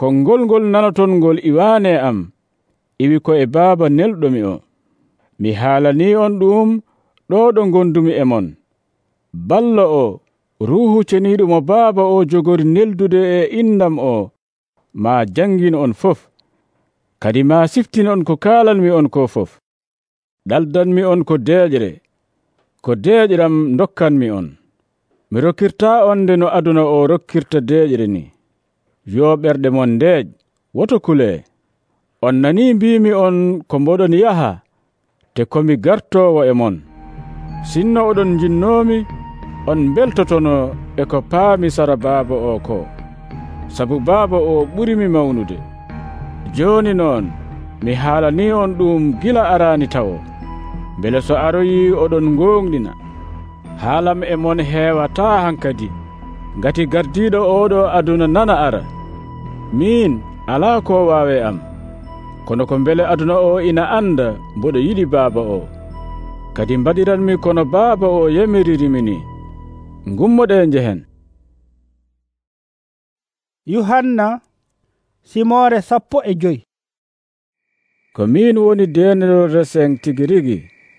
konngol ngol nanaton ngol iwane am iwi ko e Baaba nelɗomi o. Mi haalani on ɗum ɗo ɗo gondumi e mon. Ballo o ruhu ceniɗo mo Baaba o jogori neldude e indam o ma jangin on fof, kadi ma siftin on ko kalanmi on ko fof. Ɗaldanmi on ko deeƴre, ko deeƴram dokkanmi on. Mi rokkirta on nde no aduna o rokkirta deeƴre ni. Yo ɓerɗe mon ndeeƴ, woto kule. On nani mbimi on ko mboɗon yaha, te komi gartowo e mon. Sinno oɗon jinnomi, on beltotono e ko paami sara Baaba o ko, sabu Baaba o ɓurimi mawnude. Joni noon mi haalani on ɗum gila arani tawo, bele so aroyi oɗon gonɗina. Haalam e mon heewata hankadi, ngati gardiɗo oɗo aduna nana ara. Min ala ko wawe am, kono ko bele aduna o ina anda mboɗo yiɗi Baaba o, kadi mbaɗiranmi kono Baaba o yamiririmi ni. Ngummoɗe njehen. Yuhanna simore sappo e joyi. Ko min woni denero reseng tigirigi,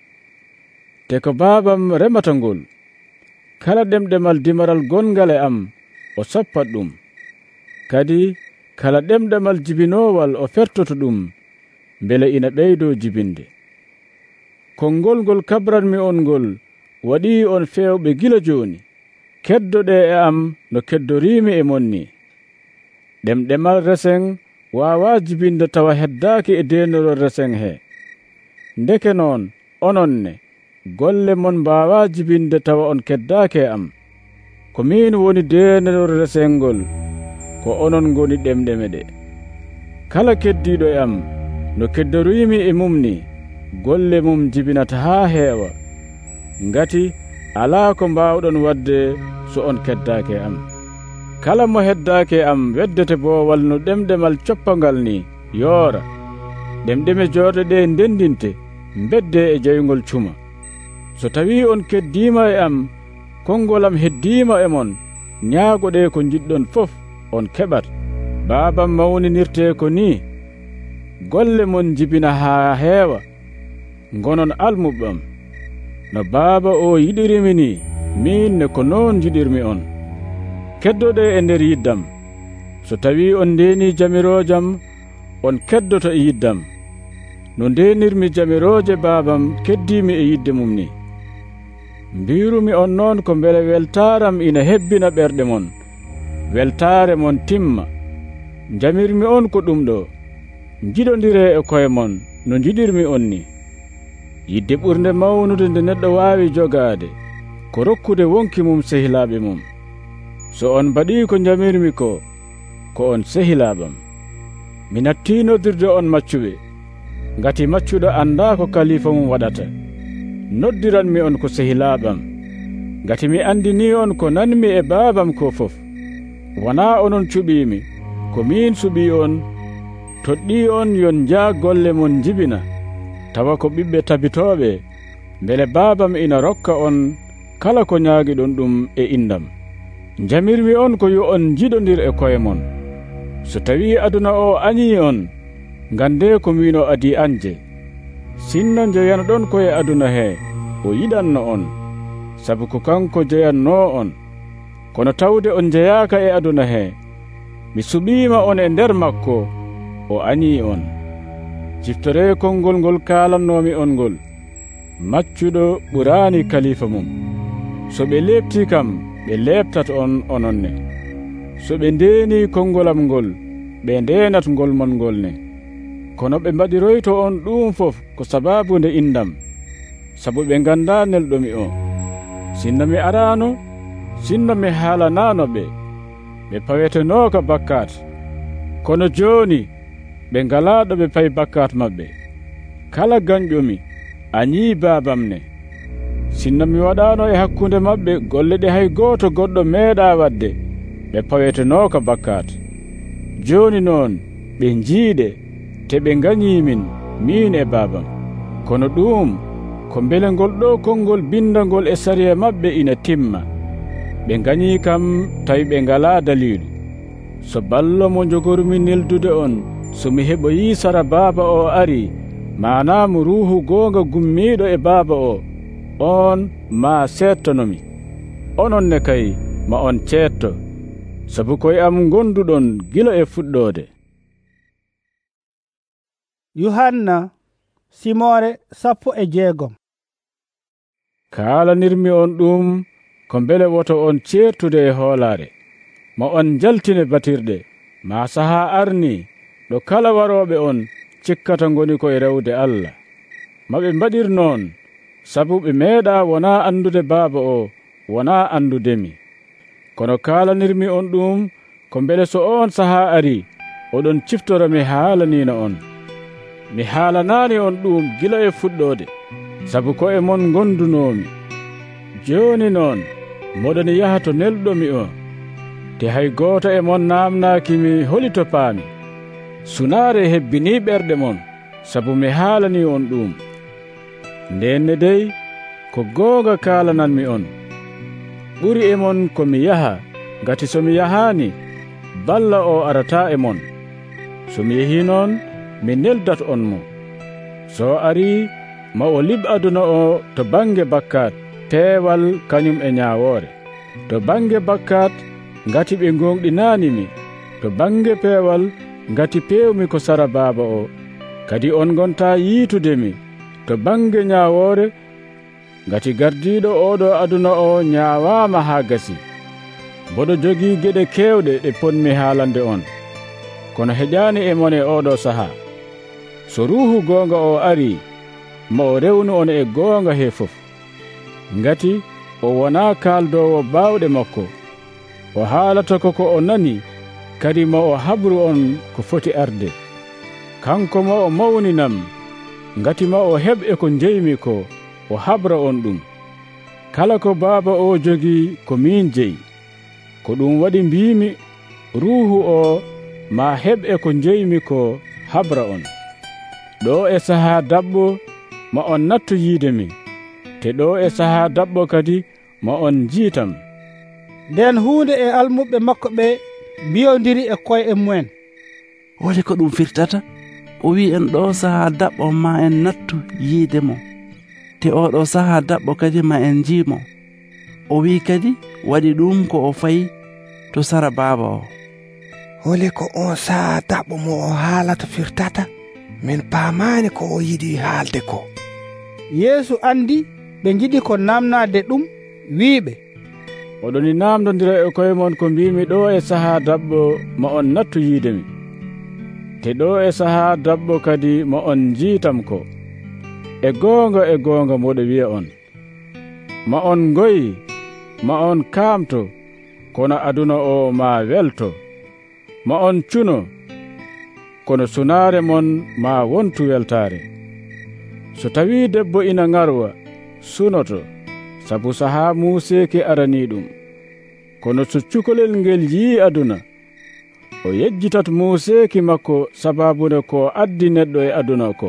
te ko Baabam remata ngol. Kala ɗemɗemal dimaral gongal e am o soppat ɗum, kadi kala ɗemɗemal jibinowal o fertoto ɗum, bele ina ɓeydo jibinde. Konngol ngol kabranmi on ngol waɗi on fewɓe gila joni, keddoɗe e am no keddorimi e monni. Ɗemɗemal reseng wawa jibinde tawa heddaki e denoro reseng he. Ndeke noon ononne golle mon mbawa jibinde tawa on keddaki e am. Ko min woni denoro resengol, ko onon ngoni ɗemɗeme ɗe. Kala keddiɗo e am no keddorimi e mum ni, golle mum jibinata ha heewa, ngati ala ko mbawɗon wadde so on keddaki e am. Kala mo heddaki e am weddete boowal no ɗemɗemal coppangal ni yoora. Ɗemɗeme jorde ɗe ndendinte bedde e jeyngol cuma. So tawi on keddima e am, kongolam heddima e mon, ñaagoɗe ko jiɗɗon fof on keɓat. Baabam mawninirte ko ni, golle mon jibina ha heewa, gonon almuɓam. No Baaba o yiɗirimi ni, min ne ko noon jiɗirmi on. Keddoɗe e nder yiddam. So tawi on ndeni jamirojam, on keddoto e yiddam, no ndenirmi jamiroje Baabam keddimi e yidde mum ni. Mbirumi on noon ko mbele weltaram ina hebbina ɓerɗe mon, weltare mon timma. Jamirmi on ko ɗum ɗo, jiɗodire e koye mon no jiɗirmi on ni. Yidde ɓurde mawnude nde neɗɗo wawi jogade ko rokkude wonki mum sehilaɓe mum. So on mbaɗi ko jamirmi ko, ko on sehilaɓam. Mi natti noddirde on maccuɓe, ngati maccuɗo anda ko kalifa mum waɗata. Noddiranmi on ko sehilaɓam, ngati mi andini on ko nanmi e Baabam ko fof. Wona onon cuɓimi, ko min suɓi on, toɗɗi on yon jaa golle mon jibina, tawa ko ɓiɓɓe tabitoɓe, bele Baabam ina rokka on kala ko ñaagiɗon ɗum e indam. Jamirmi on ko yo on jiɗodir e koye mon. So tawi aduna o añi on, ngande ko min o adi anje. Sinno jeyanoɗon koye aduna he, o yiɗanno on, sabu ko kanko jeyanno on. Kono tawde on jeyaka e aduna he, mi suɓima on e nder makko, o añi on. Ciftore konngol ngol kalannomi on ngol, maccuɗo ɓurani kalifa mum. So ɓe lebti kam, ɓe lebtat on ononne. So ɓe ndeni kongolam ngol, ɓe ndenat ngol mon ngol ne. Kono ɓe mbaɗiroyto on ɗum fof ko sababu nde indam, sabu ɓe ganda nelɗomi o. Sinno mi arano, sinno mi haalanano ɓe, ɓe pawetenoka bakkat. Kono joni ɓe ngalaɗo ɓe payi bakkat maɓɓe. Kala ganƴomi añi Baabam ne. Sinno mi waɗano e hakkunde maɓɓe golle ɗe hay goto goɗɗo meeɗa wadde, ɓe pawetenoka bakkat. Joni noon ɓe jiiɗe te ɓe gañimin min e Baabam. Kono ɗum ko mbele ngol ɗo konngol bindangol e sariya maɓɓe ina timma. Ɓe gañi kam tawi ɓe ngala dalilu. so ballo mo jogormi neldude on somi heɓoyi sara baaba o ari manamo ruhu gonga gummiɗo e baaba o on ma settonomi onon ne kay ma on cetto sabu koye am gonduɗon gila e fuɗɗode. Yohanna simore sappo e jeegom. Kaalanirmi on ɗum ko mbele woto on certude e hoolare ma on jaltine batirɗe ma saha arni ɗo kala waroɓe on cikkata ngoni koye rewde Allah maɓe mbaɗir noon sabu ɓe meeɗa wona andude baaba o wona andudemi kono kaalanirmi on ɗum ko mbele so on saha ari oɗon ciftora mi haalanino on mi haalanani on ɗum gila e fuɗɗode sabu ko e mon gondunomi joni noon moɗon yaha to nelɗomi o te hay goto e mon namnakimi holi to paami sunaare hebbini ɓerɗe mon sabu mi haalani on ɗum ndenne dey ko goonga kaalananmi on ɓuri e mon ko mi yaha ngati somi yahani balla o arata e mon somi yehi noon mi neldat on mo so ari ma o lib aduna o to bange bakkat peewal kañum e ñaawoore to bange bakkat ngati ɓe gonɗinanimi to bange peewal ngati pewmi ko sara baaba o kadi on gonta yiitudemi to bange ñaawoore ngati gardiɗo oɗo aduna o ñaawama haa gasi mboɗo jogii geɗe kewɗe ɗe ponmi haalande on kono heƴani e mon e oɗo saha so ruuhu goonga o ari ma o rewnu on e goonga he fof ngati o wona kaaldowo baawɗe makko o haalata koko o nani kadi ma o habru on ko foti arde kanko ma o mawninam ngati ma o heɓ e ko jeymi ko o habra on ɗum kala ko baaba o jogii ko min jeyi ko ɗum waɗi mbimi ruuhu o ma heɓ e ko jeymi ko habra on ɗo e saha dabbo ma on nattu yiidemi te ɗo e saha dabbo kadi ma on jiitam. nden hunde e almuɓe makko ɓe mbiyodiri e koye e mumen holi ko ɗum firtata o wi en ɗo saha dabbo ma en nattu yiidemo te oɗo saha dabbo kadi ma en jiimo o wi kadi waɗi ɗum ko o fayi to sara baaba o holi ko on saha dabbo mo o haalata firtata min paamani ko o yiɗi haalde ko. Yeesu andi ɓe jiɗi ko namnade ɗum wiiɓe oɗoni namdodira e koye mon ko mbimi ɗo e saha dabbo ma on nattu yiidemi te ɗo e saha dabbo kadi ma on jiitam ko e goonga e goonga moɗo wiya on ma on ngoyi ma on kaamto kono aduna o ma welto ma on cuno kono sunaare mon ma wontu weltare so tawi debbo ina ngarwa sunoto sabu saha muuseki arani ɗum kono so cukalel ngel yii aduna o yejjitat muuseki makko sababune ko addi neɗɗo e aduna ko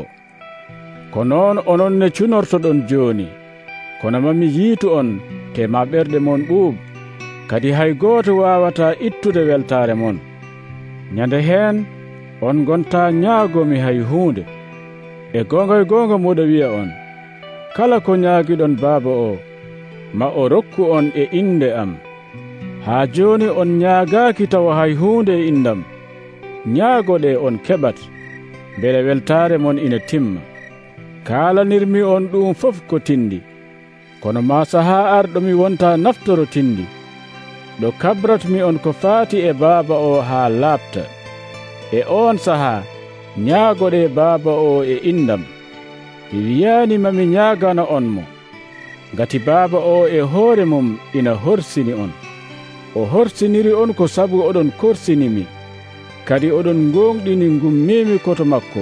ko noon onon ne cunortoɗon jooni kono mami yiitu on te ma ɓerɗe mon ɓuub kadi hay gooto wawata ittude weltare mon ñande heen on gonta ñaagomi hay huunde e gonga e gonga moɗo wiya on kala ko ñaagiɗon baaba o ma o rokku on e inde am haa jooni on ñaagaaki tawa hay huunde e indam ñaagoɗe on keɓat mbele weltare mon ina timma kaalanirmi on ɗum fof ko tindi kono ma saha arɗo mi wonta naftoro tindi ɗo kabratmi on ko faati e baaba o haa laaɓta e on saha ñaagoɗe baaba o e indam mi wiyani mami ñaagana on mo ngati baaba o e hoore mum ina horsini on o horsiniri on ko sabu oɗon korsinimi kadi oɗon gonɗini gummimi koto makko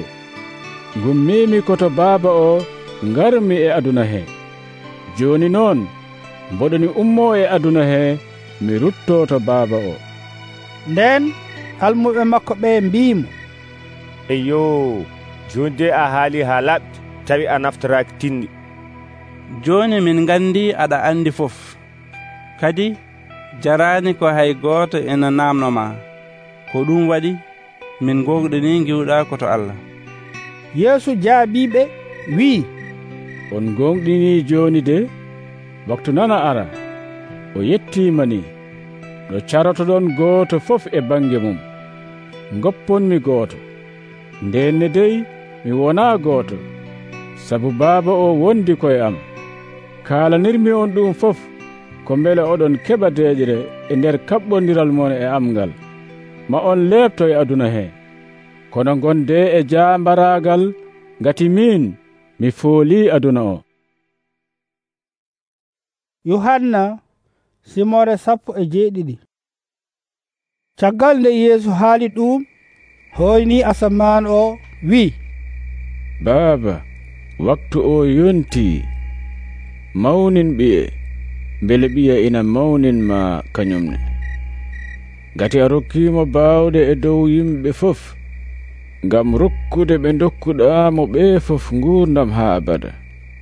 gummimi koto baaba o ngarmi e aduna he joni noon mboɗoni ummo e aduna he mi ruttoto baaba o. nden almuɓe makko ɓe mbimo eyo joni de a haali ha laɓɗi tawi a naftoraki tinni joni min gandi aɗa andi fof kadi jarani ko hay goto ena namnoma ko ɗum waɗi min gonɗini giwɗa ko to Allah. Yeesu jaabiɓe wii, on gonɗini joni de, waktu nana ara o yettima ni no carotoɗon gooto fof e bange mum. Gopponmi gooto, ndenne dey mi wona gooto, sabu baaba o wondi koye am. Kalanirmi on ɗum fof ko mbele oɗon keɓa deƴre e nder kaɓɓodiral mon e am ngal. Ma on leɓto e aduna he, kono gonde e jaambaragal ngati min mi fooli aduna o. Yohanna simore sappo e jeeɗiɗi. Caggal nde Yeesu haali ɗum, hoyni asaman o wi, Baaba, waktu o yonti, mawnin ɓiye, mbele ɓiya ina mawnin ma kañumne. Gati a rokkimo baawde e dow yimɓe fof, ngam rokkude ɓe dokkuɗamo ɓe fof ngurdam ha abada.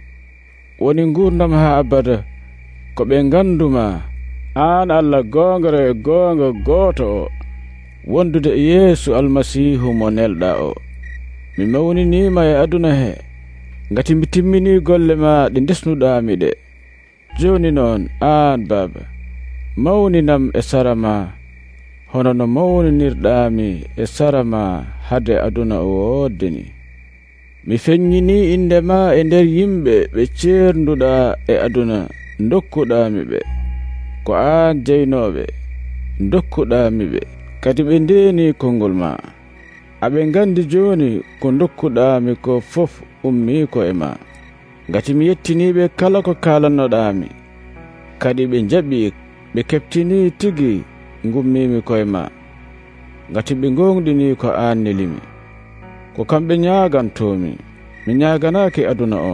Woni ngurdam ha abada ko ɓe nganduma an Allah gongere e gonga goto o, wondude e Yeesu almasihu mo nelɗa o. Mi mawninima e aduna he, ngati mi timmini golle ma ɗe desnuɗami ɗe. Joni noon an Baba, mawninam e sara ma, hono no mawninirɗami e sara ma hade aduna o woddeni. Mi feññini inde ma e nder yimɓe ɓe ceernduɗa e aduna dokkuɗami ɓe. Ko an jeynoɓe dokkuɗami ɓe, kadi ɓe ndeni konngol ma. Aɓe ngandi joni ko dokkuɗami ko fof ummi ko e ma. Ngati mi yettiniɓe kala ko kalannoɗami, kadi ɓe jaɓi, ɓe keɓtini tigi ngummimi koye ma. Ngati ɓe gonɗini ko an nelimi. Ko kamɓe ñaagantomi, mi ñaaganaki aduna o,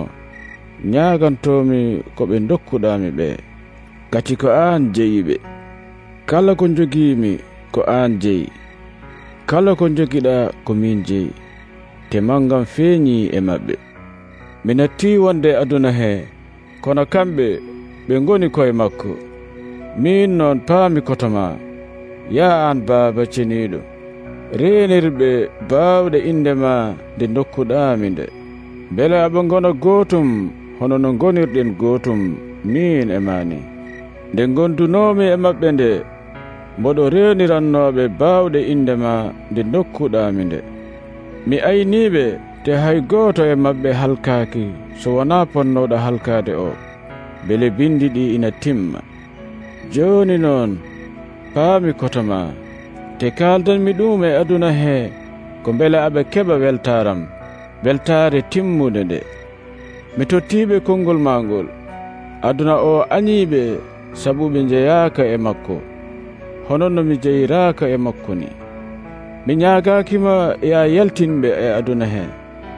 ñaagantomi ko ɓe dokkuɗami ɓe. Gati ko an jeyiɓe. Kala ko jogimi ko an jeyi, kala ko jogiɗa ko min jeyi, te mangam feeñi e maɓɓe. Mi natti wonde aduna he, kono kamɓe ɓe ngoni koye makko. Min noon paami kotoma, ya an Baaba ceniɗo, renirɓe bawɗe inde ma nde dokkuɗami nde, beele aɓe gona gootum hono no gonirɗen gootum min e mani. Nde gondunomi e maɓɓe nde, mboɗo renirannoɓe bawɗe inde ma nde dokkuɗami nde. Mi ayniɓe te hay goto e maɓɓe halkaki so wona ponnoɗo halkade o, beele bindi ɗi ina timma. Joni noon paami kotoma, te kaldanmi ɗum e aduna he ko beele aɓe keɓa weltaram, weltare timmude nde. Mi tottiɓe konngol ma ngol, aduna o añiɓe sabu ɓe jeyaka e makko, hono no mi jeyiraka e makko ni. Mi ñaagakima ya yaltinɓe e aduna he,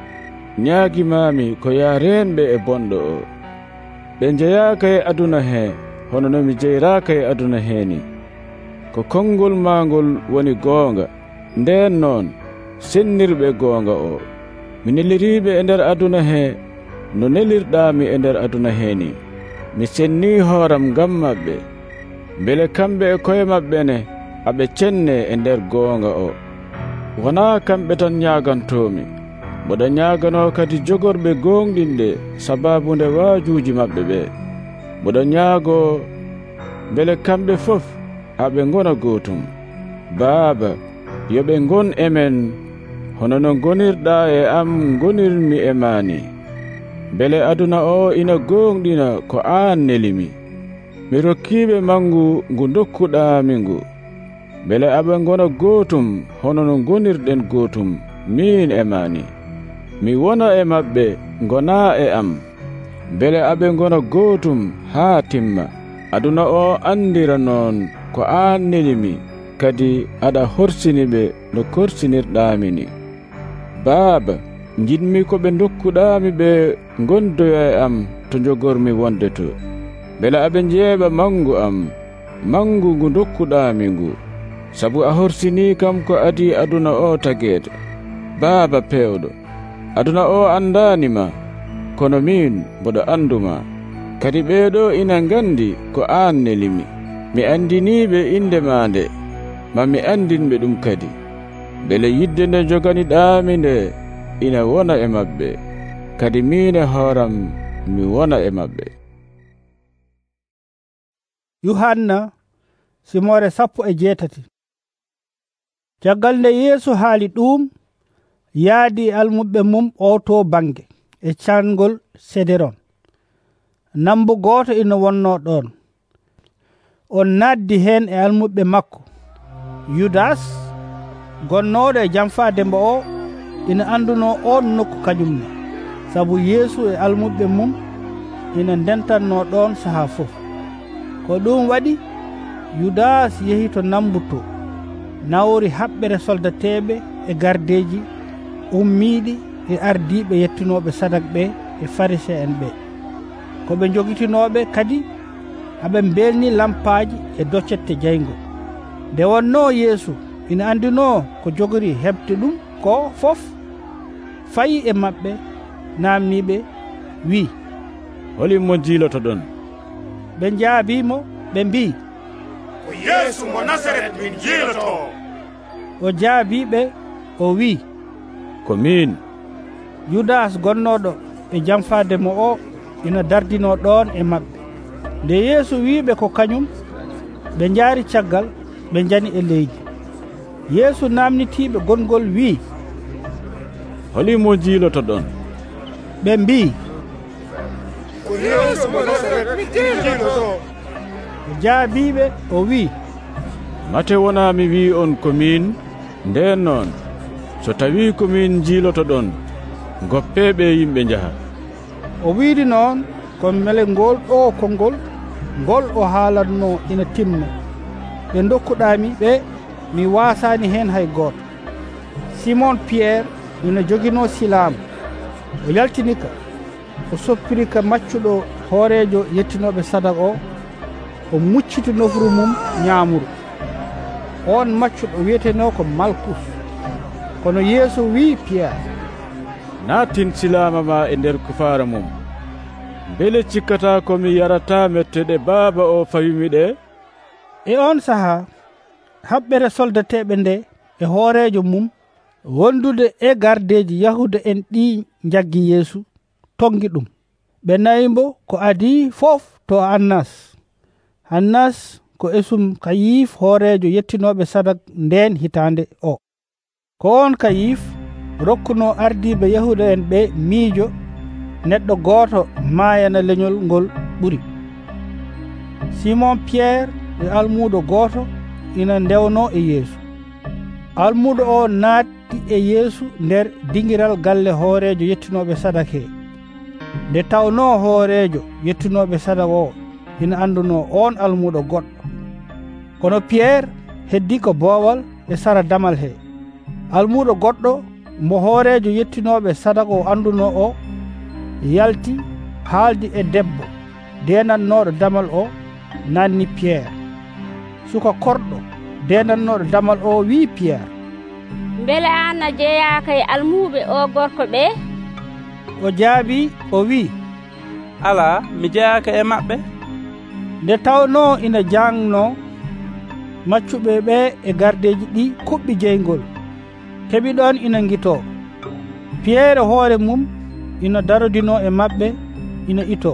ñaagimami ko ya renɓe e bonɗo o. Ɓe jeyaka e aduna he hono no mi jeyiraka e aduna he ni. Ko konngol ma ngol woni goonga, nden noon sennirɓe goonga o. Mi neliriɓe e nder aduna he no nelirɗami e nder aduna he ni. Mi senni hooram ngam maɓɓe, beele kamɓe e koye maɓɓe ne aɓe cenne e nder goonga o. Wona kamɓe tan ñaagantomi, mboɗa ñaagano kadi jogorɓe gonɗinɗe sababunde waajuji maɓɓe ɓe. Mboɗa ñaago beele kamɓe fof aɓe gona gootum. Baaba, yoɓe gon emen hono no gonirɗa e am gonirmi e mani, beele aduna o ina gonɗina ko an nelimi. Mi rokkiɓe mangu ngu dokkuɗami ngu, beele aɓe gona gootum hono no gonirɗen gootum min e mani. Mi wona e maɓɓe, gona e am, beele aɓe gona gootum haa timma. Aduna o andira noon ko an nelimi, kadi aɗa horsiniɓe no korsinirɗami ni. Baaba, jinmi ko ɓe dokkuɗami ɓe gondoya e am to jogormi wonde to, beele aɓe jeeɓa mangu am, mangu ngu dokkuɗami ngu, sabu a horsini kam ko adi aduna o tagede. Baaba pewɗo, aduna o andanima, kono min mboɗo anduma, kadi ɓeeɗo ina gandi ko an nelimi. Mi andiniɓe inde ma nde, mami andinɓe ɗum kadi beele yidde nde joganiɗaami nde ina wona e maɓɓe kadi min e hooram mi wona e maɓɓe. Yuhanna simore sappo e jeetati. Caggal nde Yeesu haali ɗum yaadi almuɓe mum o to bange e cangol Sederon. Nambu gooto ina wonno ɗon. On naddi hen e almuɓe makko. Yudas gonnoɗo e jamfaade mbo o ina anduno on nokku kañumne sabu Yeesu e almuɓe mum ina ndentanno ɗon saha fof. Ko ɗum waɗi Yudas yehi to nambu to nawri haɓɓere soldateɓe e gardeji ummiɗi e ardiɓe yettinoɓe sadak ɓe e pharisien ɓe ko ɓe jogitinoɓe kadi aɓe belni lampaji e doccette jaygo. Nde wonno Yeesu ina andino ko jogori heɓde ɗum ko fof fayi e maɓɓe namniɓe wi holi mo jiiloto ɗon. ɓe jaabimo ɓe mbi ko Yeesu mo Nasaret min jiiloto. o jaabiɓe o wi ko min. Yudas gonnoɗo e jamfaade mo o ina dardino ɗon e maɓɓe. Nde Yeesu wiɓe ko kañum ɓe jaari caggal ɓe jani e leydi. Yeesu namnitiɓe gongol wi holi mo jiiloto ɗon. ɓe mbi ko Yeesu mo Nasaret min jiiloto. o jaabiɓe o wi mate wona mi wi on ko min. Nden noon so tawi ko min jiiloto ɗon goppeɓe yimɓe jaha. o wiidi noon ko mele ngol ɗo konngol ngol o haalatno ina timna. ɓe dokkuɗami ɓe mi wasani hen hay goto. Simon Pierre ina jogino silama o yaltinika o soppirika maccuɗo hoorejo yettinoɓe sadak o o mucciti nofru mum ñaamuru. On maccuɗo wiyeteno ko Malkus. Kono Yeesu wi Pierre natin silama ma e nder kufaara mum. Bele cikkata komi yarata metteɗe baaba o fawimi ɗe. E on saha haɓɓere soldateɓe nde e hoorejo mum wondude e gardeji yahuda en ɗi jaggi Yeesu tongi ɗum. ɓe nayimbo ko adi fof to Annas. Annas ko esum Kayif hoorejo yettinoɓe sadak nden hitande o. Ko on Kayif rokkuno ardiɓe yahuda en ɓe miijo neɗɗo gooto maayana leñol ngol ɓuri. Simon Pierre e almuɗo gooto ina ndewno e Yeesu. Almuɗo o naatti e Yeesu nder dingiral galle hoorejo yettinoɓe sadak he. Nde tawno hoorejo yettinoɓe sadak o ina anduno on almuɗo goɗɗo. Kono Pierre heddi ko boowal e sara damal he. Almuɗo goɗɗo mo hoorejo yettinoɓe sadak o anduno o yalti haaldi e debbo denannoɗo damal o nanni Pierre. Suka korɗo denannoɗo damal o wi Pierre beele an a jeeyaka e almuɓe o gorko ɓe? o jaabi o wi ala mi jeeyaka e maɓɓe. Nde tawno ina jangno maccuɓe ɓe e gardeji ɗi kuɓɓi jeygol keɓi ɗon ina guito. Pierre hoore mum ina darodino e maɓɓe ina ito.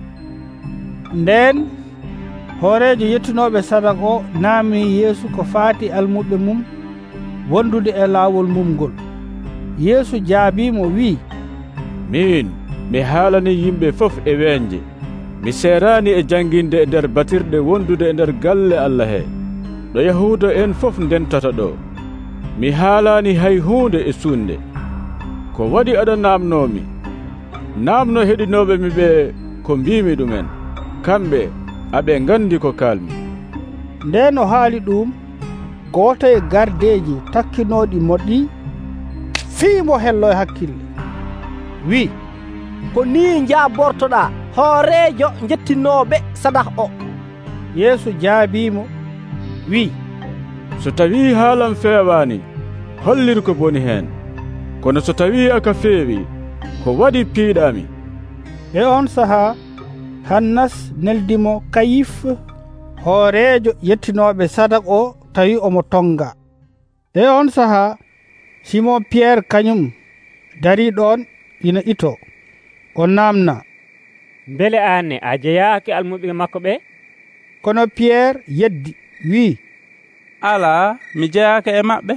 Nden hoorejo yettinoɓe sadak o naami Yeesu ko faati almuɓe mum wondude e laawol mum ngol. Yeesu jaabimo wi min mi haalani yimɓe fof e weñje. Mi serani e janginde e nder batirɗe wondude e nder galle Allah he ɗo yahuda en fof ndentata ɗo. Mi haalani hay hunde e sunde. Ko waɗi aɗa namnomi namno heɗinoɓe mi ɓe ko mbimi ɗumen. Kamɓe aɓe gandi ko kalmi. Nden o haali ɗum goto e gardeji takkinoɗi moɗɗi fiimo hello e hakkille wi ko ni jaabortoɗa hoorejo jettinoɓe sadak o. Yeesu jaabimo wi so tawi haalam feewani hollir ko boni hen. Kono so tawi aka feewi ko waɗi piiɗami. E on saha Hannas neldimo Kayif hoorejo yettinoɓe sadak o tawi omo tonga. E on saha Simon Pierre kañum dari ɗon ina ito o namna, beele anne a jeyaaki almuɓe makko ɓe? Kono Pierre yeddi wi, ala mi jeyaaka e maɓɓe.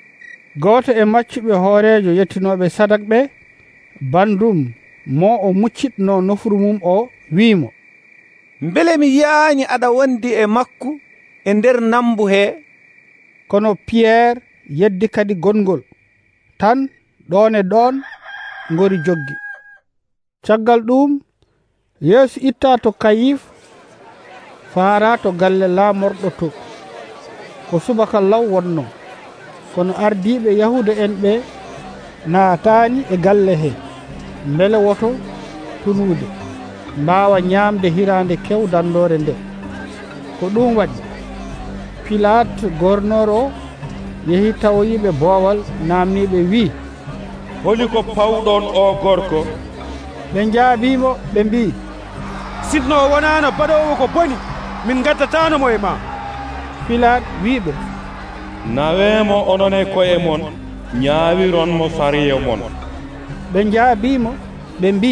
Goto e maccuɓe hoorejo yettinoɓe sadak ɓe, bandum mo o muccitno nofuru mum o, wimo, mbele mi yaani aɗa wondi e makku e nder nambu he. Kono Pierre yeddi kadi gongol tan ɗon e ɗon ngori joggi. Caggal ɗum Yeesu itta to Kayif faara to galle laamorɗo to, ko subaka law wonno. Kono ardiɓe Yahuda en ɓe naatani e galle he, mbele woto tunude mbawa ñamde hirande kew dandore nde. Ko ɗum waɗi Pilate gornor o yehi tawoyiɓe boowal namniɓe wi, holi ko pawɗon o gorko? ɓe jaabimo ɓe mbi, sinno o wonano baɗowo ko boni min gaddatanomo e ma. Pilate wiɓe, nawemo onon e koye mon, ñaawironmo sariya mon. ɓe jaabimo ɓe mbi,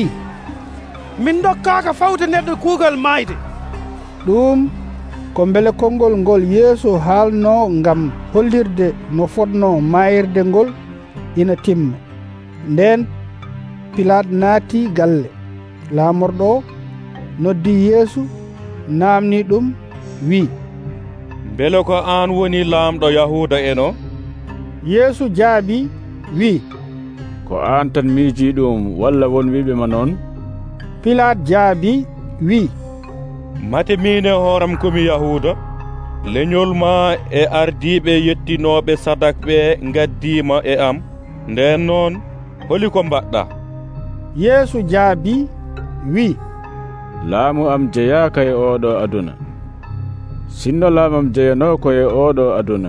min dokkaka fawde neɗɗo kuugal mayde. ɗum ko mbele konngol ngol Yeesu haalno ngam hollirde no fotno mayirde ngol ina timma. Nden Pilate naati galle. Laamorɗo noddi Yeesu namni ɗum wi, mbele ko an woni laamɗo Yahuda eno? Yeesu jaabi wi, ko an tan miiji ɗum walla won wiɓe ma noon? Pilate jaabi wi, mate min e hooram komi Yahuda? leñol ma e ardiɓe yettinoɓe sadak ɓe gaddima e am, nden noon holi ko mbaɗɗa? Yeesu jaabi wi, laamu am jeyaaka e oɗo aduna. Sinno laamam jeyano ko e oɗo aduna,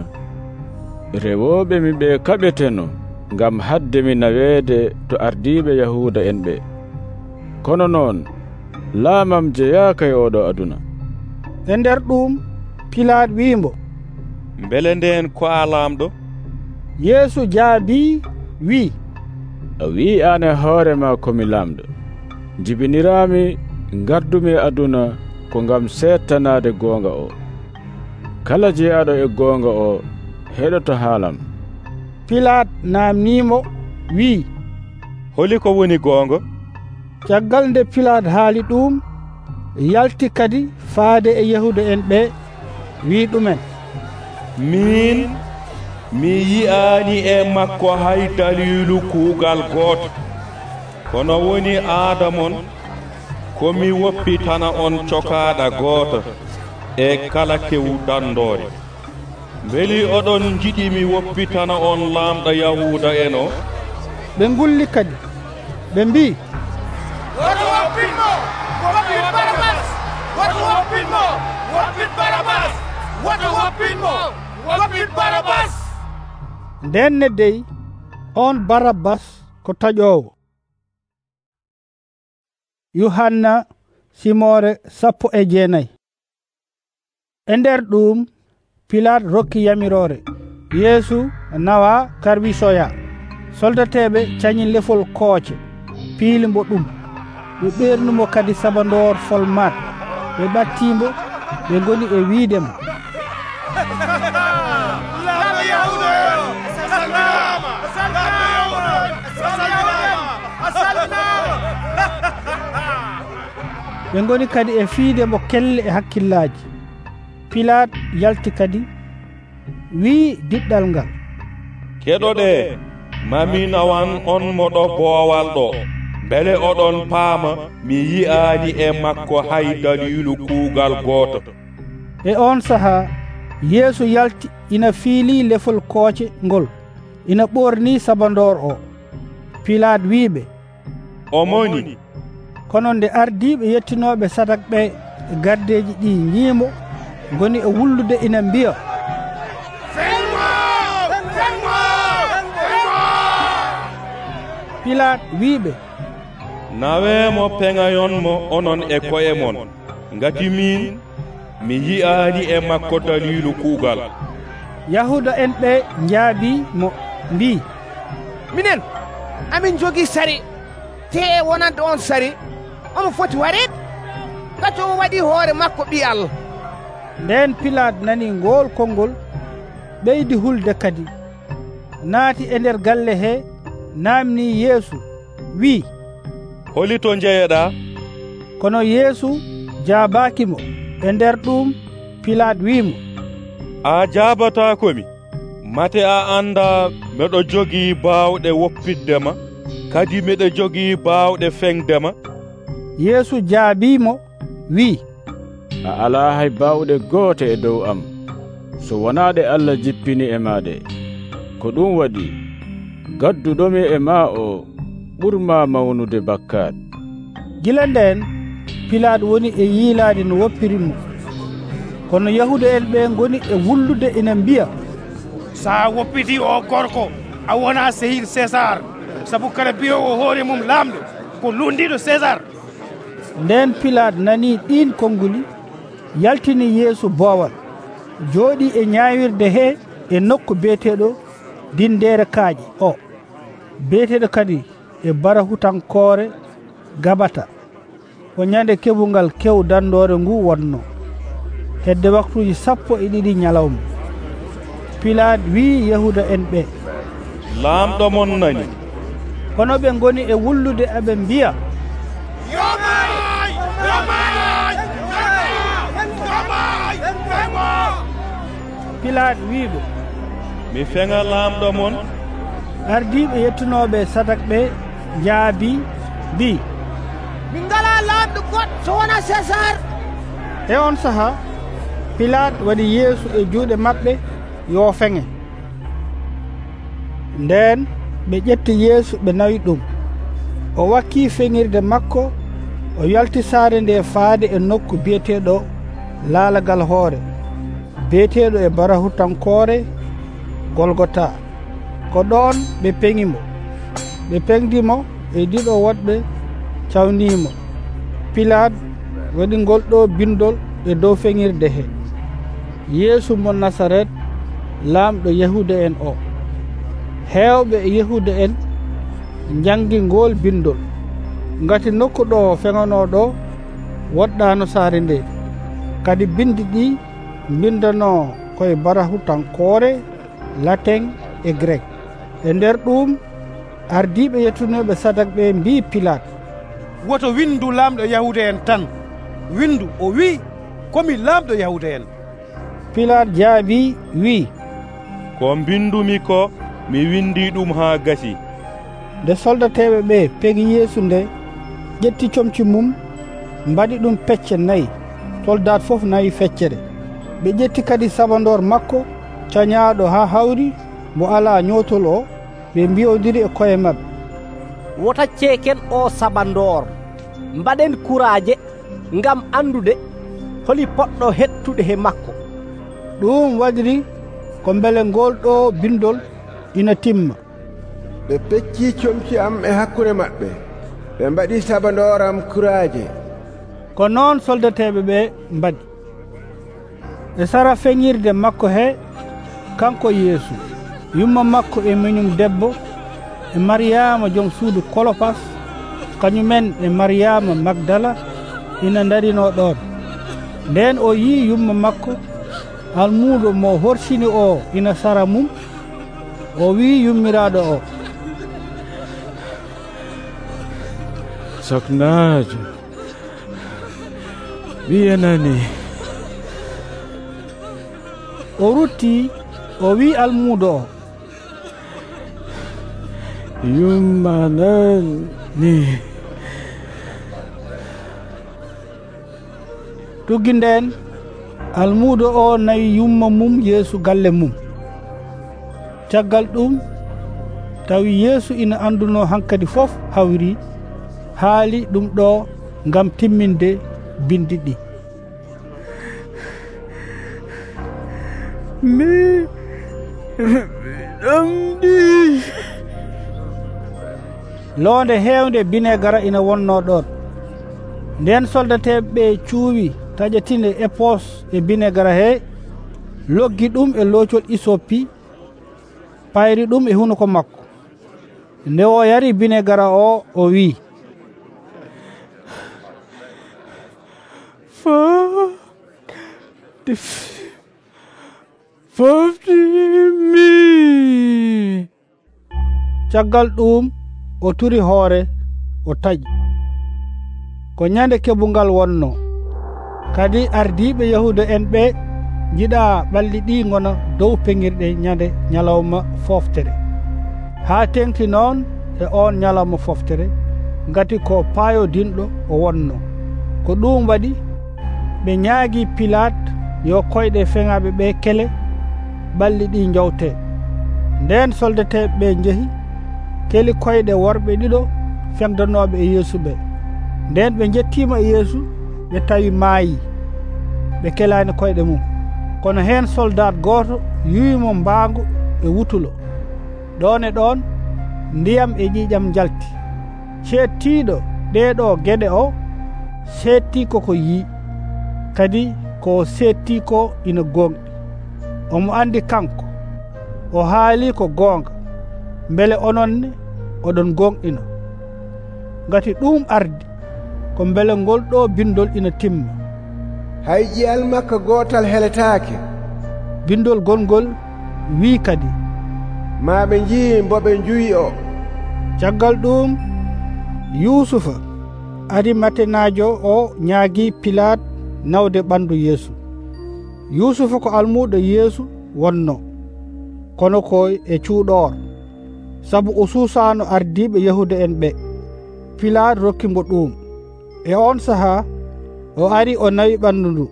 rewoɓe mi ɓe kaɓeteno ngam hadde mi naweede to ardiɓe Yahuda en ɓe. Kono noon laamam jeyaaka e oɗo aduna. E nder ɗum Pilate wimbo, mbele nden ko a laamɗo? Yeesu jaabi wi, a wi an e hoorema komi laamɗo. Jibinirami gardumi e aduna ko ngam settanade goonga o. Kala jeyaɗo e goonga o heɗoto haalam. Pilate namnimo wi, holi ko woni goonga? Caggal nde Pilate haali ɗum, yalti kadi faade e Yahuda en ɓe, wi ɗumen, min mi yi'ani e makko hay dalilu kuugal gooto. Kono woni aada mon komi woppitana on cokaɗa gooto e kala kewu dandore. Mbeli oɗon jiɗi mi woppitana on laamɗo Yahuda en o? ɓe ngulli kadi ɓe mbi, woto woppitmo, woppit Barabas! Woto woppitmo, woppit Barabas! Woto woppitmo, woppit Barabas! Nden ne dey on Barabas ko taƴowo. Yohanna simore sappo e jeenayi. E nder ɗum Pilate rokki yamirore. Yeesu nawa karbisoya. Soldateɓe cañi lefol kooce piilimbo ɗum. Ɓe ɓernumo kadi sabandor folmat. Ɓe ɓattimbo ɓe goni e wiidemo, Laamɗo Yahuda! Salminama! Salminama! Salminama! Salminama! ɓe goni kadi e fiidemo kelle e hakkillaji. Pilate yalti kadi wi diɗɗal ngal, keɗoɗe mami nawan on moɗo boowal ɗo, mbele oɗon paama mi yi'ani e makko hay dalilu kuugal gooto. E on saha Yeesu yalti ina fiili lefol kooce ngol ina ɓorni sabandor o. Pilate wiɓe, o moni. Kono nde ardiɓe yettinoɓe sadak ɓe e gardeji ɗi ñiimo, goni e wullude ina mbiya, Pilate wiɓe, nawemo peŋayonmo onon e koye mon, ngati min mi yi'aani e makko dalilu kuugal. Yahuda en ɓe njaabi mo mbi, minen amin jogii sari, te e wonande on sari omo foti wareede gati omo waɗi hoore makko ɓi Allah. Nden Pilate nani ngol konngol, ɓeydi hulde kadi, naati e nder galle he, naamni Yeesu wi, holi to jeyeɗa? Kono Yeesu jaabaaki mo. E nder ɗum Pilate wimo, a jaabatakomi, mate a anda meɗo jogii baawɗe woppiddema kadi meɗo jogii baawɗe feŋdema? Yeesu jaabimo wi, a alaa hay baawɗe goote e dow am, so wonaade Allah jippini e maɗe. Ko ɗum waɗi gadduɗomi e ma o ɓurma mawnude bakkat. Gila nden Pilate woni e yiilaade no woppirimo, kono Yahuda en ɓe ngoni e wullude ina mbiya, sa woppiti o gorko a wona sehil César, sabu kala biyo o hoore mum laamɗo ko lundiɗo César. Nden Pilate nani ɗin konnguli, yaltini Yeesu boowal, jooɗi e ñaawirde he e nokku beeteɗo Dindere Kaaƴe o, beeteɗo kadi e Barahutankore Gabata. Ko ñande keɓungal kew dandore ngu wonno hedde waktuji sappo e ɗiɗi ñalawma. Pilate wi Yahuda en ɓe, laamɗo mon nani. Kono ɓe ngoni e wullude aɓe mbiya, Pilate wiɓe, mi feŋa laamɗo mon. Ardiɓe yettunoɓe sadak ɓe jaabi mbi, min ngala laamɗo goɗɗo so wona César. E on saha Pilate waɗi Yeesu e juuɗe maɓɓe yo feŋe. Nden ɓe ƴetti Yeesu ɓe nawi ɗum. O wakki feŋirde makko, o yalti saare nde faade e nokku biyeteɗo laalagal hoore, biyeteɗo e Barahutankore Golgota. Ko ɗon ɓe peŋimo. Ɓe peŋdimo e ɗiɗo woɗɓe cawnimo. Pilate waɗi ngol ɗo bindol e dow feŋirde he, Yeesu mo Nasaret, laamɗo Yahuda en o. Heewɓe e Yahuda en jangi ngol bindol, ngati nokku ɗo feŋano ɗo woɗɗano saare nde. Kadi bindi ɗi bindano koye Barahutankore, Latin e Grek. E nder ɗum ardiɓe yettunoɓe sadak ɓe mbi Pilate, woto windu laamɗo Yahuda en tan. Windu o wi komi laamɗo Yahuda en. Pilate jaabi wi, ko mbindumi ko mi windi ɗum haa gasi. Nde soldateɓe ɓe peŋi Yeesu nde, ƴetti comci mum, mbaɗi ɗum pecce nayi, soldat fof nayi feccere. Ɓe ƴetti kadi sabandor makko cañaaɗo ha hawri mo ala ñootol o. Ɓe mbiyodiri e koye maɓɓe, wotacceken o sabandor, mbaɗen kuraje ngam andude holi poɗɗo hettude he makko. Ɗum waɗiri ko mbele ngol ɗo bindol ina timma. Ɓe pecci comci am e hakkude maɓɓe, ɓe mbaɗi sabandoram kuraje. Ko noon soldateɓe ɓe mbaɗi. E sara feŋirde makko he, kanko Yeesu, yumma makko e muñum debbo, e Mariyama joom suudu Kolopas, kañumen e Mariyama Magdala ina darino ɗon. Nden o yi yumma makko, almuuɗo mo horsini o ina sara mum. O wi yummiraɗo o, soknaajo, wiyanani. O rutti, o wi almuuɗo o, yummanani. tuggi nden almuuɗo o nayi yumma mum Yeesu galle mum. Caggal ɗum tawi Yeesu ina anduno hankadi fof hawri, haali ɗum ɗo ngam timminde bindi ɗi. mi ɗamɗi. Loonde heewnde binegara ina wonno ɗon. Nden soldateɓe ɓe cuuwi taƴetinde epos e binegara he loggi ɗum e loocol isopi payri ɗum e hunuko makko nde o yari binegara o o wi foftimi caggal ɗum o turi hoore o taƴi ko ñande keɓungal wonno kadi ardiɓe yahuda en ɓe jiɗa ɓalɗi ɗi gona dow peŋirɗe ñande ñalawma foftere ha tengti noon e on ñalawma foftere ngati ko payodinɗo o wonno ko ɗum waɗi ɓe ñaagui Pilate yo koyɗe feŋaɓe ɓe kele ɓalɗi ɗi jawte nden soldateɓe ɓe jeehi keli koyɗe worɓe ɗiɗo fegdanoɓe e Yeesu ɓe nden ɓe jettima e Yeesu ɓe tawi maayi ɓe kelani koyɗe mum kono hen soldat goto yuwimo mbaango e wutulo ɗon e ɗon ndiyam e ƴiƴam jalti cettiɗo ɗeɗo gueɗe o setti koko yi kadi ko setti ko ina gonɗi omo andi kanko o haali ko gonga beele ononne oɗon gonɗino ngati ɗum ardi ko beele ngol ɗo bindol ina timma hay ƴiyal makka gotal heletaake bindol gongol wi kadi maɓe jii mboɓe juwi o caggal ɗum Yusufa Arimatenajo o ñaagi Pilate nawde ɓandu Yeesu Yusufa ko almuɗo Yeesu wonno kono ko e cuuɗor sabu o suusano ardiɓe yahuda en ɓe Pilate rokkimo ɗum e on saha o ari o nawi ɓandu ndu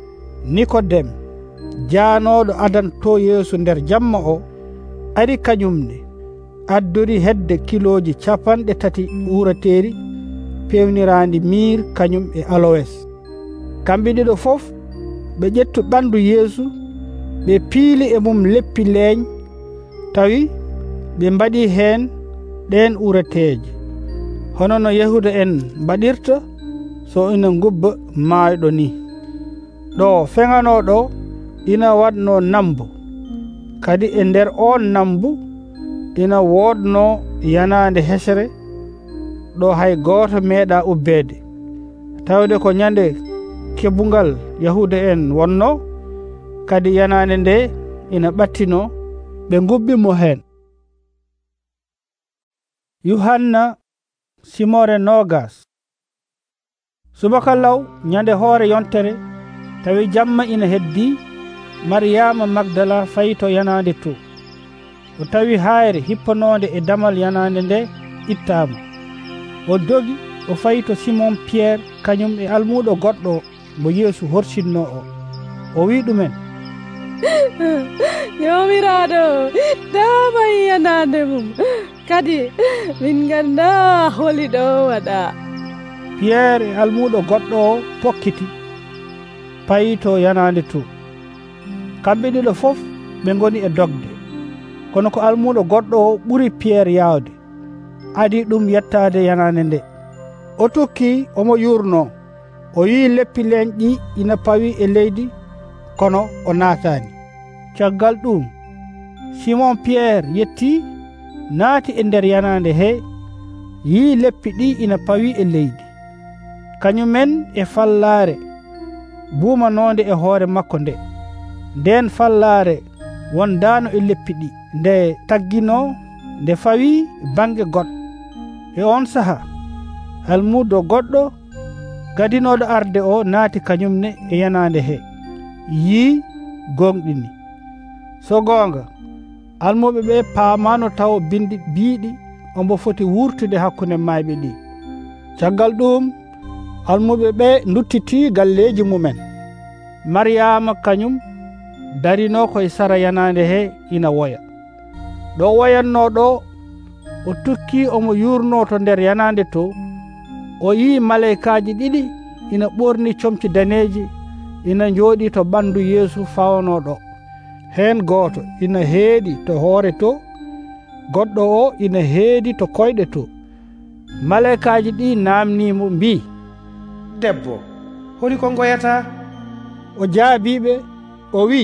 Nikodem jaanoɗo adanto Yeesu nder jamma o ari kañumne addori hedde kiloji capanɗe tati uurateeri pewnirandi mir kañum e aloes kamɓe ɗiɗo fof ɓe ƴettu ɓandu Yeesu ɓe piili e mum leppi leeñ tawi ɓe mbaɗi heen ɗen uurateeje hono no yahuda en mbaɗirta so ina gubba maayɗo ni ɗo feŋanoɗo ina waɗno nambu kadi e nder on nambu ina wodno yanande hesere ɗo hay goto meeɗa ubbede tawde ko ñande keɓungal yahuda en wonno kadi yanande nde ina ɓattino ɓe gubbimo hen Yuhanna simore nogas subaka law ñande hoore yontere tawi jamma ina heddi Maryama Magdala fayi to yanande to o tawi hayre hippanode e damal yanande nde ittama o dogi o fayi to Simon Pierre kañum e almuɗo goɗɗo mo Yeesu horsinno o o wi ɗumen Jomiraɗo dama yanande mum kadi min ganda holi ɗo waɗa Pierre e almuɗo goɗɗo o pokkiti payi to yanande to kamɓe ɗiɗo fof ɓe goni e dogde kono ko almuɗo goɗɗo o ɓuri Pierre yawde adi ɗum yettade yanande nde o tokki omo yurno o yi leppi leñ ɗi ina pawi e leydi kono o naatani caggal ɗum Simon Pierre yetti naati e nder yanande he yi leppi ɗi ina pawi e leydi kañumen e fallare buumanode e hoore makko nde nden fallare wondano e leppi ɗi nde taggino nde fawi bange goɗɗo e on saha almudo goɗɗo gadinoɗo arde o naati kañumne e yanande he yi gonɗini so gonga almuɓe ɓe paamano taw bindi biiɗi ombo foti wurtude hakkunde mayɓe ɗi caggal ɗum almuɓe ɓe duttiti galleji mumen Maryama kañum darino koye sara yanande he ina woya ɗo woyanno ɗo o tukki omo yurno to nder yanande to o yi maleykaji ɗiɗi ina ɓorni comci daneji ina jooɗi to ɓandu Yeesu fawnoɗo hen goto ina heeɗi to hoore to goɗɗo o ina heedi to koyɗe to maleykaji ɗi namnimo mbi debbo holi ko goyata? O jaabiɓe o wi,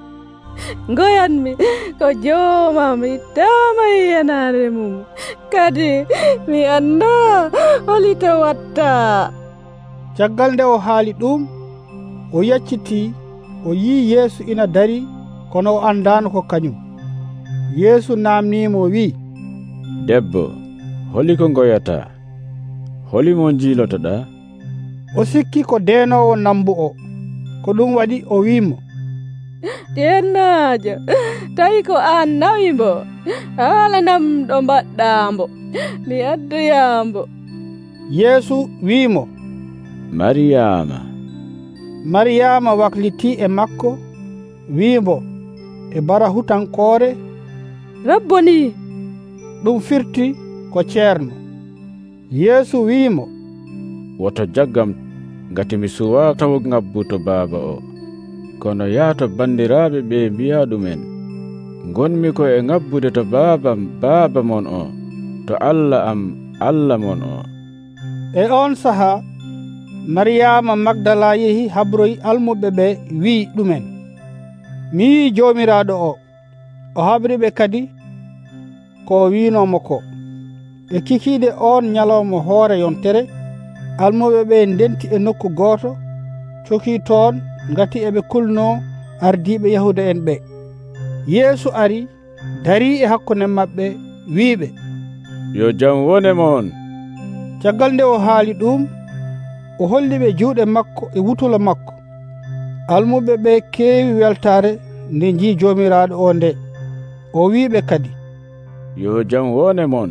goyanmi ko joomam ittama yenare mum, kadi mi anda holi to watta. Caggal nde o haali ɗum, o yacciti o yi Yeesu ina dari, kono o andano ko kañum. Yeesu namnimo wi, debbo, holi ko goyata? Holi mo jiilotoɗa? O sikki ko denowo nambu o, ko ɗum waɗi o wimo, dennajo, tawi ko an nawimbo, haalanam ɗo mbaɗɗambo, mi adduyambo. Yeesu wimo, Mariyama. Mariyama wakliti e makko, wimo e barahutankore, Rabboni. ɗum firti ko ceerno. Yeesu wimo, woto jaggam, ngati mi suwa taw ngabbu to baaba o. Kono yaato bandiraɓe ɓe mbiya ɗumen, gonmi ko e ngabbude to baabam baaba mon o, to Allah am Allah mon o. E on saha Mariyama Magdala yehi habroyi almuɓe ɓe wi ɗumen, mi yi jomiraɗo o. O habriɓe kadi ko winomo ko. E kikide on nyalawma hoore yontere, almuɓe ɓe ndenti e nokku goto, coki toon ngati eɓe kulno ardiɓe Yahuda en ɓe. Yeesu ari dari e hakkunde maɓɓe wiɓe, yo jam wone mon. Caggal nde o haali ɗum, o holliɓe juuɗe makko e wutulo makko. Almuɓe ɓe keewi weltare nde ji jomiraɗo o nde. O wiɓe kadi, yo jam wone mon.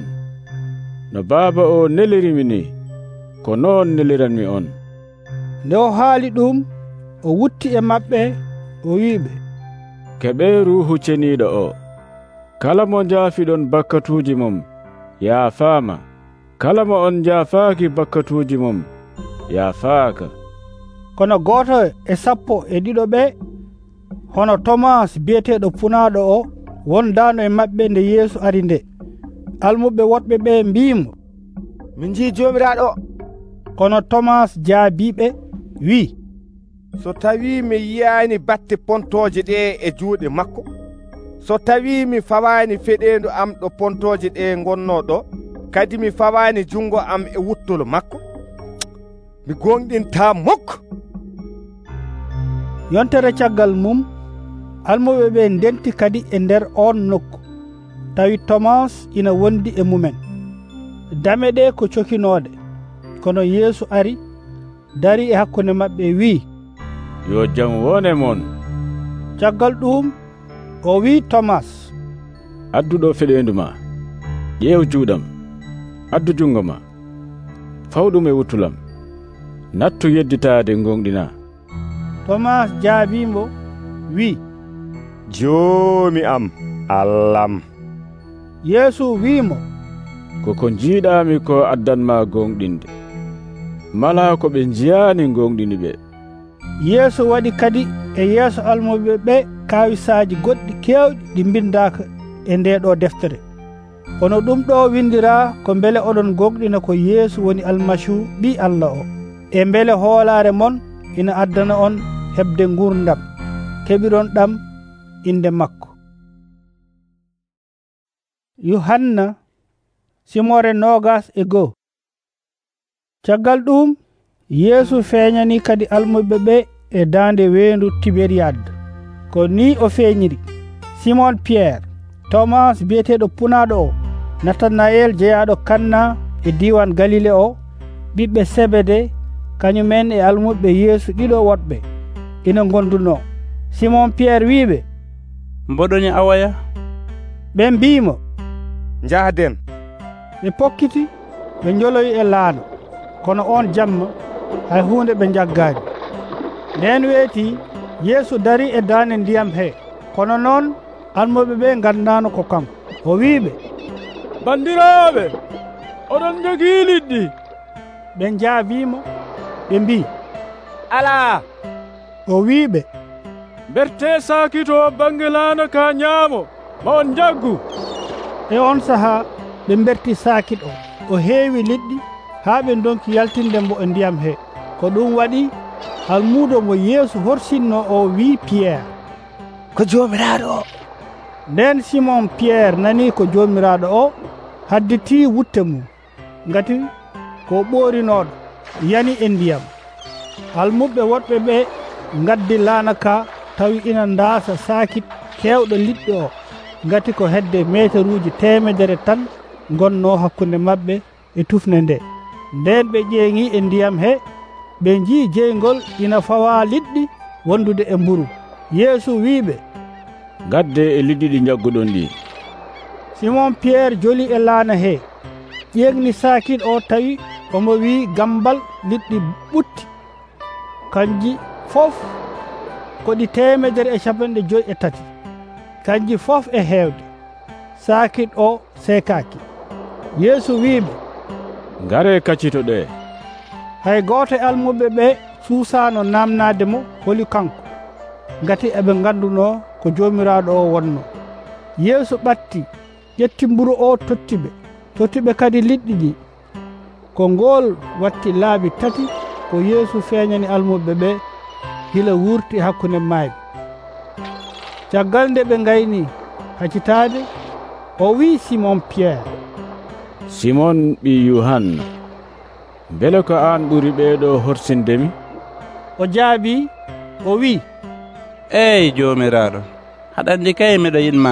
No baaba o nelirimi ni, ko noon neliranmi on. Nde o haali ɗum, o wutti e maɓɓe o wiɓe, keɓe ruhu ceniɗo o. Kala mo jaafiɗon bakkatuji mum yaafaama, kala mo on jaafaaki bakkatuji mum yaafaaka. Kono goto e sappo e ɗiɗo ɓe, hono Tomas biyeteɗo punaɗo o, wondano e maɓɓe nde Yeesu ari nde. Almuɓe woɗɓe ɓe mbimo, min jii jomiraɗo. Kono Tomas jaabiɓe wi, so tawi mi yiyani batte pontoje ɗe e juuɗe makko, so tawi mi fawani feɗendu am ɗo pontoje ɗe gonno ɗo, kadi mi fawani jungo am e wuttolo makko, mi gonɗinta mokko. Yontere caggal mum, almuɓe ɓe ndenti kadi e nder on nokku, tawi Tomas ina wondi e mumen. Dame ɗe ko cokinode, kono Yeesu ari dari e hakkunde maɓɓe wi, yo jam wone mon. Caggal ɗum o wi Tomas, adduɗo feɗendu ma, ƴeew juuɗam, addu jungo ma, fawɗum e wuttulam, nattu yedditade gonɗina. Tomas jaabimo wi, joomi am, Allah'am. Yeesu wimo, koko jiiɗami ko addanma gonɗinde, mala ko ɓe jiyani gonɗini ɓe. Yeesu waɗi kadi e yeeso almuɓe ɓe kawisaji goɗɗi kewɗi ɗi bindaka e nde ɗo deftere. Kono ɗum ɗo windira ko beele oɗon gonɗina ko Yeesu woni almasihu ɓi Allah o, e beele hoolare mon ina addana on hebde gurdam, keɓiron ɗam inde makko. Yohanna simore nogas e go. Caggal ɗum Yeesu feeñani kadi almuɓe ɓe e dande wendu Tiberiyad. Ko ni o feeñiri Simon Pierre, Thomas biyeteɗo punaɗo o, Nathanael jeyaɗo Kanna e diwan Galile o, ɓiɓɓe Sebede, kañumen e almuɓe Yeesu ɗiɗo woɗɓe ina gonduno. Simon Pierre wiɓe, mboɗoñi awaya? Ɓe mbimo, jahden. ɓe pokkiti ɓe joloyi e laana, kono on jamma hay hunde ɓe jaggani. Nden weeti Yeesu dari e dande ndiyam he, kono noon almuɓe ɓe gandano ko kanko. O wiɓe, bandiraɓe, oɗon jogii liɗɗi? Ɓe jaabimo ɓe mbi, ala. O wiɓe, berte sakito bange laana ka ñaamo, ma on jaggu. E on saha ɓe berti sakit o, o heewi liɗɗi haa ɓe donki yaltinde mbo e ndiyam he. Ko ɗum waɗi almuudo mo yeesu horsinno o wi Pierre, ko jomiraɗo o. nden Simon Pierre nani ko jomiraɗo o, hadditi wutte mum ngati ko ɓorinoɗo yani e ndiyam. almuɓɓe woɗɓe ɓe gaddi laana ka tawi ina ndaasa sakit kewɗo liɗɗi o ngati ko hedde meteruji temedere tan gonno hakkunde mabɓe e tufne nde. nden ɓe ƴeeŋi e ndiyam he ɓe jii jeygol ina fawa liɗɗi wondude e mburu. yeesu wiɓe, gadde e liɗɗi ɗi jagguɗon ɗi. Simon Pierre joli e laana he ƴeegni sakit o tawi omo wi gambal liɗɗi ɓutti kanji fof ko ɗi temedere e capanɗe joyi e tati, kanji fof e heewde. sakit o sekaki. yeesu wiɓe, ngare kaccito ɗe. hay gooto e almuɓe ɓe suusano namnade mo holi kanko, ngati eɓe ganduno ko jomiraɗo o wonno. yeesu ɓatti ƴetti mburu o tottiɓe tottiɓe kadi liɗɗi ɗi. ko ngol watti laabi tati ko yeesu feeñani almuɓe ɓe hila wurti hakkunde mayɓe. caggal nde ɓe gayni haccitade o wi Simon Pierre, Simon ɓi Yohanna, bele ko an ɓuri ɓeeɗo horsindemi? o jaabi o wi, eyi jomiraɗo, haɗa andi kay miɗo yinma.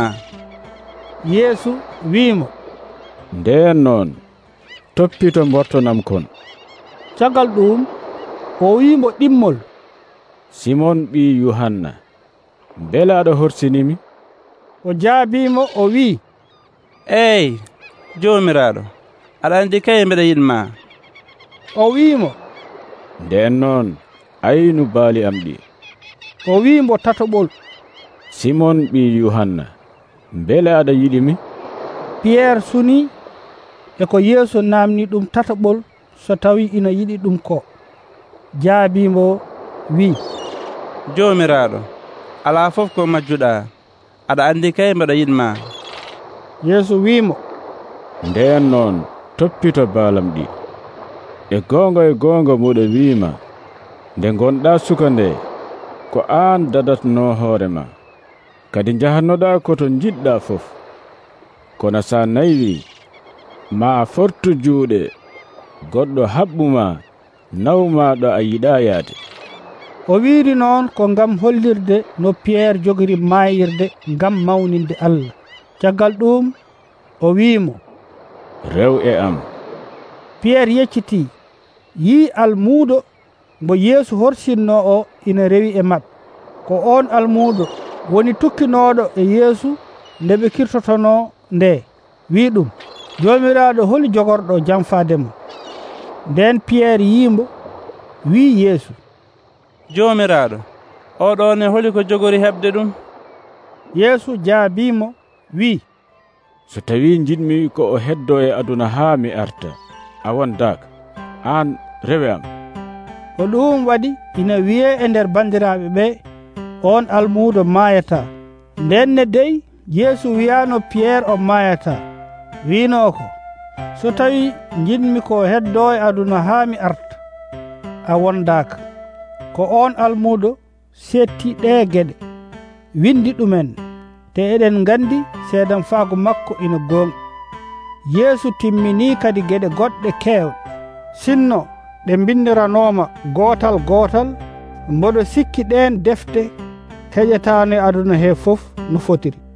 yeesu wimo, nden noon toppito bortonam kon. caggal ɗum o wimo ɗimmol, Simon ɓi Yohanna, bele aɗa horsinimi? o jaabimo o wi, eyi jomiraɗo, aɗa andi kay miɗo yinma. o wimo, nden noon aynu baali am ɗi. o wimo tatoɓol, Simon ɓi Yohanna, bele aɗa yiɗimi? Pierre suni e ko yeesu namni ɗum tataɓol so tawi ina yiɗi ɗum ko. jaabimo wi, jomiraɗo, ala fof ko majjuɗa, aɗa andi kay mbaɗa yinma. yeesu wimo, nden noon toppito baalam ɗi. e goonga e goonga muɗo wiima, nde gonɗa suka nde ko an dadatno hoorema, kadi jahannoɗa koto jiɗɗa fof. kono sa naywi ma fortu juuɗe goɗɗo haɓɓuma nawma ɗo a yiɗa yaade. o wiiri noon ko ngam hollirde no Pierre jogiri mayirde ngam mawninde Allah. caggal ɗum o wiimo, rew e am. Pierre yecciti yi almuudo mo yeesu horsinno o ina rewi e maɓɓe. ko on almuudo woni tukkinoɗo e yeesu nde ɓe kirtotono nde wi ɗum, jomiraɗo holi jogorɗo jamfademo. nden Pierre yimbo wi yeesu, jomiraɗo, oɗo ne holi ko jogori heɓde ɗum? yeesu jaabimo wi, so tawi jiɗmi ko o heddo e aduna haa mi arta, a wondaka an rewe am. ko ɗum waɗi ina wiye e nder bandiraɓe ɓe, on almuudo mayata. nden ne dey yeesu wiyano Pierre o mayata, wino ko, so tawi jiɗmi ko heddo e aduna haa mi arta, a wondaka. ko on almuudo setti ɗe geɗe windi ɗumen, te eɗen gandi seedan faago makko ina gonga. yeesu timmini kadi geɗe goɗɗe kewɗe, sinno ɗe bindiranoma gotal gotal, mboɗo sikki ɗen defte heƴetano e aduna he fof no fotiri.